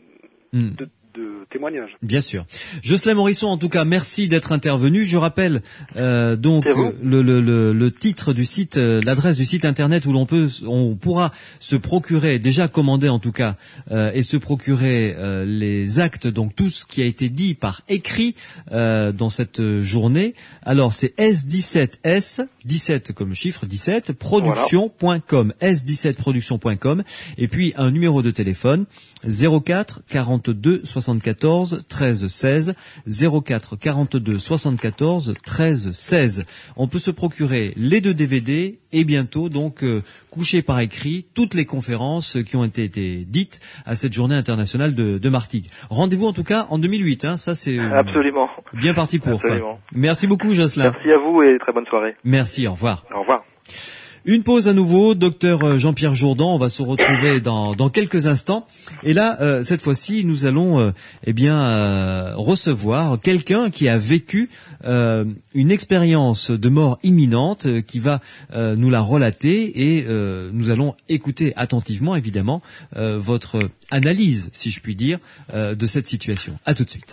mmh. de de témoignages. Bien sûr. Jocelyn Morisson, en tout cas, merci d'être intervenu. Je rappelle euh, donc le, le, le, le titre du site, euh, l'adresse du site internet où l'on peut, on pourra se procurer, déjà commander en tout cas, euh, et se procurer euh, les actes, donc tout ce qui a été dit par écrit euh, dans cette journée. Alors c'est S dix-sept S, dix-sept comme le chiffre dix-sept, production point com, voilà. S dix-sept production point com, et puis un numéro de téléphone zéro quatre quarante-deux soixante soixante-quatorze treize seize, zéro quatre quarante-deux soixante-quatorze treize seize. On peut se procurer les deux D V D et bientôt donc euh, coucher par écrit toutes les conférences qui ont été, été dites à cette journée internationale de, de Martigues. Rendez-vous en tout cas en deux mille huit, hein, ça c'est euh, Absolument. bien parti pour. Absolument. Quoi. Merci beaucoup Jocelyn. Merci à vous et très bonne soirée. Merci, au revoir. Au revoir. Une pause à nouveau, docteur Jean-Pierre Jourdan, on va se retrouver dans, dans quelques instants. Et là, euh, cette fois-ci, nous allons euh, eh bien euh, recevoir quelqu'un qui a vécu euh, une expérience de mort imminente, euh, qui va euh, nous la relater et euh, nous allons écouter attentivement, évidemment, euh, votre analyse, si je puis dire, euh, de cette situation. À tout de suite.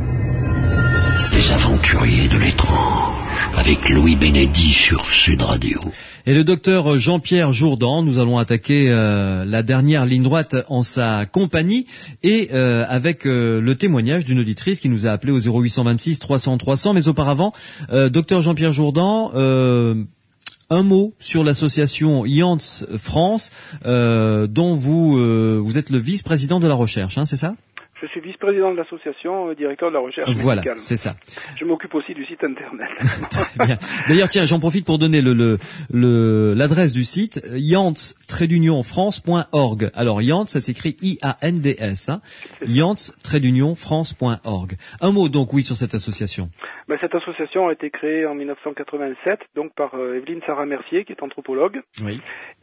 Les aventuriers de l'étrange, avec Louis Benedy sur Sud Radio. Et le docteur Jean-Pierre Jourdan, nous allons attaquer euh, la dernière ligne droite en sa compagnie et euh, avec euh, le témoignage d'une auditrice qui nous a appelé au zéro huit cent vingt-six trois cents trois cents. Mais auparavant, euh, docteur Jean-Pierre Jourdan, euh, un mot sur l'association Yantz France, euh, dont vous euh, vous êtes le vice-président de la recherche, hein, c'est ça ? Je suis vice-président de l'association, euh, directeur de la recherche Voilà, médicale. c'est ça. Je m'occupe aussi du site internet. Très bien. D'ailleurs, tiens, j'en profite pour donner le, le, le, l'adresse du site, yantz trait d'union france point org. Alors, Yantz, ça s'écrit I A N D S, hein. yantz trait d'union france point org. Un mot, donc, oui, sur cette association. Ben, cette association a été créée en mille neuf cent quatre-vingt-sept, donc par euh, Evelyne Sarah-Mercier, qui est anthropologue. Oui.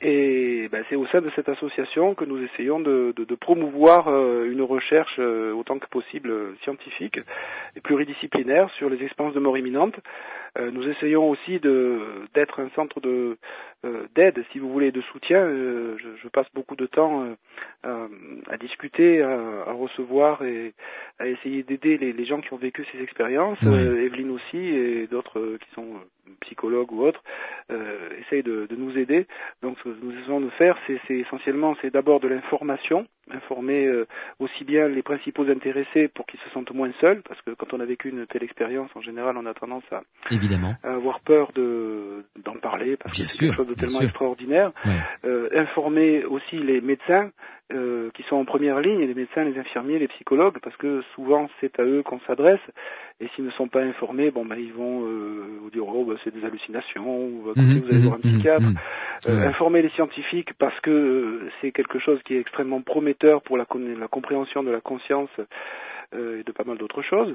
Et ben, c'est au sein de cette association que nous essayons de, de, de promouvoir euh, une recherche euh, autant que possible euh, scientifique et pluridisciplinaire sur les expériences de mort imminente. Euh, nous essayons aussi de d'être un centre de euh, d'aide, si vous voulez, de soutien. Euh, je, je passe beaucoup de temps euh, à, à discuter, à, à recevoir et à essayer d'aider les, les gens qui ont vécu ces expériences. Oui. Euh, Evelyne aussi et d'autres euh, qui sont psychologues ou autres euh, essayent de, de nous aider. Donc ce que nous essayons de faire, c'est, c'est essentiellement, c'est d'abord de l'information, informer euh, aussi bien les principaux intéressés pour qu'ils se sentent moins seuls, parce que quand on a vécu une telle expérience, en général, on a tendance à, Évidemment. à avoir peur de d'en parler, parce Bien que c'est sûr, quelque chose de bien tellement sûr. extraordinaire. Ouais. Euh, informer aussi les médecins euh, qui sont en première ligne, les médecins, les infirmiers, les psychologues, parce que souvent c'est à eux qu'on s'adresse, et s'ils ne sont pas informés, bon ben ils vont euh, vous dire oh ben, c'est des hallucinations, ou bah, Mmh, vous allez voir un mmh, psychiatre. mmh, Euh, ouais. Informer les scientifiques parce que euh, c'est quelque chose qui est extrêmement prometteur pour la, con- la compréhension de la conscience euh, et de pas mal d'autres choses.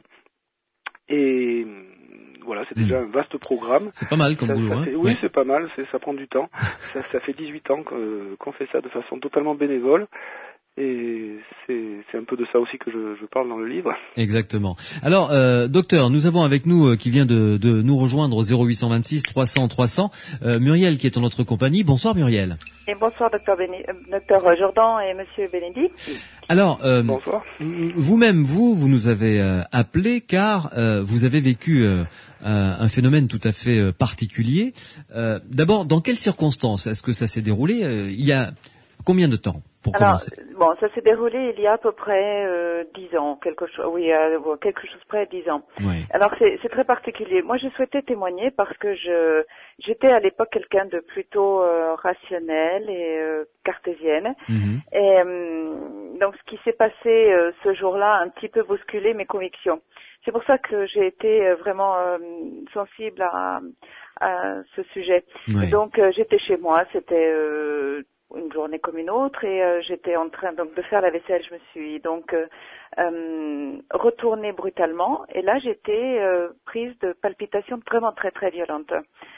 Et euh, voilà, c'est déjà un vaste programme. C'est pas mal comme Ça- boulot, ça hein. fait- oui, Ouais. c'est pas mal, c'est, ça prend du temps. ça, ça fait dix-huit ans que- qu'on fait ça de façon totalement bénévole. Et c'est, c'est un peu de ça aussi que je, je parle dans le livre. Exactement. Alors, euh, docteur, nous avons avec nous, euh, qui vient de, de nous rejoindre au zéro huit cent vingt-six trois cents trois cents, euh, Muriel qui est en notre compagnie. Bonsoir Muriel. Et bonsoir, docteur Béné- euh, docteur Jourdan et monsieur Benedy. Alors, euh, Bonsoir. vous-même, vous, vous nous avez euh, appelé car euh, vous avez vécu euh, un, un phénomène tout à fait euh, particulier. Euh, d'abord, dans quelles circonstances est-ce que ça s'est déroulé euh, Il y a combien de temps pour Alors, commencer? bon, ça s'est déroulé il y a à peu près euh, dix ans, quelque chose, oui, euh, quelque chose près dix ans. Oui. Alors c'est, c'est très particulier. Moi, je souhaitais témoigner parce que je, j'étais à l'époque quelqu'un de plutôt euh, rationnel et euh, cartésienne. Mhm. Et euh, donc, ce qui s'est passé euh, ce jour-là a un petit peu bousculé mes convictions. C'est pour ça que j'ai été euh, vraiment euh, sensible à, à ce sujet. Oui. Donc, euh, j'étais chez moi, c'était euh, une journée comme une autre, et euh, j'étais en train donc de faire la vaisselle. Je me suis donc euh, euh, retournée brutalement, et là, j'étais euh, prise de palpitations vraiment très très violentes.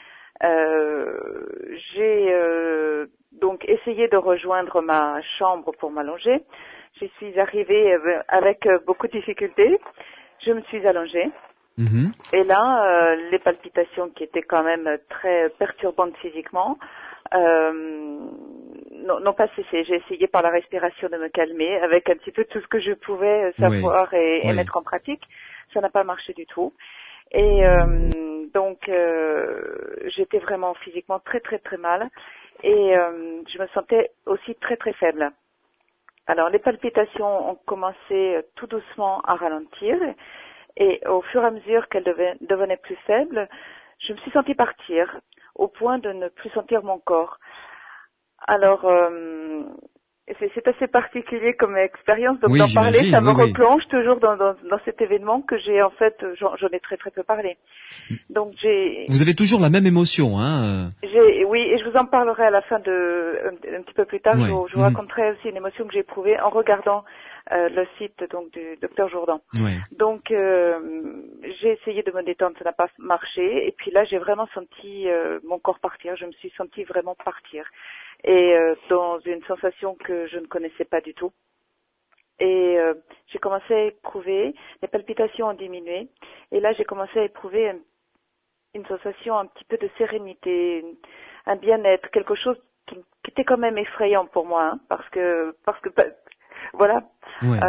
Euh, j'ai euh, donc essayé de rejoindre ma chambre pour m'allonger. J'y suis arrivée euh, avec euh, beaucoup de difficultés. Je me suis allongée. Mhm. Et là, euh, les palpitations qui étaient quand même très perturbantes physiquement euh, n'ont, n'ont pas cessé. J'ai essayé par la respiration de me calmer avec un petit peu tout ce que je pouvais savoir Oui. et, et Oui. mettre en pratique. Ça n'a pas marché du tout. Et euh, donc, euh, j'étais vraiment physiquement très très très mal, et euh, je me sentais aussi très très faible. Alors, les palpitations ont commencé tout doucement à ralentir, et au fur et à mesure qu'elles devenaient, devenaient plus faibles, je me suis sentie partir, au point de ne plus sentir mon corps. Alors, euh, c'est, c'est assez particulier comme expérience, donc oui, d'en parler, ça me oui, replonge oui. toujours dans, dans, dans cet événement que j'ai en fait, j'en, j'en ai très très peu parlé. Donc j'ai. Vous avez toujours la même émotion, hein. J'ai, oui, et je vous en parlerai à la fin de, un, un petit peu plus tard. Ouais. Je, vous, je vous mmh. raconterai aussi une émotion que j'ai éprouvée en regardant euh, le site donc du docteur Jourdan. Ouais. Donc euh, j'ai essayé de me détendre, ça n'a pas marché, et puis là j'ai vraiment senti euh, mon corps partir. Je me suis sentie vraiment partir, et euh, dans une sensation que je ne connaissais pas du tout. Et euh, j'ai commencé à éprouver, les palpitations ont diminué, et là j'ai commencé à éprouver un, une sensation un petit peu de sérénité, un bien-être, quelque chose qui, qui était quand même effrayant pour moi, hein, parce que, parce que, bah, voilà, Ouais.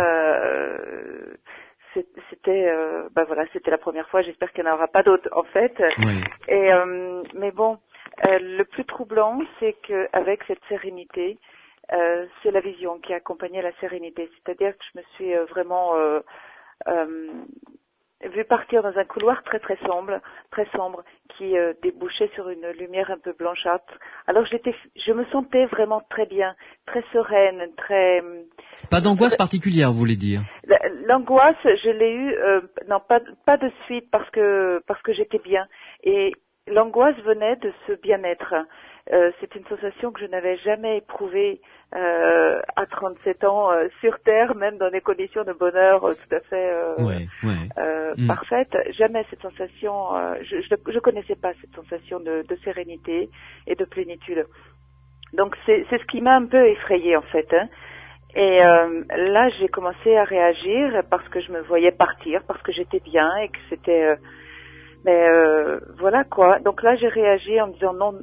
euh, c'était, euh, bah voilà, c'était la première fois. J'espère qu'il n'y en aura pas d'autres, en fait. Ouais. Et euh, mais bon, euh, le plus troublant, c'est que avec cette sérénité, euh, c'est la vision qui a accompagné la sérénité. C'est-à-dire que je me suis euh, vraiment euh, euh, vue partir dans un couloir très très sombre, très sombre, qui euh, débouchait sur une lumière un peu blanchâtre. Alors j'étais, je me sentais vraiment très bien, très sereine, très. Pas d'angoisse particulière, vous voulez dire? L'angoisse, je l'ai eue, euh, non pas pas de suite parce que parce que j'étais bien. Et l'angoisse venait de ce bien-être. Euh, c'est une sensation que je n'avais jamais éprouvée euh, à trente-sept ans euh, sur Terre, même dans des conditions de bonheur euh, tout à fait euh, ouais, ouais. Euh, mm. parfaites. Jamais cette sensation, euh, je, je je connaissais pas cette sensation de, de sérénité et de plénitude. Donc c'est c'est ce qui m'a un peu effrayée en fait. Hein. Et euh, là j'ai commencé à réagir parce que je me voyais partir, parce que j'étais bien et que c'était. Euh, mais euh, voilà quoi. Donc là j'ai réagi en me disant non.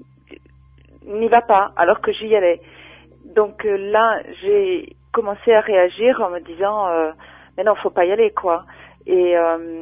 N'y va pas, alors que j'y allais. Donc euh, là, j'ai commencé à réagir en me disant, euh, mais non, faut pas y aller, quoi. Et euh,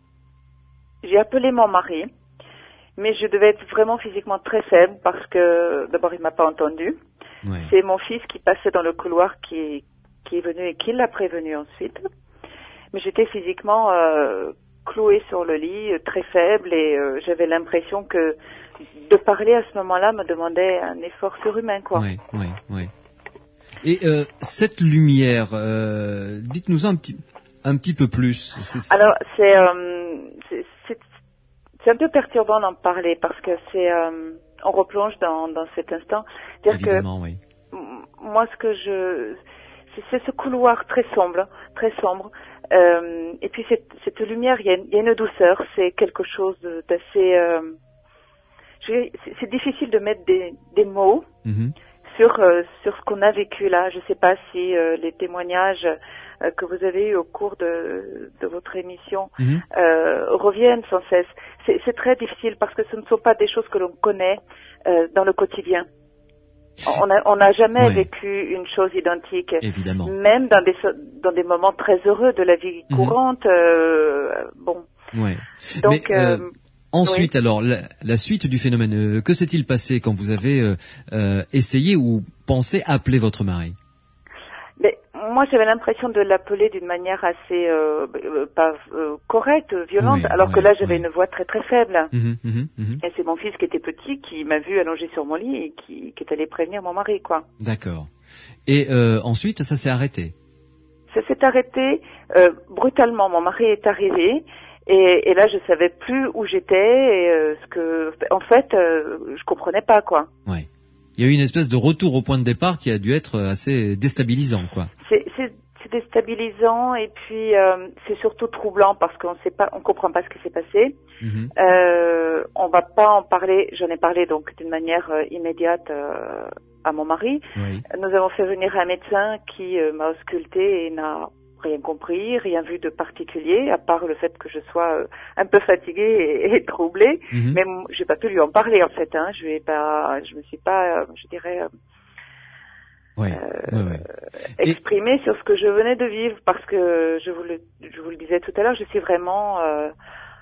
j'ai appelé mon mari, mais je devais être vraiment physiquement très faible parce que d'abord il m'a pas entendu. Ouais. C'est mon fils qui passait dans le couloir qui qui est venu et qui l'a prévenu ensuite. Mais j'étais physiquement euh, clouée sur le lit, très faible, et euh, j'avais l'impression que de parler à ce moment-là me demandait un effort surhumain, quoi. Oui, oui, oui. Et euh, cette lumière, euh, dites-nous un petit, un petit peu plus. C'est... Alors, c'est, euh, c'est, c'est, c'est un peu perturbant d'en parler parce que c'est, euh, on replonge dans, dans cet instant. C'est-à-dire Évidemment, que oui. m- moi, ce que je, c'est, c'est ce couloir très sombre, très sombre. Euh, et puis cette, cette lumière, il y a, il y a une douceur. C'est quelque chose d'assez. Euh, C'est, c'est difficile de mettre des, des mots mm-hmm. sur euh, sur ce qu'on a vécu là. Je ne sais pas si euh, les témoignages euh, que vous avez eus au cours de, de votre émission mm-hmm. euh, reviennent sans cesse. C'est, c'est très difficile parce que ce ne sont pas des choses que l'on connaît euh, dans le quotidien. On n'a on a jamais ouais. vécu une chose identique. Évidemment. Même dans des dans des moments très heureux de la vie mm-hmm. courante. Euh, bon. Ouais. Donc. Mais, euh... Euh... Ensuite, oui. alors, la, la suite du phénomène, euh, que s'est-il passé quand vous avez euh, euh, essayé ou pensé appeler votre mari? Mais moi, j'avais l'impression de l'appeler d'une manière assez euh, pas euh, correcte, violente, oui, alors oui, que là, j'avais oui. une voix très très faible. Mmh, mmh, mmh. Et c'est mon fils qui était petit qui m'a vu allongé sur mon lit et qui, qui est allé prévenir mon mari, quoi. D'accord. Et euh, ensuite, ça s'est arrêté? Ça s'est arrêté euh, brutalement. Mon mari est arrivé. Et, et là, je savais plus où j'étais, et euh, ce que, en fait, euh, je comprenais pas, quoi. Ouais. Il y a eu une espèce de retour au point de départ qui a dû être assez déstabilisant, quoi. C'est, c'est, c'est déstabilisant, et puis euh, c'est surtout troublant parce qu'on sait pas, on comprend pas ce qui s'est passé. Mm-hmm. Euh, on va pas en parler. J'en ai parlé donc d'une manière euh, immédiate euh, à mon mari. Oui. Nous avons fait venir un médecin qui euh, m'a ausculté et n'a rien compris, rien vu de particulier, à part le fait que je sois euh, un peu fatiguée et, et troublée. Mm-hmm. Mais m- j'ai pas pu lui en parler en fait. Hein. Je vais pas, je me suis pas, euh, je dirais, euh, ouais, euh, ouais, ouais. exprimée et... sur ce que je venais de vivre, parce que je vous le, je vous le disais tout à l'heure, je suis vraiment euh,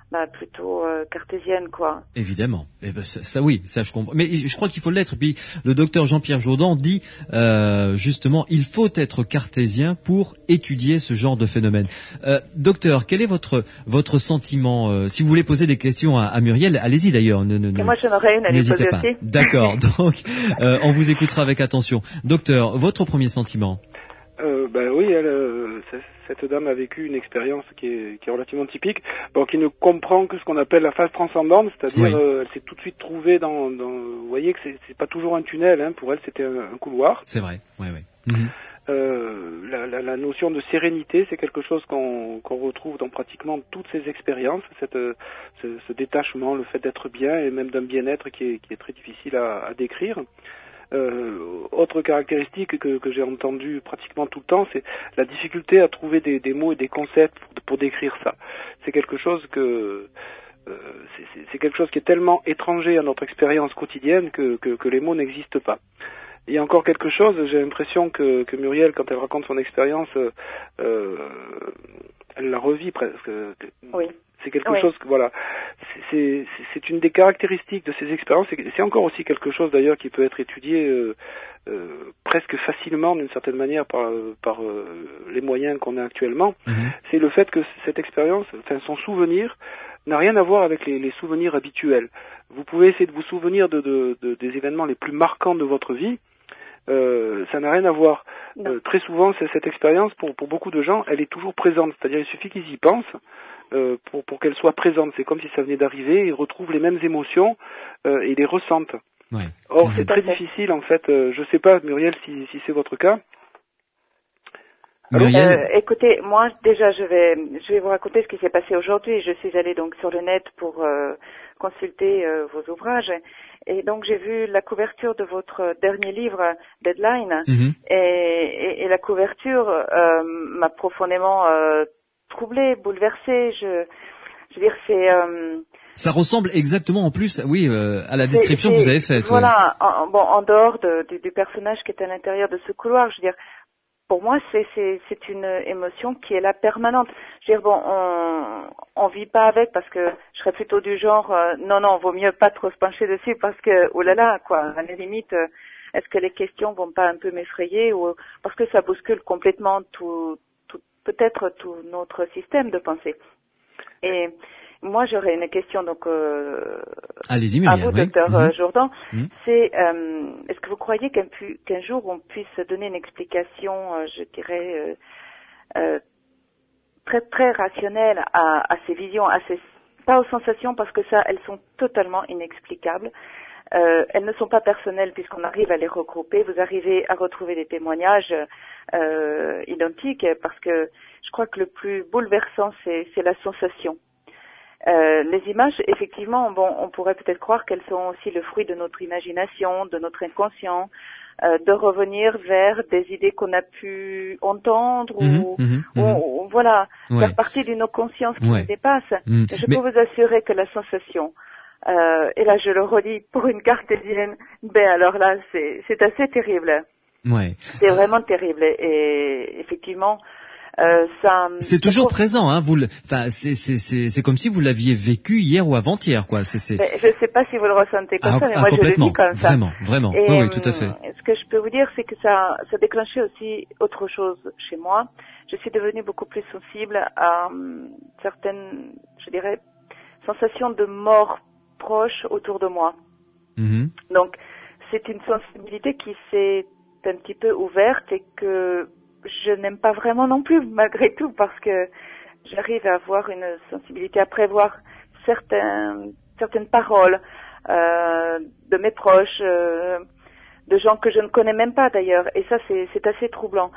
bah, plutôt euh, cartésienne, quoi. Évidemment. Eh ben, ça, ça, oui, ça je comprends. Mais je crois qu'il faut l'être. Puis le docteur Jean-Pierre Jourdan dit euh, justement, il faut être cartésien pour étudier ce genre de phénomène. Euh, docteur, quel est votre votre sentiment euh, si vous voulez poser des questions à, à Muriel, allez-y d'ailleurs. Ne, ne, Et moi, j'en aurais une à lui n'hésitez poser pas. aussi. D'accord. Donc, euh, on vous écoutera avec attention. Docteur, votre premier sentiment? Euh, ben oui, elle, euh, cette dame a vécu une expérience qui est, qui est relativement typique, bon, qui ne comprend que ce qu'on appelle la phase transcendante, c'est-à-dire oui. euh, elle s'est tout de suite trouvée dans, dans vous voyez que c'est, c'est pas toujours un tunnel, hein, pour elle c'était un, un couloir. C'est vrai, oui, oui. Mm-hmm. Euh, la, la, la notion de sérénité, c'est quelque chose qu'on, qu'on retrouve dans pratiquement toutes ces expériences, cette, ce, ce détachement, le fait d'être bien et même d'un bien-être qui est, qui est très difficile à, à décrire. Euh, autre caractéristique que, que j'ai entendue pratiquement tout le temps, c'est la difficulté à trouver des, des mots et des concepts pour, pour décrire ça. C'est quelque chose que euh, c'est, c'est, c'est quelque chose qui est tellement étranger à notre expérience quotidienne que, que, que les mots n'existent pas. Il y a encore quelque chose, j'ai l'impression que, que Muriel, quand elle raconte son expérience, euh, elle la revit presque. Oui. C'est quelque oui. chose que, voilà, c'est, c'est, c'est une des caractéristiques de ces expériences, c'est, c'est encore aussi quelque chose d'ailleurs qui peut être étudié euh, euh, presque facilement d'une certaine manière par, par euh, les moyens qu'on a actuellement. Mm-hmm. C'est le fait que cette expérience, enfin son souvenir, n'a rien à voir avec les, les souvenirs habituels. Vous pouvez essayer de vous souvenir de, de, de, des événements les plus marquants de votre vie, euh, ça n'a rien à voir. Euh, très souvent, c'est, cette expérience, pour, pour beaucoup de gens, elle est toujours présente, c'est-à-dire il suffit qu'ils y pensent, Euh, pour, pour qu'elle soit présente. C'est comme si ça venait d'arriver, ils retrouvent les mêmes émotions euh, et les ressentent. Ouais. Or, mmh. c'est très difficile, en fait. Euh, je sais pas, Muriel, si, si c'est votre cas. Muriel euh, écoutez, moi, déjà, je vais, je vais vous raconter ce qui s'est passé aujourd'hui. Je suis allée donc sur le net pour euh, consulter euh, vos ouvrages. Et donc, j'ai vu la couverture de votre dernier livre, Deadline. Mmh. Et, et, et la couverture euh, m'a profondément euh, troublée, bouleversée. Je, je veux dire, c'est... Euh, ça ressemble exactement en plus, oui, euh, à la description c'est, que vous avez faite. Voilà, ouais. en, bon, en dehors de, de, du personnage qui est à l'intérieur de ce couloir, je veux dire, pour moi, c'est, c'est, c'est une émotion qui est là permanente. Je veux dire, bon, on, on vit pas avec parce que je serais plutôt du genre, euh, non, non, vaut mieux pas trop se pencher dessus parce que, oh là là, quoi, à la limite, euh, est-ce que les questions vont pas un peu m'effrayer ou parce que ça bouscule complètement tout, tout peut-être tout notre système de pensée. Et moi, j'aurais une question donc euh, Allez-y, Muriel, à vous, oui. docteur mmh. Jourdan. Mmh. C'est euh, est-ce que vous croyez qu'un, pu, qu'un jour on puisse donner une explication, euh, je dirais, euh, euh, très très rationnelle à, à ces visions, à ces pas aux sensations parce que ça, elles sont totalement inexplicables. Euh, elles ne sont pas personnelles puisqu'on arrive à les regrouper. Vous arrivez à retrouver des témoignages euh, identiques parce que je crois que le plus bouleversant c'est, c'est la sensation. Euh, les images, effectivement, bon, on pourrait peut-être croire qu'elles sont aussi le fruit de notre imagination, de notre inconscient, euh, de revenir vers des idées qu'on a pu entendre mmh, ou, mmh, ou, mmh. ou voilà, ouais. faire partie d'une conscience qui ouais. nous dépasse. Mmh. Je Mais... peux vous assurer que la sensation, euh, et là je le redis pour une cartésienne, ben alors là c'est, c'est assez terrible. Ouais. C'est vraiment terrible et effectivement. Euh, ça, c'est toujours ça... présent, hein. Vous, enfin, c'est c'est c'est c'est comme si vous l'aviez vécu hier ou avant-hier, quoi. C'est c'est. Mais je sais pas si vous le ressentez comme ah, ça, mais ah, moi je le dis comme ça. Vraiment, vraiment. Et, oui, oui, tout à fait. Ce que je peux vous dire, c'est que ça, ça déclenchait aussi autre chose chez moi. Je suis devenue beaucoup plus sensible à um, certaines, je dirais, sensations de mort proche autour de moi. Mm-hmm. Donc, c'est une sensibilité qui s'est un petit peu ouverte et que je n'aime pas vraiment non plus, malgré tout, parce que j'arrive à avoir une sensibilité à prévoir certains, certaines paroles euh, de mes proches, euh, de gens que je ne connais même pas d'ailleurs, et ça c'est, c'est assez troublant.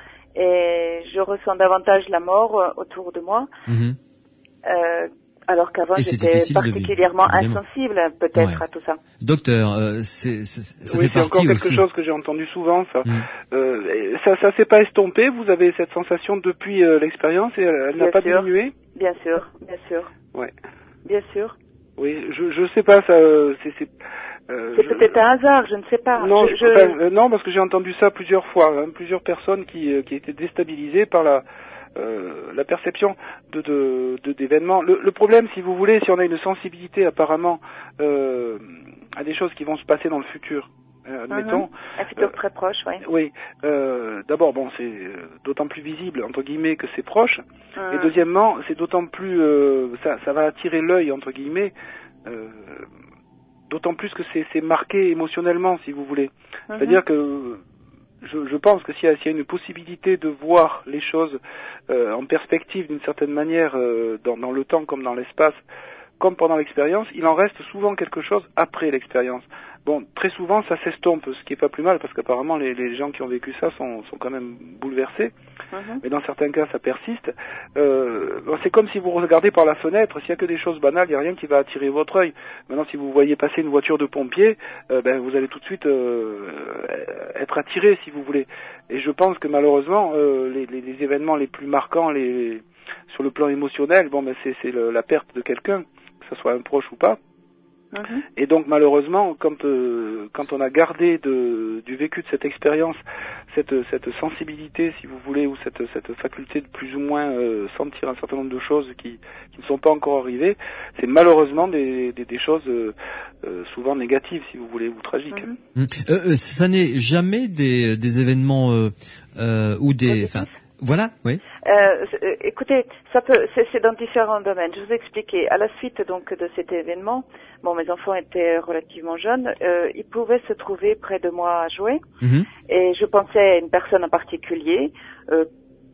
Et je ressens davantage la mort euh, autour de moi, mmh. euh, alors qu'avant et j'étais particulièrement vivre, insensible peut-être ouais. à tout ça. Docteur, euh, c'est, c'est, ça oui, fait c'est partie encore quelque aussi. chose que j'ai entendu souvent. Ça, mmh. euh, ça, ça s'est pas estompé. Vous avez cette sensation depuis euh, l'expérience et elle, elle n'a pas sûr. diminué. Bien sûr, bien sûr. Ouais. Bien sûr. Oui, je je sais pas ça. C'est c'est. Euh, c'est je, peut-être un hasard, je ne sais pas. Non, je, je, enfin, euh, non, parce que j'ai entendu ça plusieurs fois, hein, plusieurs personnes qui euh, qui étaient déstabilisées par la euh, la perception de, de, de d'événements. Le, le problème, si vous voulez, si on a une sensibilité apparemment euh, à des choses qui vont se passer dans le futur, euh, admettons. Mm-hmm. Un futur euh, très proche, oui. Oui. Euh, d'abord, bon, c'est d'autant plus visible entre guillemets que c'est proche. Mm. Et deuxièmement, c'est d'autant plus, euh, ça, ça va attirer l'œil entre guillemets. Euh, d'autant plus que c'est, c'est marqué émotionnellement, si vous voulez. Mm-hmm. C'est-à-dire que je, je pense que s'il y a, s'il y a une possibilité de voir les choses euh, en perspective d'une certaine manière, euh, dans, dans le temps comme dans l'espace, comme pendant l'expérience, il en reste souvent quelque chose après l'expérience. Bon, très souvent, ça s'estompe, ce qui est pas plus mal, parce qu'apparemment, les, les gens qui ont vécu ça sont, sont quand même bouleversés. Mm-hmm. Mais dans certains cas, ça persiste. Euh, c'est comme si vous regardez par la fenêtre, s'il y a que des choses banales, il n'y a rien qui va attirer votre œil. Maintenant, si vous voyez passer une voiture de pompiers, euh, ben, vous allez tout de suite euh, être attiré, si vous voulez. Et je pense que malheureusement, euh, les, les, les événements les plus marquants, les, sur le plan émotionnel, bon, ben, c'est, c'est le, la perte de quelqu'un, que ce soit un proche ou pas. Mmh. Et donc malheureusement, quand euh, quand on a gardé de, du vécu de cette expérience, cette cette sensibilité, si vous voulez, ou cette cette faculté de plus ou moins euh, sentir un certain nombre de choses qui qui ne sont pas encore arrivées, c'est malheureusement des des, des choses euh, euh, souvent négatives, si vous voulez, ou tragiques. Mmh. Euh, ça n'est jamais des des événements euh, euh, ou des enfin voilà, oui. Euh, écoutez, ça peut, c'est, c'est dans différents domaines. Je vous expliquais. À la suite donc de cet événement, bon, mes enfants étaient relativement jeunes. Euh, ils pouvaient se trouver près de moi à jouer, mm-hmm. et je pensais à une personne en particulier. Euh,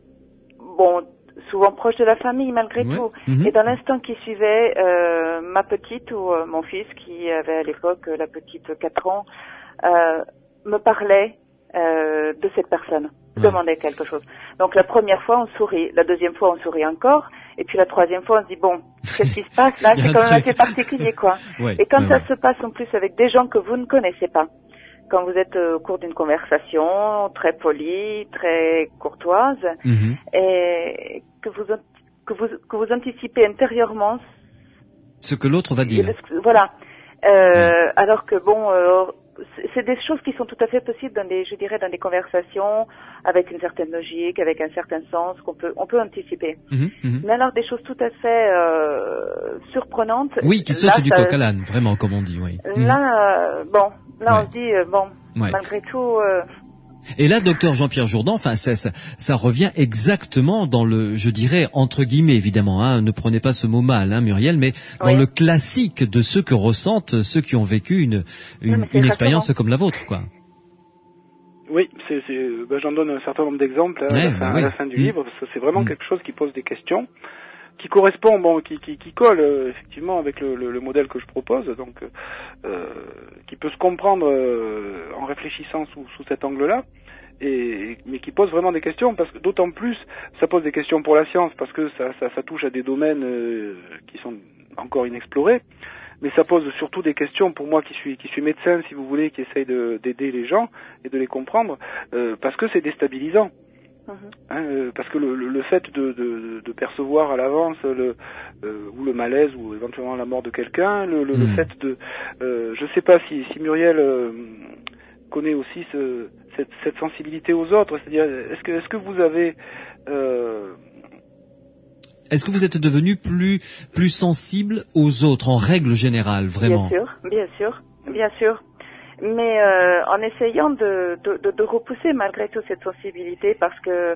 bon, souvent proche de la famille malgré ouais. tout. Mm-hmm. Et dans l'instant qui suivait, euh, ma petite ou euh, mon fils, qui avait à l'époque la petite quatre ans, euh, me parlait euh, de cette personne. Demander quelque chose. Donc la première fois on sourit, la deuxième fois on sourit encore, et puis la troisième fois on se dit bon, qu'est-ce qui se passe là, c'est quand même assez particulier quoi. Ouais, et quand ouais, ça ouais. se passe en plus avec des gens que vous ne connaissez pas, quand vous êtes au cours d'une conversation très polie, très courtoise, mm-hmm. et que vous que vous que vous anticipez intérieurement ce que l'autre va dire. Voilà. Euh, ouais. Alors que bon. Euh, c'est des choses qui sont tout à fait possibles dans des, je dirais, dans des conversations avec une certaine logique, avec un certain sens qu'on peut, on peut anticiper. Mmh, mmh. Mais alors des choses tout à fait euh, surprenantes. Oui, qui sautent du coq à l'âne, vraiment, comme on dit, oui. Là, euh, bon, là ouais. on se dit, euh, bon, ouais. malgré tout. Euh, Et là, docteur Jean-Pierre Jourdan, enfin, ça, ça, ça revient exactement dans le, je dirais, entre guillemets, évidemment, hein, ne prenez pas ce mot mal, hein, Muriel, mais dans oui. le classique de ce que ressentent ceux qui ont vécu une, une, une expérience comme la vôtre, quoi. Oui, c'est, c'est, ben, j'en donne un certain nombre d'exemples hein, ouais, à, la fin, bah oui. à la fin du mmh. livre. C'est vraiment mmh. quelque chose qui pose des questions, qui correspond, bon, qui, qui, qui colle euh, effectivement avec le, le, le modèle que je propose, donc euh, qui peut se comprendre euh, en réfléchissant sous, sous cet angle-là, et mais qui pose vraiment des questions, parce que d'autant plus ça pose des questions pour la science, parce que ça, ça, ça touche à des domaines euh, qui sont encore inexplorés, mais ça pose surtout des questions pour moi qui suis qui suis médecin, si vous voulez, qui essaye de, d'aider les gens et de les comprendre, euh, parce que c'est déstabilisant. Hein, euh, parce que le, le, le fait de, de, de percevoir à l'avance le euh, ou le malaise ou éventuellement la mort de quelqu'un, le, le, mmh. le fait de, euh, je sais pas si, si Muriel euh, connaît aussi ce, cette, cette sensibilité aux autres, c'est-à-dire est-ce que est-ce que vous avez euh, est-ce que vous êtes devenu plus plus sensible aux autres en règle générale, vraiment? Bien sûr, bien sûr, bien sûr. Mais euh, en essayant de, de, de, de repousser malgré tout cette sensibilité, parce que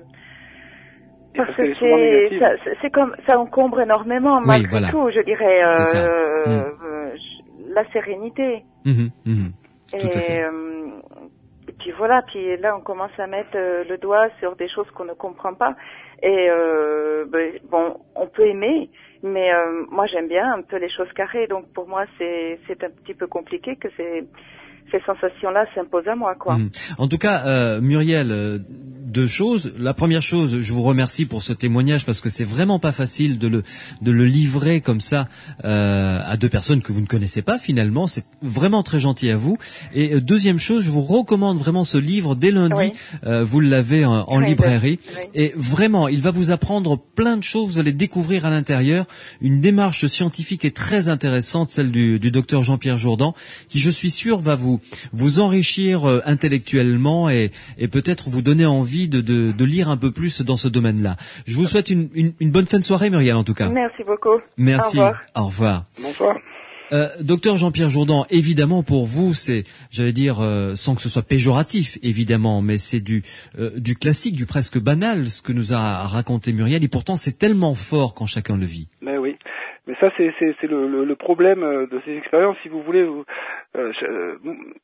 parce, parce que c'est ça, c'est comme ça encombre énormément oui, malgré voilà. tout, je dirais euh, mmh. euh, la sérénité. Mmh, mmh, et, tout à fait. Euh, et puis voilà, puis là on commence à mettre euh, le doigt sur des choses qu'on ne comprend pas. Et euh, ben, bon, on peut aimer, mais euh, moi j'aime bien un peu les choses carrées, donc pour moi c'est c'est un petit peu compliqué que c'est ces sensations-là s'imposent à moi, quoi. Mmh. En tout cas, euh, Muriel, euh, deux choses. La première chose, je vous remercie pour ce témoignage parce que c'est vraiment pas facile de le de le livrer comme ça euh, à deux personnes que vous ne connaissez pas finalement. C'est vraiment très gentil à vous. Et euh, deuxième chose, je vous recommande vraiment ce livre dès lundi. Oui. Euh, vous l'avez en, en oui, librairie. Oui. Et vraiment, il va vous apprendre plein de choses. Vous allez découvrir à l'intérieur une démarche scientifique et très intéressante, celle du, du docteur Jean-Pierre Jourdan, qui, je suis sûr, va vous vous enrichir euh, intellectuellement et, et peut-être vous donner envie envie de, de, de lire un peu plus dans ce domaine-là. Je vous souhaite une, une, une bonne fin de soirée, Muriel, en tout cas. Merci beaucoup. Merci. Au revoir. Au revoir. Bonsoir. Euh, docteur Jean-Pierre Jourdan, évidemment pour vous, c'est, j'allais dire, euh, sans que ce soit péjoratif, évidemment, mais c'est du euh, du classique, du presque banal, ce que nous a raconté Muriel, et pourtant c'est tellement fort quand chacun le vit. Ben oui. Mais ça, c'est, c'est, c'est le, le, le problème de ces expériences, si vous voulez. Vous, euh, euh,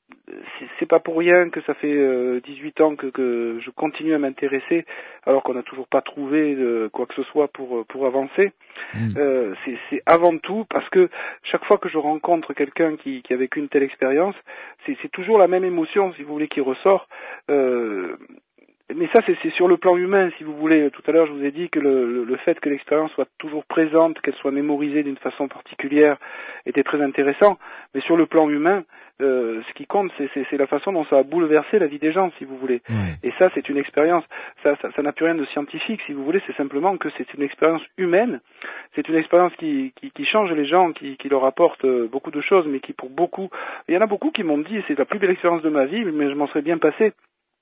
c'est pas pour rien que ça fait euh, dix-huit ans que, que je continue à m'intéresser, alors qu'on n'a toujours pas trouvé euh, quoi que ce soit pour pour avancer. Mmh. Euh, c'est, c'est avant tout parce que chaque fois que je rencontre quelqu'un qui, qui a vécu une telle expérience, c'est, c'est toujours la même émotion, si vous voulez, qui ressort. Euh, Mais ça, c'est, c'est sur le plan humain, si vous voulez. Tout à l'heure, je vous ai dit que le, le, le fait que l'expérience soit toujours présente, qu'elle soit mémorisée d'une façon particulière, était très intéressant. Mais sur le plan humain, euh, ce qui compte, c'est, c'est, c'est la façon dont ça a bouleversé la vie des gens, si vous voulez. Ouais. Et ça, c'est une expérience. Ça, ça, ça n'a plus rien de scientifique, si vous voulez. C'est simplement que c'est une expérience humaine. C'est une expérience qui, qui, qui change les gens, qui, qui leur apporte beaucoup de choses, mais qui, pour beaucoup, il y en a beaucoup qui m'ont dit, c'est la plus belle expérience de ma vie, mais je m'en serais bien passé.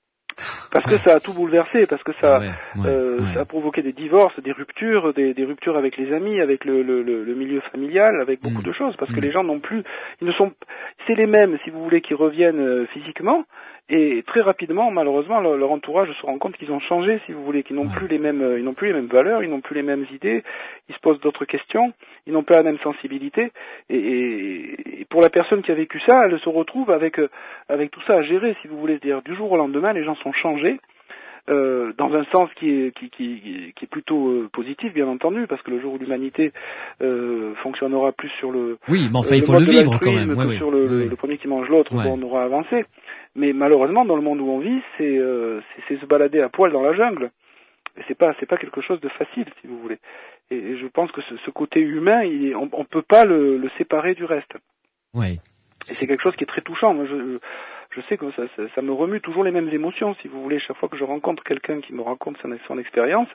Parce que ouais. ça a tout bouleversé, parce que ça, ouais, ouais, euh, ouais. ça a provoqué des divorces, des ruptures, des, des ruptures avec les amis, avec le, le, le milieu familial, avec beaucoup mmh. de choses, parce mmh. que les gens n'ont plus, ils ne sont, c'est les mêmes, si vous voulez, qui reviennent euh, physiquement, et très rapidement, malheureusement, leur, leur entourage se rend compte qu'ils ont changé, si vous voulez, qu'ils n'ont ouais. plus les mêmes, ils n'ont plus les mêmes valeurs, ils n'ont plus les mêmes idées, ils se posent d'autres questions, ils n'ont pas la même sensibilité, et, et, et pour la personne qui a vécu ça, elle se retrouve avec, euh, avec tout ça à gérer, si vous voulez, c'est-à-dire du jour au lendemain, les gens sont changés. Euh, dans un sens qui est, qui, qui, qui est plutôt euh, positif, bien entendu, parce que le jour où l'humanité euh, fonctionnera plus sur le oui, mais enfin euh, il le faut le vivre quand même, que ouais, sur oui. le, oui. le, le premier qui mange l'autre, ouais. on aura avancé. Mais malheureusement, dans le monde où on vit, c'est, euh, c'est, c'est se balader à poil dans la jungle. Et c'est pas, c'est pas quelque chose de facile, si vous voulez. Et, et je pense que ce, ce côté humain, il, on, on peut pas le, le séparer du reste. Ouais. Et c'est quelque chose qui est très touchant. Moi, je, je sais que ça, ça, ça me remue toujours les mêmes émotions, si vous voulez. Chaque fois que je rencontre quelqu'un qui me raconte son, son expérience,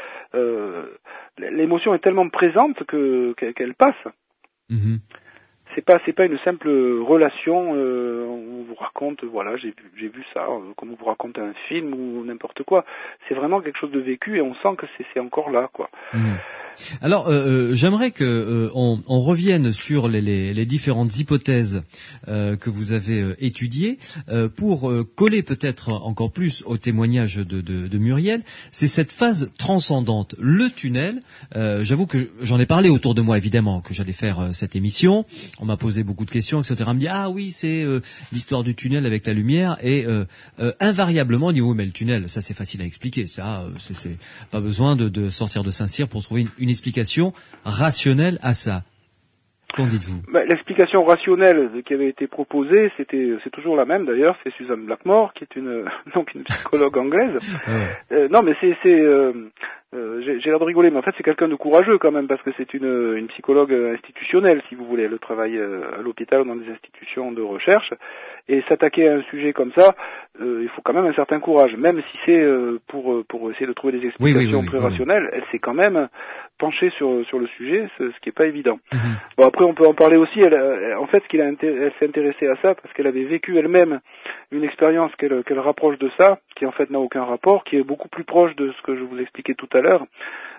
euh, l'émotion est tellement présente que qu'elle passe. Mm-hmm. C'est pas, c'est pas une simple relation. Euh, on vous raconte, voilà, j'ai vu, j'ai vu ça, euh, comme on vous raconte un film ou n'importe quoi. C'est vraiment quelque chose de vécu et on sent que c'est, c'est encore là, quoi. Mm-hmm. Alors, euh, j'aimerais que euh, on, on revienne sur les, les, les différentes hypothèses euh, que vous avez euh, étudiées euh, pour euh, coller peut-être encore plus au témoignage de, de, de Muriel. C'est cette phase transcendante, le tunnel. Euh, j'avoue que j'en ai parlé autour de moi, évidemment, que j'allais faire euh, cette émission. On m'a posé beaucoup de questions, et cetera. On me dit ah oui, c'est euh, l'histoire du tunnel avec la lumière et euh, euh, invariablement on dit oui, mais le tunnel, ça c'est facile à expliquer. Ça, euh, c'est, c'est pas besoin de, de sortir de Saint-Cyr pour trouver une, une une explication rationnelle à ça. Qu'en dites-vous ? Ben, l'explication rationnelle qui avait été proposée, c'était, c'est toujours la même d'ailleurs, c'est Susan Blackmore, qui est une, donc une psychologue anglaise. Ouais. Euh, non, mais c'est, c'est, euh, euh, j'ai, j'ai l'air de rigoler, mais en fait c'est quelqu'un de courageux quand même, parce que c'est une, une psychologue institutionnelle, si vous voulez. Elle travaille à l'hôpital ou dans des institutions de recherche, et s'attaquer à un sujet comme ça, euh, il faut quand même un certain courage, même si c'est euh, pour pour essayer de trouver des explications oui, oui, oui, très oui, rationnelles. Oui. Elle s'est quand même penchée sur sur le sujet, ce, ce qui est pas évident. Mm-hmm. Bon, après on peut en parler aussi. Elle, elle, en fait, ce qu'il a elle s'est intéressée à ça parce qu'elle avait vécu elle-même une expérience qu'elle qu'elle rapproche de ça, qui en fait n'a aucun rapport, qui est beaucoup plus proche de ce que je vous expliquais tout à l'heure.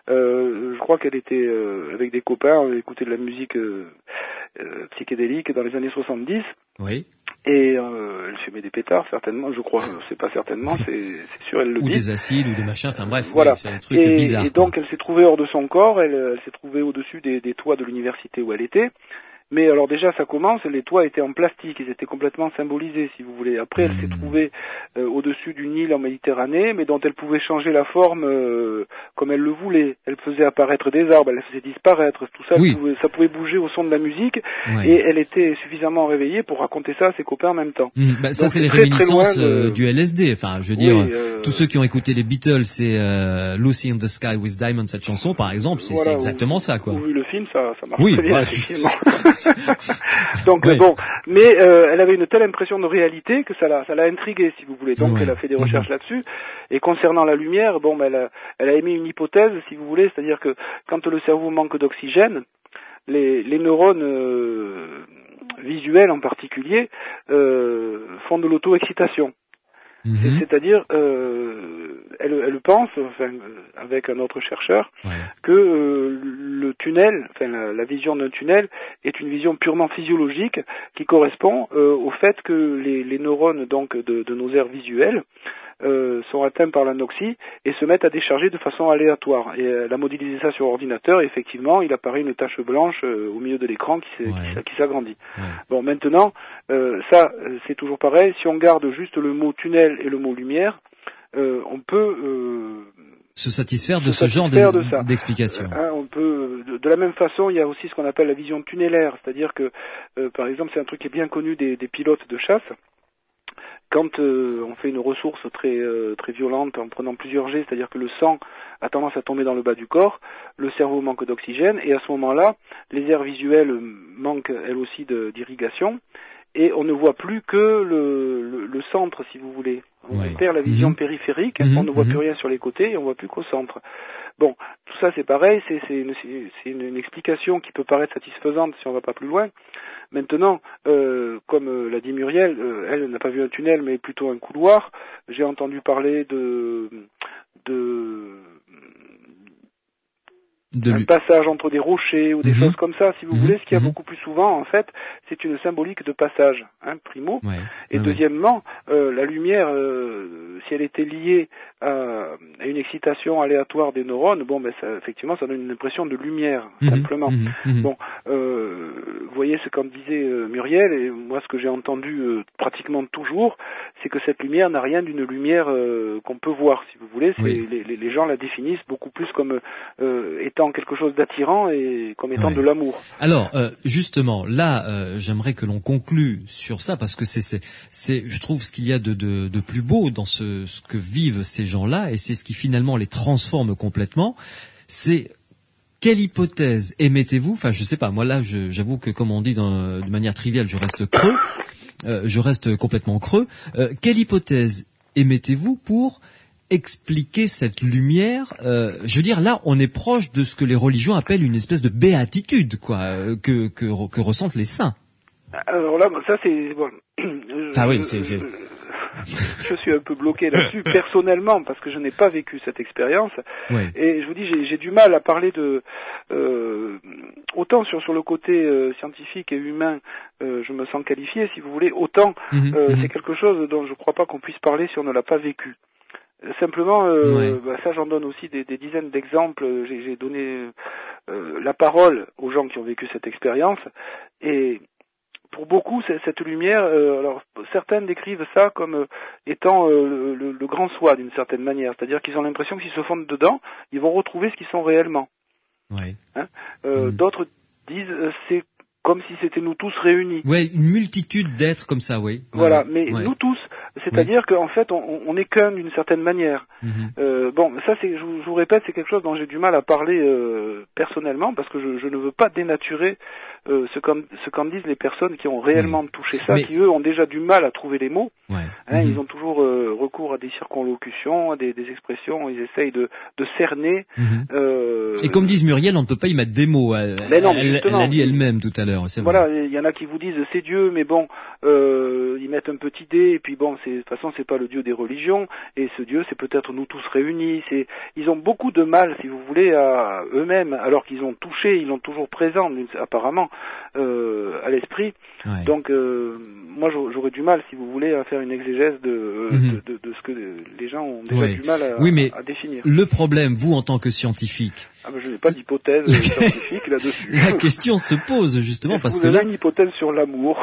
Euh, je crois qu'elle était euh, avec des copains, elle écoutait de la musique euh, euh, psychédélique dans les années soixante-dix. Oui. Et euh, elle fumait des pétards, certainement, je crois, c'est pas certainement, c'est, c'est sûr, elle le dit. Ou des acides, ou des machins, enfin bref, voilà. Oui, c'est un truc et, bizarre. Et donc, elle s'est trouvée hors de son corps, elle, elle s'est trouvée au-dessus des, des toits de l'université où elle était. Mais alors déjà, ça commence, les toits étaient en plastique, ils étaient complètement symbolisés, si vous voulez. Après, elle mmh. s'est trouvée euh, au-dessus d'une île en Méditerranée, mais dont elle pouvait changer la forme euh, comme elle le voulait. Elle faisait apparaître des arbres, elle faisait disparaître, tout ça, oui. pouvait, ça pouvait bouger au son de la musique, ouais. et elle était suffisamment réveillée pour raconter ça à ses copains en même temps. Mmh, bah, ça, Donc, c'est les très, réminiscences très de... du L S D. Enfin, je veux dire, oui, euh... tous ceux qui ont écouté les Beatles, c'est euh, Lucy in the Sky with Diamonds, cette chanson, par exemple, c'est, voilà, c'est exactement ou, ça, quoi. Ou vu le film, ça, ça marche oui, très bien, ouais. effectivement. Donc ouais. bon, mais euh, elle avait une telle impression de réalité que ça l'a, ça l'a intriguée, si vous voulez. Donc ouais. elle a fait des recherches mmh. là-dessus. Et concernant la lumière, bon, ben, elle, a, elle a émis une hypothèse, si vous voulez, c'est-à-dire que quand le cerveau manque d'oxygène, les, les neurones euh, visuels en particulier euh, font de l'auto-excitation. Mm-hmm. C'est-à-dire, euh, elle, elle pense, enfin, avec un autre chercheur, ouais. que euh, le tunnel, enfin la, la vision d'un tunnel, est une vision purement physiologique qui correspond euh, au fait que les, les neurones donc de, de nos aires visuelles Euh, sont atteints par l'anoxie et se mettent à décharger de façon aléatoire. Et euh, la modéliser ça sur ordinateur, effectivement, il apparaît une tache blanche euh, au milieu de l'écran qui, ouais. qui, qui s'agrandit. Ouais. Bon, maintenant, euh, ça, c'est toujours pareil. Si on garde juste le mot tunnel et le mot lumière, euh, on peut euh, se satisfaire de se ce genre satisfaire de, de ça. d'explication. Euh, hein, on peut, de, de la même façon, il y a aussi ce qu'on appelle la vision tunnellaire, c'est-à-dire que, euh, par exemple, c'est un truc qui est bien connu des, des pilotes de chasse. Quand euh, on fait une ressource très euh, très violente en prenant plusieurs jets, c'est-à-dire que le sang a tendance à tomber dans le bas du corps, le cerveau manque d'oxygène et à ce moment-là, les aires visuelles manquent elles aussi de, d'irrigation et on ne voit plus que le, le, le centre, si vous voulez. On ouais. perd la vision mmh. périphérique, mmh. on ne voit mmh. plus rien sur les côtés et on voit plus qu'au centre. Bon, tout ça c'est pareil, c'est, c'est, une, c'est une, une explication qui peut paraître satisfaisante si on va pas plus loin. Maintenant, euh, comme euh, l'a dit Muriel, euh, elle n'a pas vu un tunnel mais plutôt un couloir. J'ai entendu parler de de, de un passage entre des rochers ou des mmh. choses comme ça, si vous mmh. voulez. Ce qu'il y a mmh. beaucoup plus souvent, en fait, c'est une symbolique de passage, hein, primo. Ouais. Et ouais, deuxièmement, euh, la lumière, euh, si elle était liée à, à une excitation aléatoire des neurones, bon, ben, ça, effectivement, ça donne une impression de lumière, mmh. simplement. Mmh. Bon, euh, vous voyez ce qu'en disait euh, Muriel, et moi, ce que j'ai entendu euh, pratiquement toujours, c'est que cette lumière n'a rien d'une lumière euh, qu'on peut voir, si vous voulez. C'est, oui. les, les gens la définissent beaucoup plus comme euh, étant quelque chose d'attirant et comme étant ouais. de l'amour. Alors, euh, justement, là, euh, j'aimerais que l'on conclue sur ça parce que c'est, c'est, c'est, je trouve ce qu'il y a de, de, de plus beau dans ce, ce que vivent ces gens-là, et c'est ce qui finalement les transforme complètement. C'est quelle hypothèse émettez-vous? Enfin, je sais pas. Moi, là, je, j'avoue que, comme on dit dans, de manière triviale, je reste creux. Euh, je reste complètement creux. Euh, quelle hypothèse émettez-vous pour expliquer cette lumière? euh, Je veux dire, là, on est proche de ce que les religions appellent une espèce de béatitude, quoi, euh, que, que que ressentent les saints. Alors là, ça c'est bon. Ah oui, c'est. c'est... je suis un peu bloqué là-dessus personnellement parce que je n'ai pas vécu cette expérience ouais. et je vous dis j'ai, j'ai du mal à parler de euh, autant sur sur le côté euh, scientifique et humain euh, je me sens qualifié si vous voulez, autant mmh, euh, mmh. c'est quelque chose dont je ne crois pas qu'on puisse parler si on ne l'a pas vécu. Simplement, euh, ouais. bah, ça j'en donne aussi des, des dizaines d'exemples. J'ai, j'ai donné euh, la parole aux gens qui ont vécu cette expérience et pour beaucoup, cette lumière, euh, alors certains décrivent ça comme euh, étant euh, le, le grand soi d'une certaine manière, c'est-à-dire qu'ils ont l'impression que s'ils se fondent dedans, ils vont retrouver ce qu'ils sont réellement. Ouais. Hein euh, mmh. D'autres disent euh, c'est comme si c'était nous tous réunis. Ouais, une multitude d'êtres comme ça, oui. Voilà, ouais. mais ouais. nous tous, c'est-à-dire ouais. qu'en fait, on, on est qu'un d'une certaine manière. Mmh. Euh, bon, ça, c'est, je vous, je vous répète, c'est quelque chose dont j'ai du mal à parler euh, personnellement, parce que je, je ne veux pas dénaturer euh, ce, qu'en, ce qu'en disent les personnes qui ont réellement oui. touché ça, mais... qui eux ont déjà du mal à trouver les mots. Ouais. Hein, mmh. Ils ont toujours euh, recours à des circonlocutions, à des, des expressions, ils essayent de, de cerner. Mmh. Euh... Et comme disent Muriel, on ne peut pas y mettre des mots. Elle, mais non, mais elle, elle l'a dit elle-même tout à l'heure. C'est voilà, vrai. il y en a qui vous disent c'est Dieu, mais bon, euh, ils mettent un petit dé, et puis bon, c'est, de toute façon, c'est pas le Dieu des religions, et ce Dieu, c'est peut-être nous tous réunis. C'est, ils ont beaucoup de mal, si vous voulez, à eux-mêmes, alors qu'ils ont touché, ils l'ont toujours présent, apparemment, euh, à l'esprit. Ouais. Donc, euh, moi, j'aurais du mal, si vous voulez, à faire une exégèse de, euh, mm-hmm. de, de, de ce que les gens ont déjà ouais. du mal à, oui, mais à définir. Le problème, vous, en tant que scientifique, ah ben, je n'ai pas d'hypothèse scientifique là-dessus. La question se pose justement parce vous que avez là, une hypothèse sur l'amour.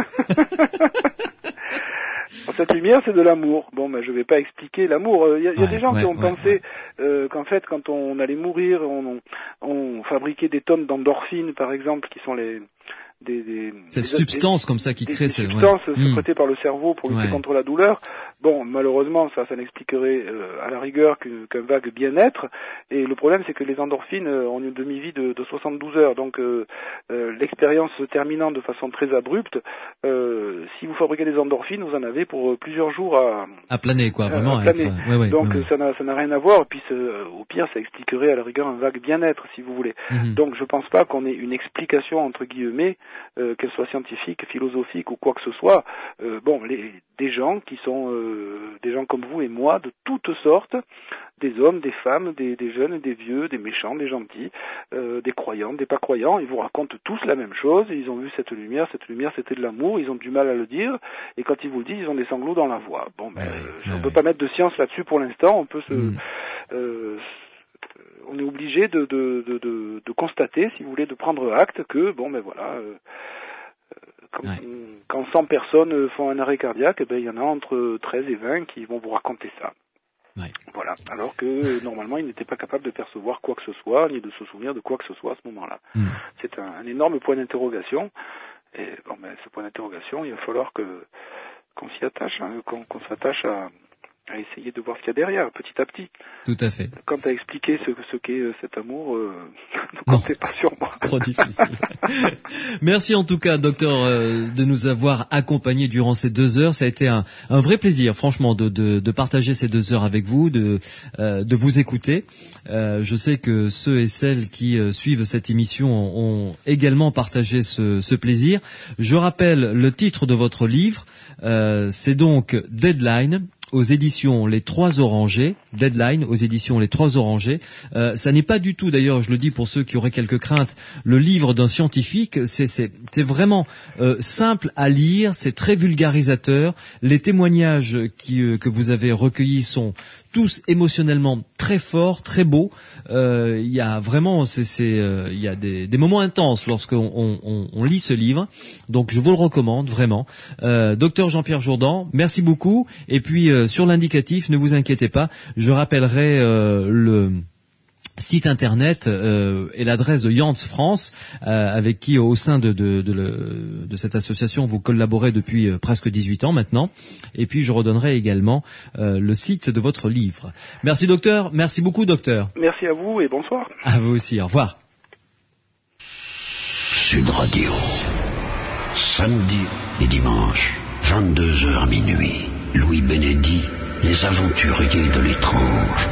Cette lumière, c'est de l'amour. Bon, ben, je vais pas expliquer l'amour. Il y a, y a ouais, des gens ouais, qui ont ouais, pensé ouais. Euh, qu'en fait, quand on allait mourir, on, on, on fabriquait des tonnes d'endorphines, par exemple, qui sont les des, des cette des, substance des, comme ça qui des, crée des ces substances ouais. sécrétées mmh. par le cerveau pour lutter ouais. contre la douleur. Bon, malheureusement, ça, ça n'expliquerait euh, à la rigueur qu'un, qu'un vague bien-être. Et le problème, c'est que les endorphines euh, ont une demi-vie de, de soixante-douze heures. Donc, euh, euh, l'expérience se terminant de façon très abrupte, euh, si vous fabriquez des endorphines, vous en avez pour plusieurs jours à à planer, quoi, à, vraiment. À planer. Être... Ouais, ouais, Donc, ouais, ouais. ça n'a, ça n'a rien à voir. Et puis, euh, au pire, ça expliquerait à la rigueur un vague bien-être, si vous voulez. Mmh. Donc, je pense pas qu'on ait une explication, entre guillemets, euh, qu'elle soit scientifique, philosophique ou quoi que ce soit. Euh, bon, les, des gens qui sont, euh, des gens comme vous et moi, de toutes sortes, des hommes, des femmes, des, des jeunes, des vieux, des méchants, des gentils, euh, des croyants, des pas croyants, ils vous racontent tous la même chose, ils ont vu cette lumière, cette lumière c'était de l'amour, ils ont du mal à le dire, et quand ils vous le disent, ils ont des sanglots dans la voix. Bon, ben, ouais, euh, on ouais, peut ouais. pas mettre de science là-dessus pour l'instant, on peut se... Mmh. Euh, on est obligé de, de, de, de, de constater, si vous voulez, de prendre acte que, bon, ben voilà... Euh, Quand, ouais. quand cent personnes font un arrêt cardiaque, eh ben, il y en a entre treize et vingt qui vont vous raconter ça. Ouais. Voilà. Alors que normalement, ils n'étaient pas capables de percevoir quoi que ce soit, ni de se souvenir de quoi que ce soit à ce moment-là. Mm. C'est un, un énorme point d'interrogation. Et bon, ben, ce point d'interrogation, il va falloir que qu'on s'y attache, hein, qu'on, qu'on s'attache à, à essayer de voir ce qu'il y a derrière, petit à petit. Tout à fait. Quand tu as expliqué ce, ce qu'est euh, cet amour, euh, ne comptez pas sur moi. Trop difficile. Merci en tout cas, docteur, euh, de nous avoir accompagnés durant ces deux heures. Ça a été un, un vrai plaisir, franchement, de, de, de partager ces deux heures avec vous, de, euh, de vous écouter. Euh, je sais que ceux et celles qui euh, suivent cette émission ont également partagé ce, ce plaisir. Je rappelle le titre de votre livre. Euh, c'est donc Deadline, aux éditions Les Trois Orangers, Deadline, aux éditions Les Trois Orangers. Euh, ça n'est pas du tout, d'ailleurs, je le dis pour ceux qui auraient quelques craintes, le livre d'un scientifique. C'est, c'est, c'est vraiment euh, simple à lire, c'est très vulgarisateur. Les témoignages qui, euh, que vous avez recueillis sont tous émotionnellement très forts, très beaux. Euh, il y a vraiment, c'est, c'est, euh, il y a des, des moments intenses lorsqu'on on, on, on lit ce livre. Donc, je vous le recommande vraiment. Euh, docteur Jean-Pierre Jourdan, merci beaucoup. Et puis, euh, sur l'indicatif, ne vous inquiétez pas, je rappellerai euh, le site internet euh, et l'adresse de Yantz France, euh, avec qui au sein de, de, de, de, de cette association vous collaborez depuis euh, presque dix-huit ans maintenant. Et puis je redonnerai également euh, le site de votre livre. Merci docteur, merci beaucoup docteur. Merci à vous et bonsoir. À vous aussi, au revoir. Sud Radio, samedi et dimanche, vingt-deux heures minuit. Louis Benedy, les aventuriers de l'étrange.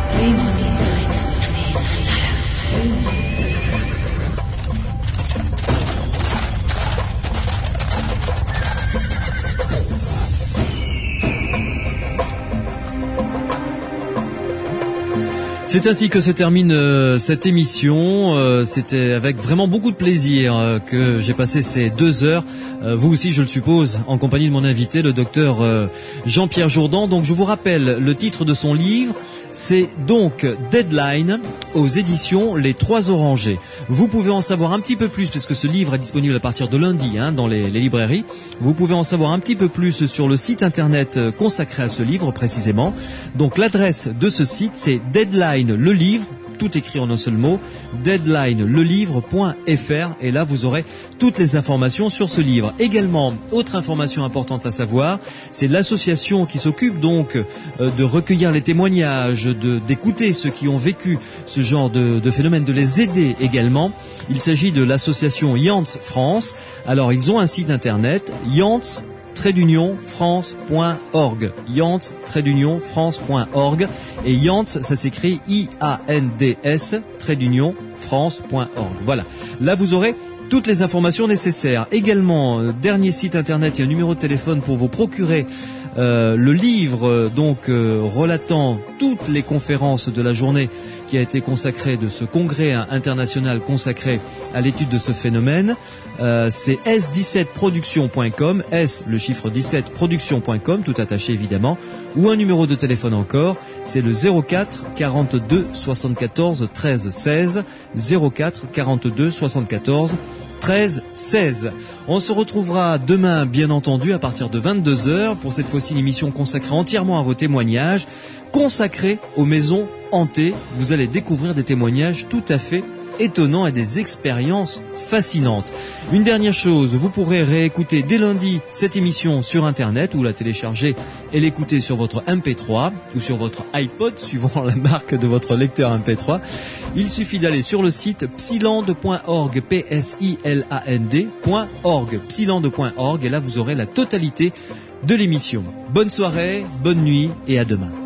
C'est ainsi que se termine euh, cette émission. Euh, c'était avec vraiment beaucoup de plaisir euh, que j'ai passé ces deux heures. Euh, vous aussi, je le suppose, en compagnie de mon invité, le docteur euh, Jean-Pierre Jourdan. Donc, je vous rappelle le titre de son livre. C'est donc Deadline aux éditions Les Trois Orangers. Vous pouvez en savoir un petit peu plus puisque ce livre est disponible à partir de lundi hein, dans les, les librairies. Vous pouvez en savoir un petit peu plus sur le site internet consacré à ce livre précisément. Donc l'adresse de ce site c'est Deadline le livre, tout écrit en un seul mot, deadline le livre point f r et là vous aurez toutes les informations sur ce livre. Également, autre information importante à savoir, c'est l'association qui s'occupe donc euh, de recueillir les témoignages, de, d'écouter ceux qui ont vécu ce genre de, de phénomène, de les aider également. Il s'agit de l'association Yantz France. Alors ils ont un site internet, Yantz trait d'union france point org, Yantz trait d'union france point org, et Yantz ça s'écrit I A N D S trait d'union france point org. Voilà, là vous aurez toutes les informations nécessaires. Également, euh, dernier site internet et un numéro de téléphone pour vous procurer euh, le livre euh, donc euh, relatant toutes les conférences de la journée qui a été consacré de ce congrès international consacré à l'étude de ce phénomène. Euh, c'est S dix-sept production point com, S le chiffre dix-sept production point com, tout attaché évidemment, ou un numéro de téléphone encore, c'est le zéro quatre quarante-deux soixante-quatorze treize seize, zéro quatre quarante-deux soixante-quatorze treize seize. On se retrouvera demain, bien entendu, à partir de vingt-deux heures, pour cette fois-ci une émission consacrée entièrement à vos témoignages, consacrée aux maisons hantées. Vous allez découvrir des témoignages tout à fait étonnants et des expériences fascinantes. Une dernière chose, vous pourrez réécouter dès lundi cette émission sur Internet ou la télécharger et l'écouter sur votre M P trois ou sur votre iPod, suivant la marque de votre lecteur M P trois. Il suffit d'aller sur le site psiland point org, P S I L A N D point org, psiland point org, et là vous aurez la totalité de l'émission. Bonne soirée, bonne nuit et à demain.